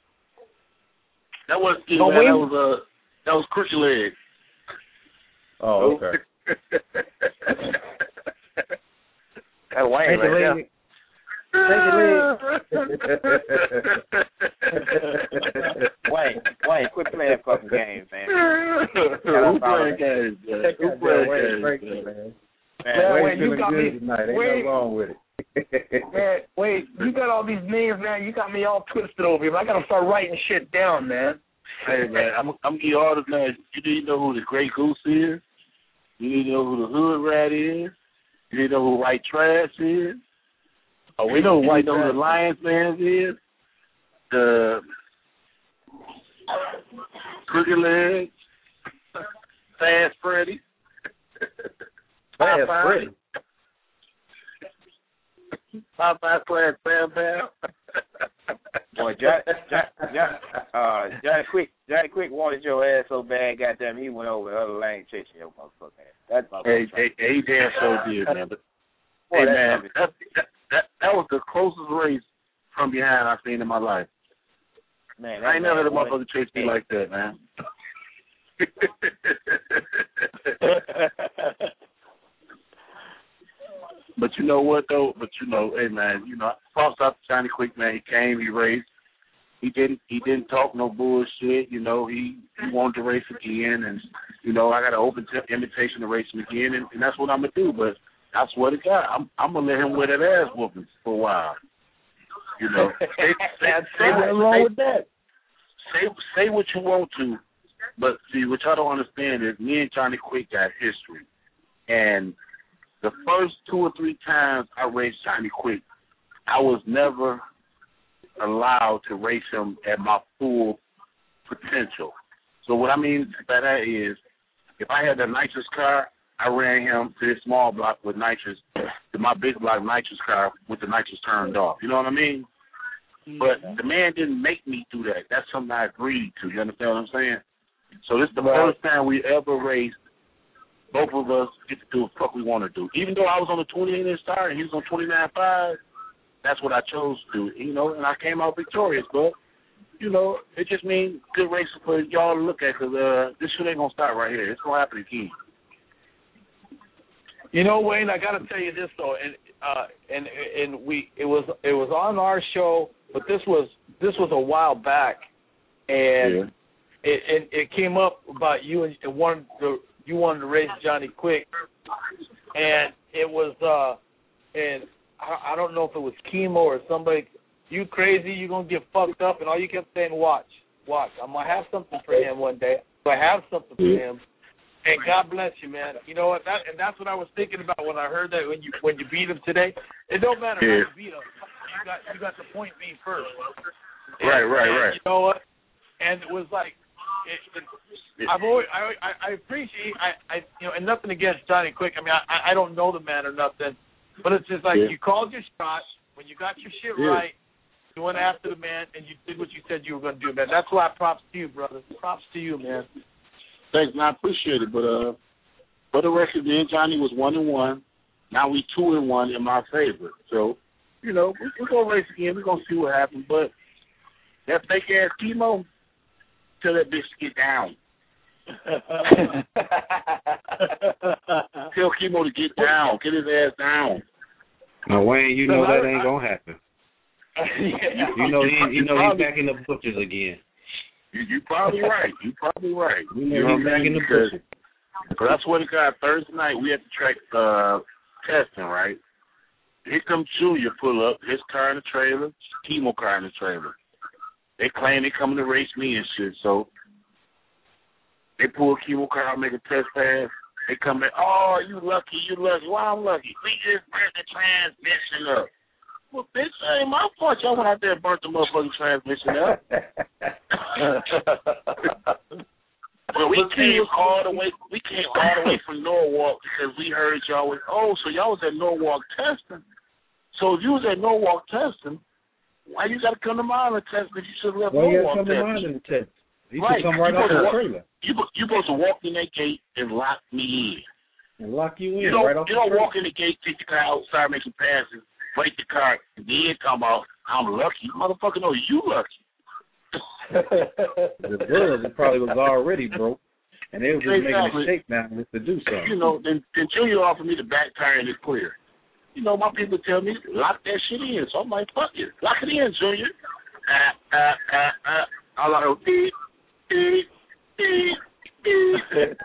That was Skinny Man. That was Crooked Leg. Oh, okay. That's Wayne right there. Wayne, quit playing fucking games, man. Who playing games, man? Wayne's feeling good tonight. Ain't nothing wrong with it. Man, wait, you got all these names, man. You got me all twisted over here. I got to start writing shit down, man. Hey, man, I'm gonna give you all the names. You need to know who the Grey Goose is. You need to know who the Hood Rat is. You need to know who White Trash is. Oh, we know who White Trash. The Lions Man is. The Crooked Leg. Fast Freddy. Fast Freddy. Popeye slash Bam Bam. Boy, Johnny Quick wanted your ass so bad, goddamn, he went over the other lane chasing your motherfucker ass. That's my He damn so did, man. But boy, hey, man, that was the closest race from behind I've seen in my life. Man, I ain't never had a motherfucker chase me like that, man. But you know what though? Hey man, props out to Johnny Quick, man. He came, he raced. He didn't talk no bullshit. He wanted to race again, and I got an open invitation to race him again, and that's what I'm gonna do. But I swear to God, I'm gonna let him wear that ass whooping for a while. Say what you want to, but see what y'all don't understand is me and Johnny Quick got history, and the first 2 or 3 times I raced Johnny Quick, I was never allowed to race him at my full potential. So what I mean by that is, if I had the nitrous car, I ran him to his small block with nitrous, to my big block nitrous car with the nitrous turned off. You know what I mean? But the man didn't make me do that. That's something I agreed to. You understand what I'm saying? So this is the first time we ever raced. Both of us get to do what the fuck we want to do. Even though I was on the 28-inch tire and he was on 29.5, that's what I chose to do, and I came out victorious. But, it just means good racing for y'all to look at, because this shit ain't going to stop right here. It's going to happen again. Wayne, I got to tell you this, though, and it was on our show, but this was a while back, and it came up about you and you wanted to race Johnny Quick, and it was and I don't know if it was Chemo or somebody. You crazy? You gonna get fucked up? And all you kept saying, watch. I'm gonna have something for him one day. I have something for him. And God bless you, man. You know what? That's what I was thinking about when I heard that when you beat him today. It don't matter how you beat him. You got the point beat first. Right. You know what? And it was like. I appreciate and nothing against Johnny Quick. I mean, I don't know the man or nothing, but it's just like you called your shot when you got your shit right. You went after the man and you did what you said you were going to do, man. That's why props to you, brother. Props to you, man. Thanks, man. I appreciate it. But for the record, me and Johnny was 1-1. Now we 2-1 in my favor. So we're gonna race again. We're gonna see what happens. But that fake ass Chemo. Tell that bitch to get down. Tell Chemo to get down. Get his ass down. Now, Wayne, that ain't gonna happen. He's back in the butchers again. You probably right. He's back in the butchers. But I swear to God, Thursday night we had the track testing, right? Here comes Junior pull up, his car in the trailer, Chemo car in the trailer. They claim they coming to race me and shit, so they pull a Chemo car out, make a test pass. They come back, oh, you lucky. Why I'm lucky? We just burnt the transmission up. Well, bitch, that ain't my fault. Y'all went out there and burnt the motherfucking transmission up. Well, we came all the way from Norwalk because we heard y'all was, so y'all was at Norwalk testing. So if you was at Norwalk testing, why you got to come to mine and test if you should have left Norwalk test? You should come right off the trailer. You supposed to walk in that gate and lock me in. And lock you in right off the trailer. You don't walk in the gate, take the car outside, make some passes, break the car, and then come off, I'm lucky. Motherfucker, no, you lucky. It probably was already broke. And they were just making a shakedown just to do something. Then Junior offered me the back tire and it's clear. My people tell me, lock that shit in. So I'm like, fuck it. Lock it in, Junior. I'm like, beep, beep, beep, beep.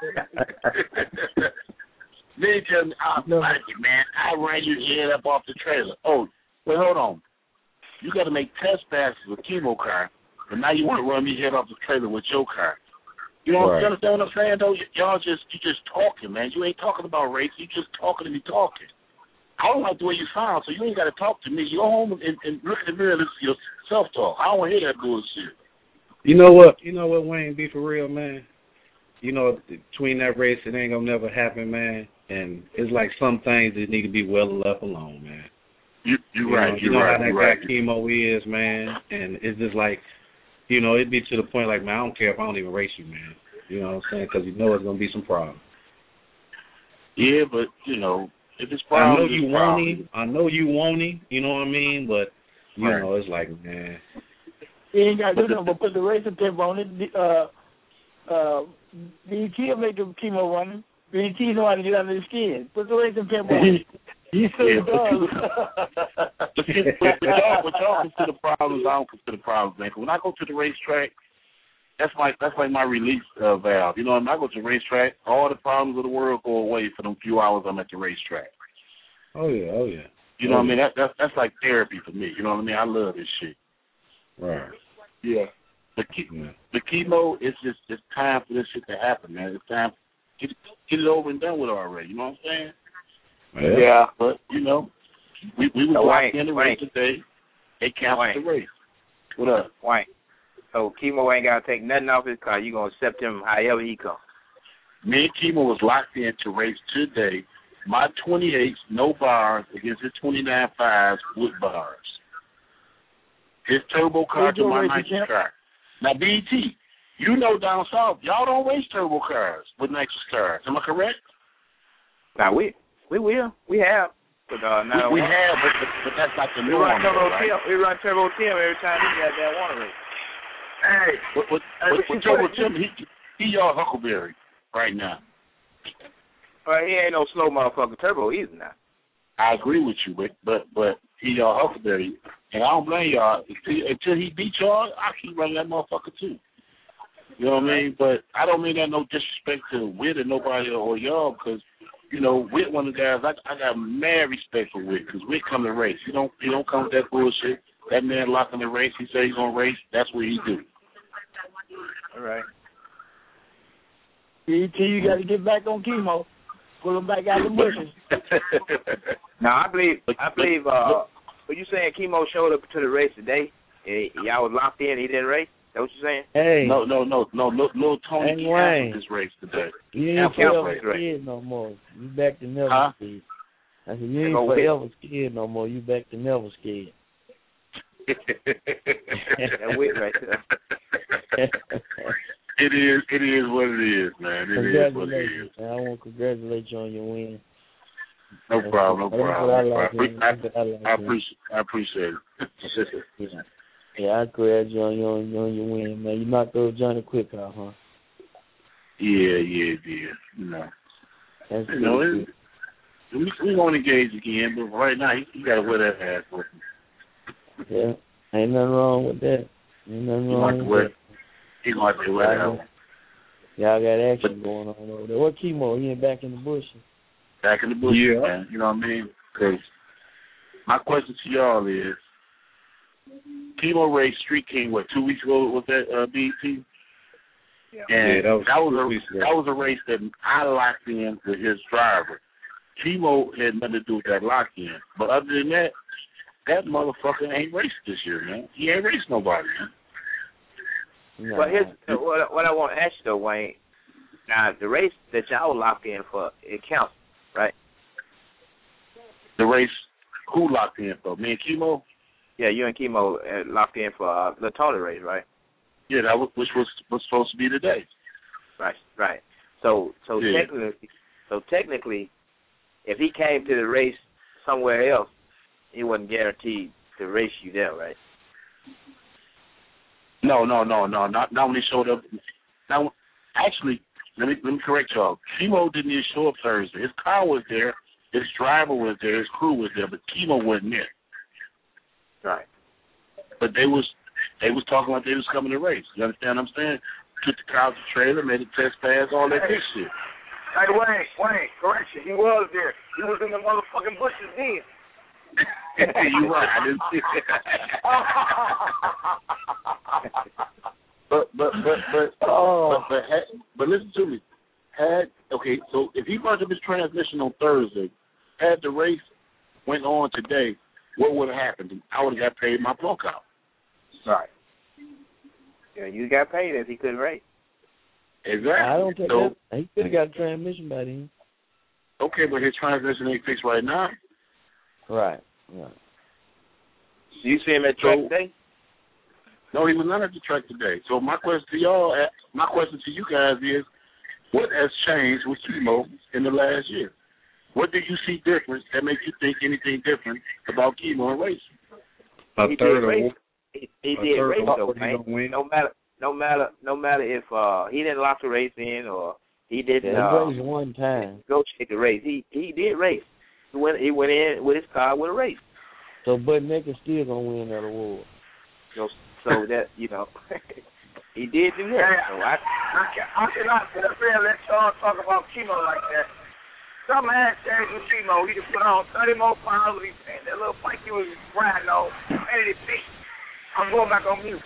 Then he tell me, like it, man. I ran your head up off the trailer. Oh, wait, hold on. You got to make test passes with Chemo car, but now you want to run me head off the trailer with your car. You know you understand what I'm saying, though? You just talking, man. You ain't talking about race. You just talking to me talking. I don't like the way you sound, so you ain't got to talk to me. You go home and look in the mirror and listen to your self-talk. I don't want to hear that bullshit. You know what, Wayne, be for real, man? Between that race, it ain't going to never happen, man. And it's like some things that need to be well left alone, man. You're right. You know how that guy Chemo is, man, and it's just like, it'd be to the point like, man, I don't care if I don't even race you, man. You know what I'm saying? Because it's gonna be some problems. Yeah, but if it's problems, I know you want him. You know what I mean? But it's like, man, he ain't got to do nothing but put the racing pimp on it. BET will make the Chemo running. BET know how to get under the skin. Put the racing pimp on it. He still does. But y'all consider problems. I don't consider problems, man. When I go to the racetrack, that's like my release valve. You know, when I go to the racetrack, all the problems of the world go away for them few hours I'm at the racetrack. Oh yeah. You know what I mean? That's like therapy for me. You know what I mean? I love this shit. Right. Yeah. The Chemo, it's time for this shit to happen, man. It's time get it over and done with already. You know what I'm saying? Yeah. But we was locked in the race today. They canceled the race. What up? Wayne. So Chemo ain't gotta take nothing off his car. You gonna accept him however he comes. Me and Chemo was locked in to race today. My 28s, no bars, against his 29 5s with bars. His turbo car to my nitrous car. Now, BET, down south, y'all don't race turbo cars with nitrous cars. Am I correct? Now, we will. We have. But now we have, but that's not the norm. We run Turbo Tim every time he got that one race. Hey, but Turbo Tim, he y'all Huckleberry right now. He ain't no slow motherfucking Turbo either now. I agree with you, but he y'all Huckleberry, and I don't blame y'all. Until he beat y'all, I keep running that motherfucker too. You know what I mean? But I don't mean that no disrespect to Whit or nobody or y'all, because Whit one of the guys. I got mad respect for Whit, because Whit come to race. He don't come with that bullshit. That man locking the race. He say he's gonna race. That's what he do. All right. BET, you got to get back on Chemo. Pull him back out of the bushes. Now I believe. What you saying? Chemo showed up to the race today. Y'all was locked in. He didn't race. That what you saying? Hey. No. Little Tony canceled this race today. You ain't forever scared no more. You back to never scared. I said you ain't forever scared no more. You back to never scared. That wit right there. It is what it is, man. It is what it is. I want to congratulate you on your win. No problem. I appreciate it. Yeah, I congratulate you on your win, man. You knocked over Johnny Quick out, huh? Yeah. That's we're going to engage again, but right now, you got to wear that ass with him. Yeah, ain't nothing wrong with that. Ain't nothing wrong with that. He's going to have to wear that one. Y'all got action going on over there. What Chemo? He ain't back in the bush? Back in the bush, man. You know what I mean? Because my question to y'all is, Chemo race Street King, 2 weeks ago, was that BET? Yeah. And that was a race that I locked in with his driver. Chemo had nothing to do with that lock-in. But other than that, that motherfucker ain't raced this year, man. He ain't raced nobody, man. No. But what I want to ask you, though, Wayne, now, the race that y'all locked in for, it counts, right? The race, who locked in for? Me and Chemo? Yeah, you and Chemo locked in for the Tawley race, right? Yeah, which was supposed to be today. Right. So technically, if he came to the race somewhere else, he wasn't guaranteed to race you there, right? No. Not when he showed up. Now, actually, let me correct y'all. Chemo didn't even show up Thursday. His car was there, his driver was there, his crew was there, but Chemo wasn't there. Right. But they was talking like they was coming to race. You understand what I'm saying? Took the car to the trailer, made a test pass, all that good shit. Hey, Wayne, correction. He was there. He was in the motherfucking bushes then. You right. I didn't see that. But listen to me. So if he burnt up his transmission on Thursday, had the race went on today, what would have happened? I would have got paid my plunk out. Right. Yeah, you got paid if he couldn't race. Exactly. I don't think that. He could have got a transmission by then. Okay, but his transmission ain't fixed right now. Right. You see him at track today? No, he was not at the track today. So my question to you guys is, what has changed with Kimo in the last year? What did you see different that makes you think anything different about Kimo and racing? He did race though, man. No matter if he didn't lock the race in or he didn't raced one time. Go check the race. He did race. He went in with his car with a race. So Bud Naked still gonna win that award. So that he did do that. So I cannot sit up here and let y'all talk about Kimo like that. Something has changed with Kimo. He just put on 30 more pounds. And that little bike he was riding on, and it beat. I'm going back on mute.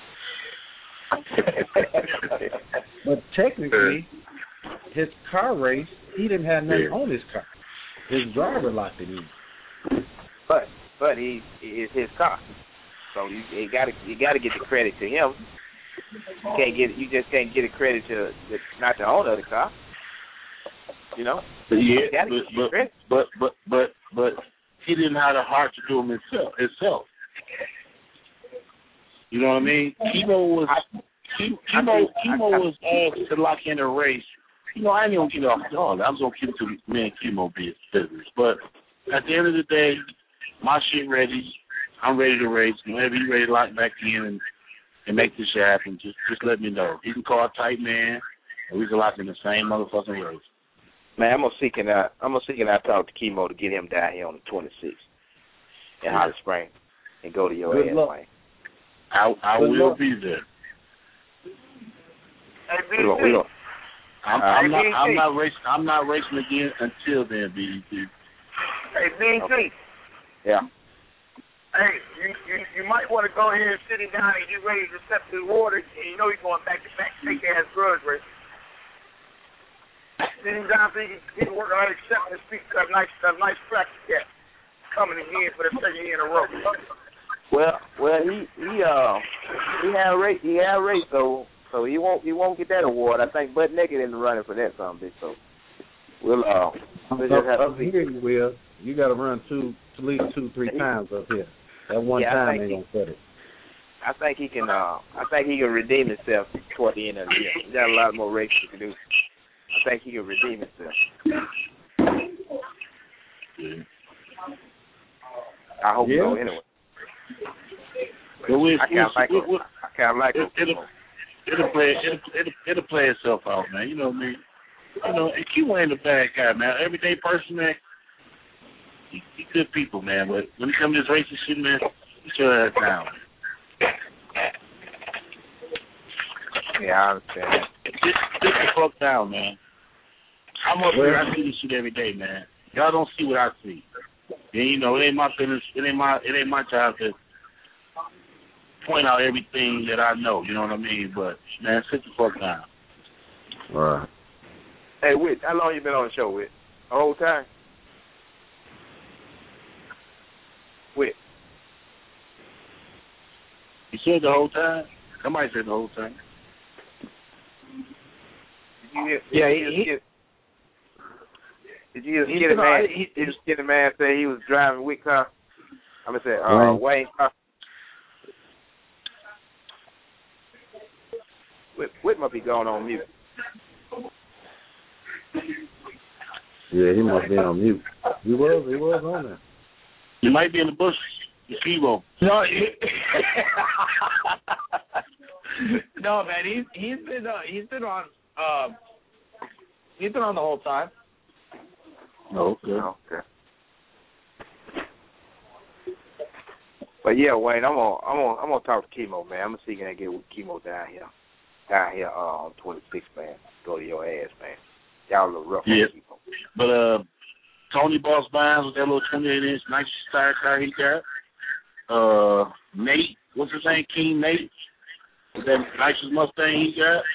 But technically, his car race, he didn't have nothing on his car. His driver locked it in. But it's his car, so you got to get the credit to him. You just can't get the credit to not the owner of the car. You know. Yeah, but he didn't have the heart to do them himself. You know what I mean? Kimo was asked to lock in a race. You know, I ain't gonna get off the all. I was gonna keep it to me and Kimo business. But at the end of the day, my shit ready. I'm ready to race. Whenever you ready to lock back in and make this shit happen, just let me know. You can call a tight man, and we can lock in the same motherfucking race. Man, I'm gonna seek and I talk to Kimo to get him down here on the 26th in Hot Spring and go to your ass, man. I will be there. Hey, I'm not racing again until then, BET. Hey, BET. Yeah. Hey, you might want to go ahead and sit him down and get ready to step to the water. And you know he's going back to back take ass grudge race. Sit him down so he can work on accepting the speak a nice practice cat coming again for the second year in a row. Well, he had a race, so he won't get that award. I think Bud Naked in the running for that something. So we'll just have to see. Here you will. You got to run at least 2-3 times up here. That one time ain't gonna cut it. I think he can. I think he can redeem himself toward the end of the year. He got a lot more races to do. I think he can redeem himself. Yeah. I hope so. Anyway. I kind of like it. It'll play itself out, man. You know what I mean? You know, and Kimo ain't a bad guy, man. Everyday person, man. He good people, man. But when it comes to this racing shit, man, he should have down. Yeah, I understand. Just the fuck down, man. I'm up here. I see this shit every day, man. Y'all don't see what I see. And you know, it ain't my business. It ain't my job to point out everything that I know. You know what I mean? But man, sit the fuck down. All right. Hey, Whit, how long you been on the show, Whit? The whole time? Whit. You said the whole time? Somebody said the whole time. Did you hear the man say he was driving Whit car? I'm gonna say Wayne car. Whit must be going on mute. Yeah, he must be on mute. He was on there. You might be in the bush. You see him. No, no, man. He's been on the whole time. Okay. But yeah, Wayne, I'm gonna talk to Kimo, man. I'm gonna see if I can get with Kimo down here on 26, man. Go to your ass, man. Y'all a little rough. Yeah. But Tony Boss Bynes with that little 28-inch nice tire car he got. Nate, what's his name? King Nate, with that nicest Mustang he got.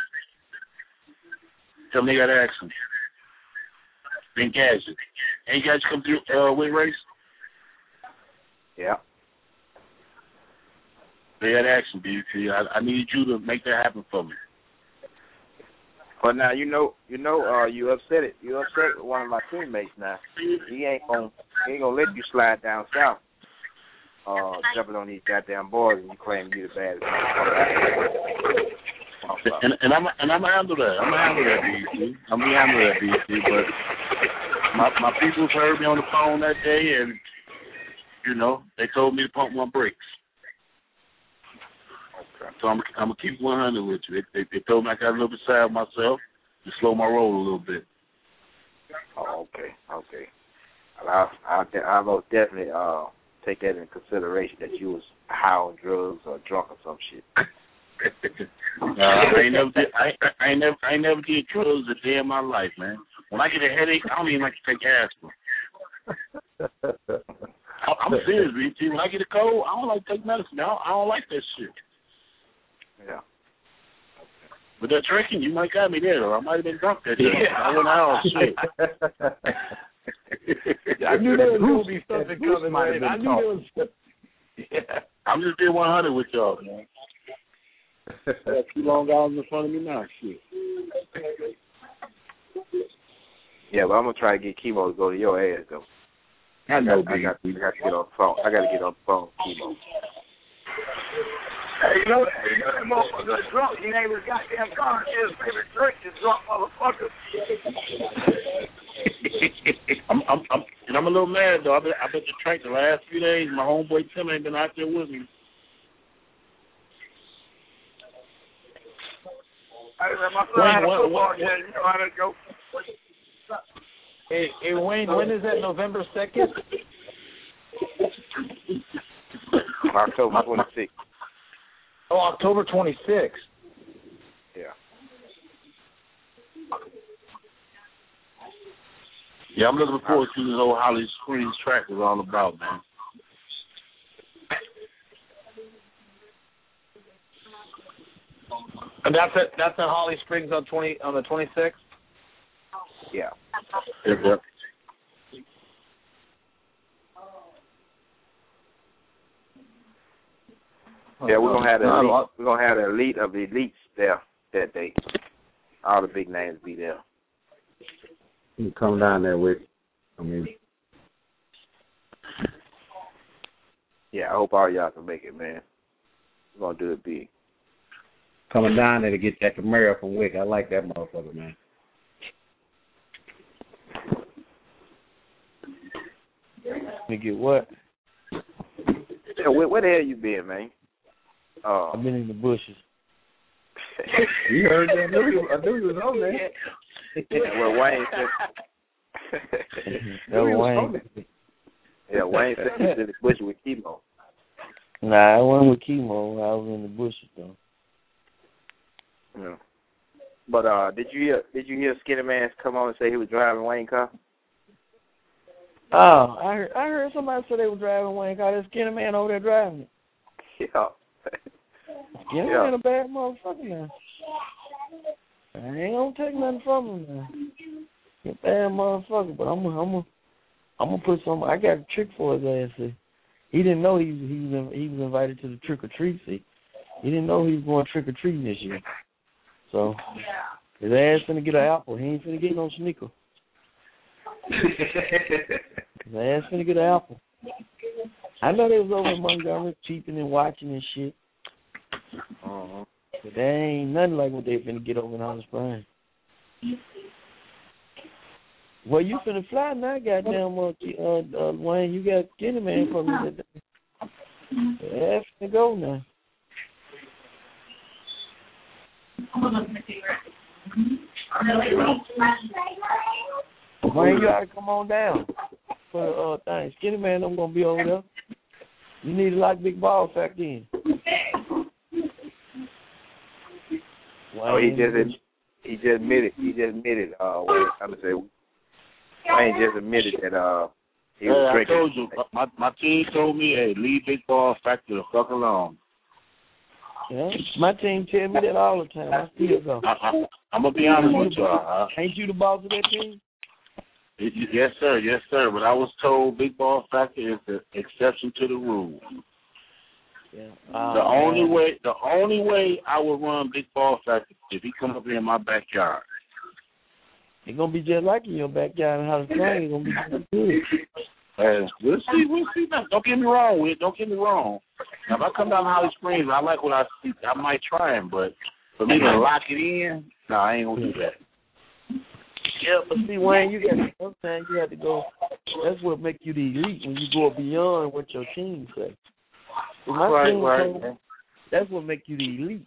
Tell me they got action. Ben Gadget. Ain't Gadget come through win race? Yeah. They had action, BT. I need you to make that happen for me. But now you upset it. You upset with one of my teammates now. He ain't gonna let you slide down south. jumping on these goddamn boys and you claim you the baddest. And I'm gonna handle that. I'm gonna handle that, BC. I'm gonna handle that, BC. But my people heard me on the phone that day, and they told me to pump my brakes. Okay. So I'm gonna keep 100 with you. They told me I got a little bit sad of myself to slow my roll a little bit. Oh, okay. I'll most definitely take that into consideration that you was high on drugs or drunk or some shit. I ain't never did drugs a day in my life, man. When I get a headache, I don't even like to take aspirin. I'm serious, BT. When I get a cold, I don't like to take medicine. I don't like that shit. Yeah. But that drinking, you might got me there, though. I might have been drunk that day. Yeah. I went out, shit. I knew there was going to be something coming, man. I knew there was something. Yeah. I'm just being 100 with y'all, man. Got 2 long hours in front of me now, shit. Yeah, but I'm going to try to get Chemo to go to your ass, though. I know, I got to get on the phone. I got to get on the phone, Chemo. Hey, you know that motherfucker drunk. He named his goddamn car. His favorite drink is drunk motherfucker. I'm a little mad, though. I've been at the track the last few days. My homeboy Tim ain't been out there with me. My son had a football game. You know how to go. Hey, Wayne, when is that? November 2nd? October 26th. Oh, October 26th. Yeah. Yeah, I'm looking forward to this old Holly Springs track is all about, man. And that's at Holly Springs on the 26th? Yeah. Yep. Yeah, we're gonna have the elite of the elites there that day. All the big names be there. You come down there with. Yeah, I hope all y'all can make it, man. We're gonna do it big. Coming down there to get that Camaro from Wick. I like that motherfucker, man. To get what? Yeah, where the hell you been, man? I've been in the bushes. You heard that? I knew he was on there. Well, Wayne said. Wayne. Yeah, Wayne said he was in the bush with Chemo. Nah, I wasn't with Chemo. I was in the bushes though. Yeah. But did you hear Skinny Man come on and say he was driving Wayne car? Oh, I heard somebody say they were driving Wayne car. That Skinny Man over there driving it. Yeah. Skinny Man a bad motherfucker now. I ain't gonna take nothing from him now. He a bad motherfucker, but I'm gonna put some. I got a trick for his ass. See. He didn't know he was invited to the trick or treat. See, he didn't know he was going trick or treating this year. So his ass finna get an apple. He ain't finna get no sneaker. His ass finna get an apple. I know they was over in Montgomery cheaping and watching and shit. But that ain't nothing like what they finna get over in Holly Springs. Well, you finna fly now, goddamn, Wayne. You got Skinny Man for me today. Yeah, finna go now. Wayne, you gotta come on down for the thing. Skinny Man, I'm gonna be over there. You need a lot of big balls back in. Oh, he just admitted. Wayne, Wayne just admitted that he was drinking. I told you, my team told me, hey, leave Big Ball Factor the fuck alone. Yeah, my team tell me that all the time. I still go. I'm gonna be honest with y'all. Ain't you the boss of that team? Yes, sir. Yes, sir. But I was told Big Ball Factor is the exception to the rule. Yeah. The only way I would run Big Ball Factor if he come up here in my backyard. It's gonna be just like in your backyard in Holly Springs. It's gonna be just good. We'll see. Now, don't get me wrong, Whit. Don't get me wrong. Now, if I come down to Holly Springs, I like what I see. I might try him, but for me to lock it in, no, I ain't gonna do that. Yeah, but see, Wayne, sometimes you have to go. That's what make you the elite when you go beyond what your team say. Right. That's what make you the elite.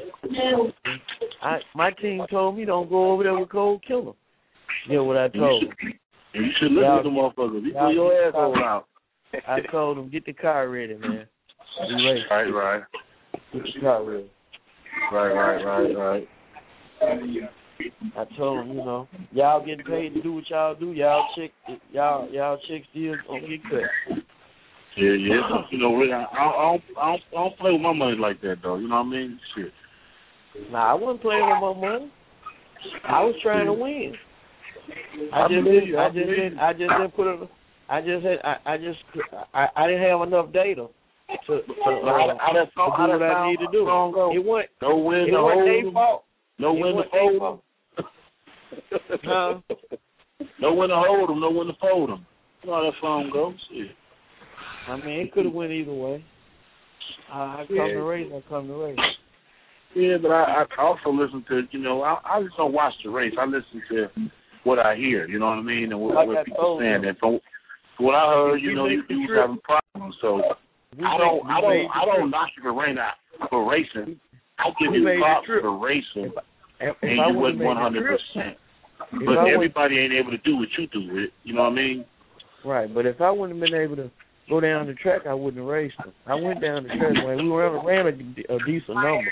My team told me don't go over there with Cold Killer. You know what I told them? You should listen to the motherfuckers. You pull your asshole out. I told them, get the car ready, man. We race. Right. Get the car ready. Right. I told them, y'all getting paid to do what y'all do. Y'all chicks still gonna get cut. Yeah. I don't play with my money like that, though. You know what I mean? Shit. Nah, I wasn't playing with my money. I was trying to win. I didn't have enough data to do what I need to do. It wasn't their fault. No when to fold them. No when to hold them. No when to fold them. You know how that song goes. Shit. I mean, it could have went either way. I come to race. Yeah, but I also listen to, I just don't watch the race. I listen to what I hear, you know what I mean, and what people saying. And from what I heard, you was having problems. So I don't knock you for racing. I give you props for racing, and you wasn't 100%. But everybody ain't able to do what you do with it. You know what I mean? Right, but if I wouldn't have been able to go down the track, I wouldn't have raced them. I went down the track when we ran a decent number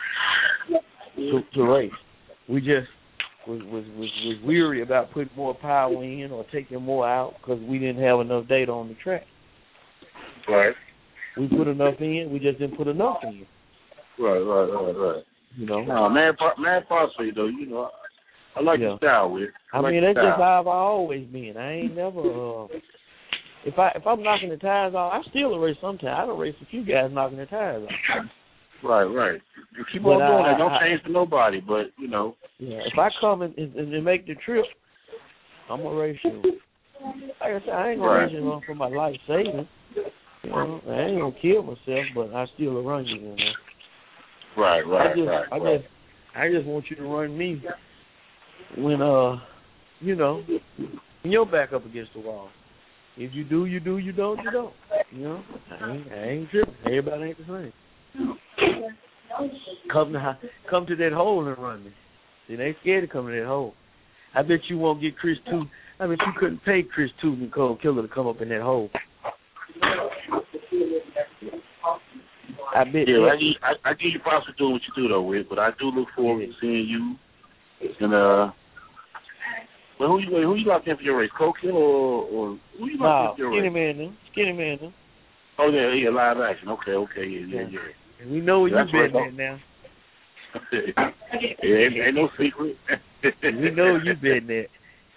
to race. We just was weary about putting more power in or taking more out because we didn't have enough data on the track. Right. We put enough in, we just didn't put enough in. Right. No, man, possibly though. I like the style with. I mean, that's just how I've always been. I ain't never. If I'm knocking the tires off, I still race sometimes. I don't race a few guys knocking the tires off. Right. You keep on doing that. Don't change for nobody, but Yeah, if I come and make the trip, I'm gonna race you. Like I said, I ain't gonna race you for my life savings. I ain't gonna kill myself, but I still will run you. Right. I just want you to run me when when you're back up against the wall. If you do, you do. You don't, you don't. I ain't tripping. Everybody ain't the same. Come to that hole and run me. See, they scared to come to that hole. I bet you won't get Chris Tootin. I bet you couldn't pay Chris Tootin and Cold Killer to come up in that hole. I bet. Yeah, I give you props for doing what you do though, Whit. But I do look forward to seeing you. And well, who you locked in for your race? Cold Killer or who you locked in for your race? Skinny Man, though. Oh yeah, live action. Okay, yeah. And we know where you been at now. Ain't no secret. We know where you been at.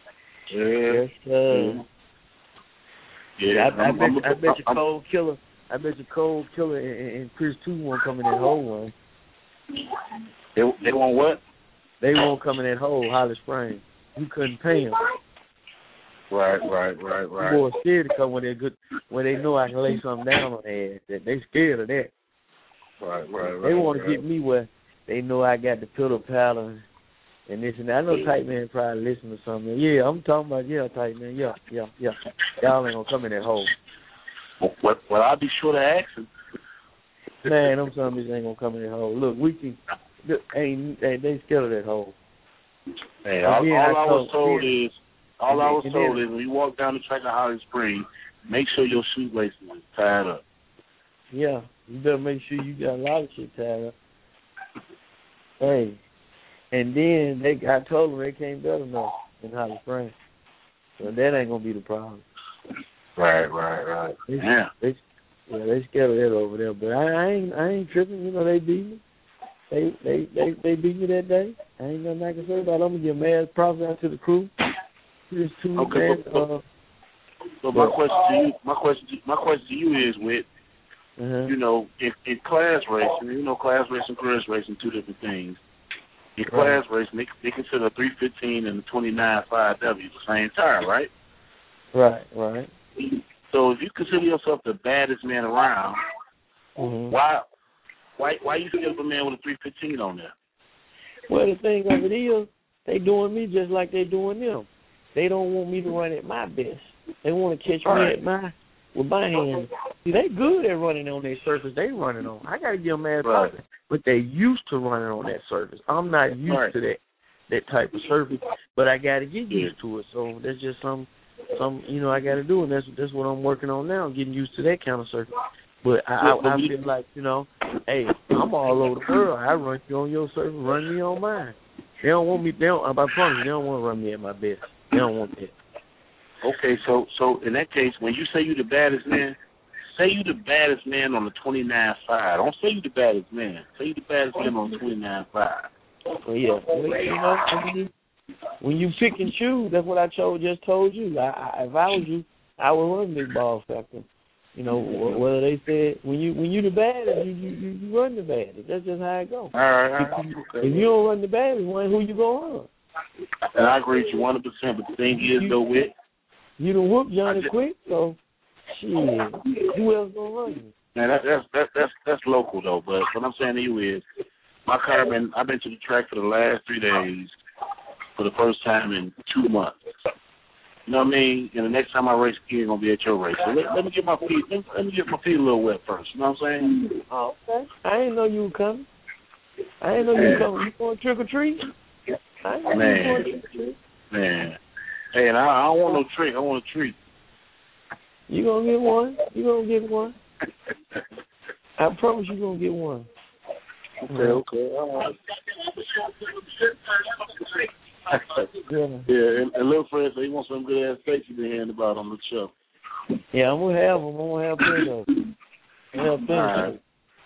Yeah. I bet you Cold Killer. I bet you Cold Killer and Chris 2 won't come in that hole one. They won't what? They won't come in that hole, Holly Springs. You couldn't pay them. Right. People are scared to come when they know I can lay something down on their ass. They scared of that. Right. They want to get me where they know I got the pedal paddle and this and that. I know Tight Man probably listen to something. Yeah, I'm talking about Tight Man. Yeah. Y'all ain't gonna come in that hole. Well, I'll be sure to ask him. Man, them zombies ain't gonna come in that hole. Look, we can. They scared of that hole. Hey, all I was told is when you walk down the track of Holly Springs, make sure your shoelaces is tied up. Yeah, you better make sure you got a lot of shit tied up. Hey, and then I told them they can't better enough in Holly Springs, so that ain't gonna be the problem. Right. They scared of that over there, but I ain't tripping. They beat me. They beat me that day. I ain't nothing I can say about it. I'm gonna give mad props out to the crew. Okay. So my question to you is, Whit, in class racing, class racing, career racing, two different things. In class racing, they consider a 315 and a 29.5W the same tire, right? Right. So if you consider yourself the baddest man around, why you feel a man with a 315 on there? Well, the thing of it is, they doing me just like they doing them. They don't want me to run at my best. They want to catch me with my hands. See, they good at running on their surface they running on. I got to give them ass something. But they used to running on that surface. I'm not used to that type of surface, but I got to get used to it. So that's just some I got to do, and that's what I'm working on now, getting used to that kind of surface. But I feel like, hey, I'm all over the world. I run you on your surface, run me on mine. They don't want me. I promise you, they don't want to run me at my best. They don't want that. Okay, so in that case, when you say you the baddest man, say you the baddest man on the 29.5. Don't say you the baddest man. Say you the baddest man on the 29.5. Well, yeah. When you pick and choose, that's what I just told you. If I was you, I would run Big Ball Factor. Whether they said when you the baddest, you run the baddest. That's just how it goes. All right. If you don't run the baddest, who you gonna run? And I agree with you 100%. But the thing is, though, you done whooped Johnny quick, so shit. Who else gonna run you? Man, that's local though. But what I'm saying to you is, my car I've been to the track for the last 3 days for the first time in 2 months. You know what I mean? And the next time I race again, gonna be at your race. So let me get my feet. Let me get my feet a little wet first. You know what I'm saying? Oh, okay. I didn't know you were coming. You going trick or treat? Man. Hey, and I don't want no trick. I want a treat. You gonna get one? I promise you gonna get one. Okay. All right. Yeah, and little Fred said he wants some good ass steaks you been hearing about on the show. Yeah, I'm gonna have them. I'm gonna have plenty of them. All right.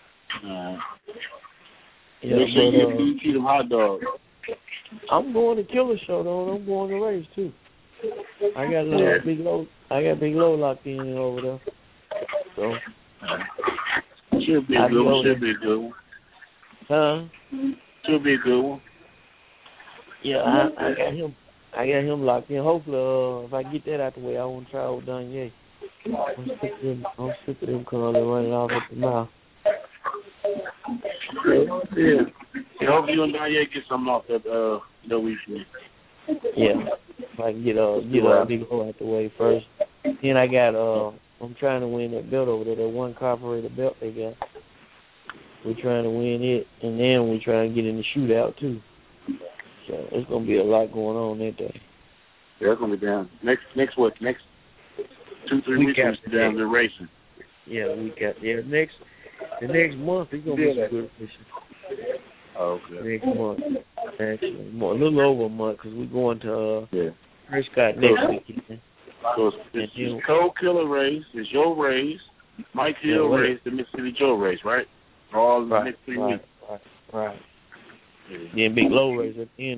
Yeah, make sure you eat them hot dogs. I'm going to Killer Show though, and I'm going to race too. I got Big Low locked in over there. So should be a good one. Huh? Should be a good one. Yeah, I got him locked in. Hopefully, if I get that out the way, I won't try old Danye. I'm sick of them calling and running off at the mouth. Yeah. I hope you and Danye get something off that weekend. Yeah. If I can get Big Low out the way first. Then I got I'm trying to win that belt over there, that one carburetor belt they got. We're trying to win it, and then we're trying to get in the shootout too. So it's gonna be a lot going on that day. Yeah, it's gonna be down. Next 2-3 weeks down the racing. Yeah, the next month it's gonna be some good racing. Oh, okay. Next month, actually, a little over a month, because we're going to Prescott next weekend. So it's Cold Killer race, it's your race, Mike Hill race, the Mississippi Joe race, right? All the next 3 weeks. Right. Then Big Low race at the end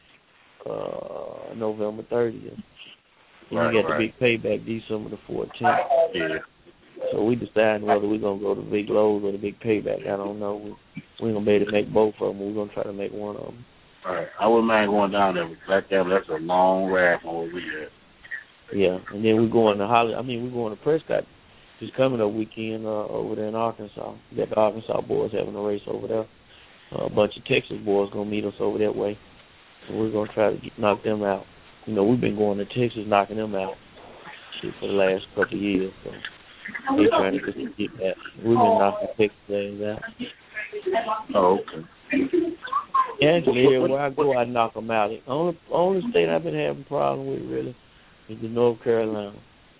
of November 30th. Then you got the big payback December the 14th. Yeah. So we deciding whether we're going to go to Big Lows or the big payback. I don't know. We're going to be able to make both of them. We're going to try to make one of them. All right. I wouldn't mind going down there with that. That's a long ride from what we had. Yeah. And then we're going to we're going to Prescott this coming up weekend over there in Arkansas. We got the Arkansas boys having a race over there. A bunch of Texas boys going to meet us over that way. So we're going to try to knock them out. We've been going to Texas knocking them out for the last couple of years. So they're trying to get that. We've been knocking Texas guys out. Oh, okay. Actually, where I go, I knock them out. The only state I've been having problems with, really, is the North Carolina.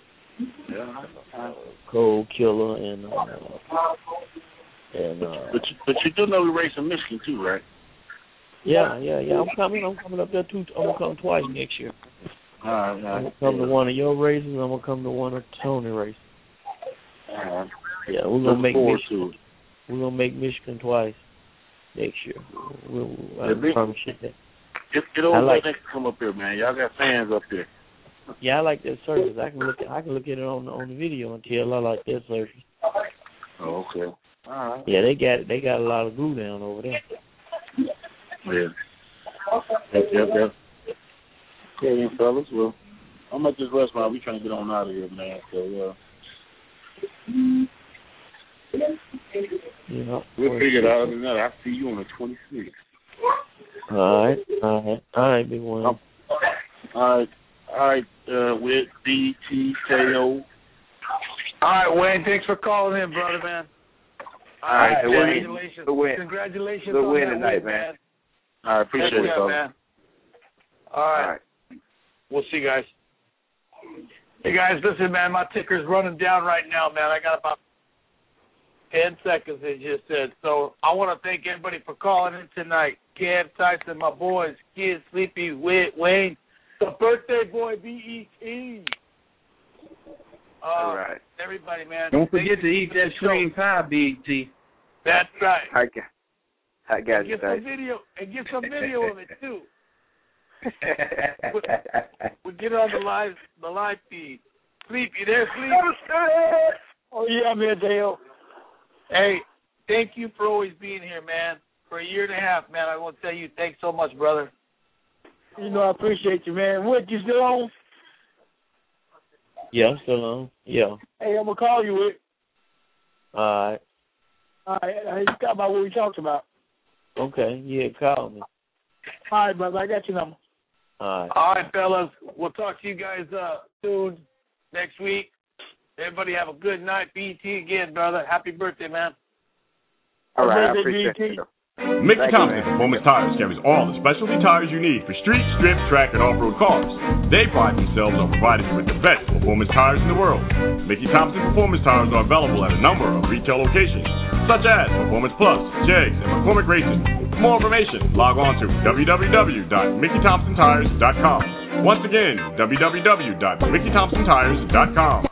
Cold Killer and but you do know we race in Michigan too, right? Yeah. I'm coming up there too. I'm gonna come twice next year. All right. I'm gonna come to one of your races. I'm gonna come to one of Tony races. Yeah, we're gonna make Michigan. We're gonna make Michigan twice next year. I promise you that. Get over there next to come up here, man. Y'all got fans up here. Yeah, I like that surface. I can look at it on the video and tell I like that surface. Oh, okay. All right. Yeah, they got a lot of glue down over there. Yeah. Yep. Okay, then, fellas. Well, I'm at this restaurant. We trying to get on out of here, man. So, Yeah. We'll figure it out. Other than that, I'll see you on the 26th. All right, big one. All right, with BTKO. All right, Wayne, thanks for calling in, brother, man. All right, congratulations. Wayne. Congratulations Good on win that tonight, win, man. All right, appreciate it, man. All right. We'll see you guys. Hey, guys, listen, man, my ticker's running down right now, man. I got about 10 seconds, it just said. So I want to thank everybody for calling in tonight. Kev, Tyson, my boys, Kid, Sleepy, Whit, Wayne, the birthday boy, B.E.T. All right. Everybody, man. Don't forget to eat that cream pie, B.E.T. That's right. I got you, Get some video, and get some video of it, too. We'll get it on the live feed. Sleep, you there, Sleep? Oh, yeah, I'm here, Dale. Hey, thank you for always being here, man. For a year and a half, man. I want to tell you thanks so much, brother. You know, I appreciate you, man. What, you still on? Yeah, I'm still on. Yeah. Hey, I'm going to call you, Whit. All right. All right, I just got about what we talked about. Okay, yeah, call me. All right, brother, I got your number. All right, fellas. We'll talk to you guys soon next week. Everybody have a good night. BT again, brother. Happy birthday, man. All right, I appreciate it. Mickey Thompson Performance Tires carries all the specialty tires you need for street, strip, track, and off-road cars. They pride themselves on providing you with the best performance tires in the world. Mickey Thompson Performance Tires are available at a number of retail locations, such as Performance Plus, Jegs, and McCormick Racing. For more information, log on to www.MickeyThompsonTires.com. Once again, www.MickeyThompsonTires.com.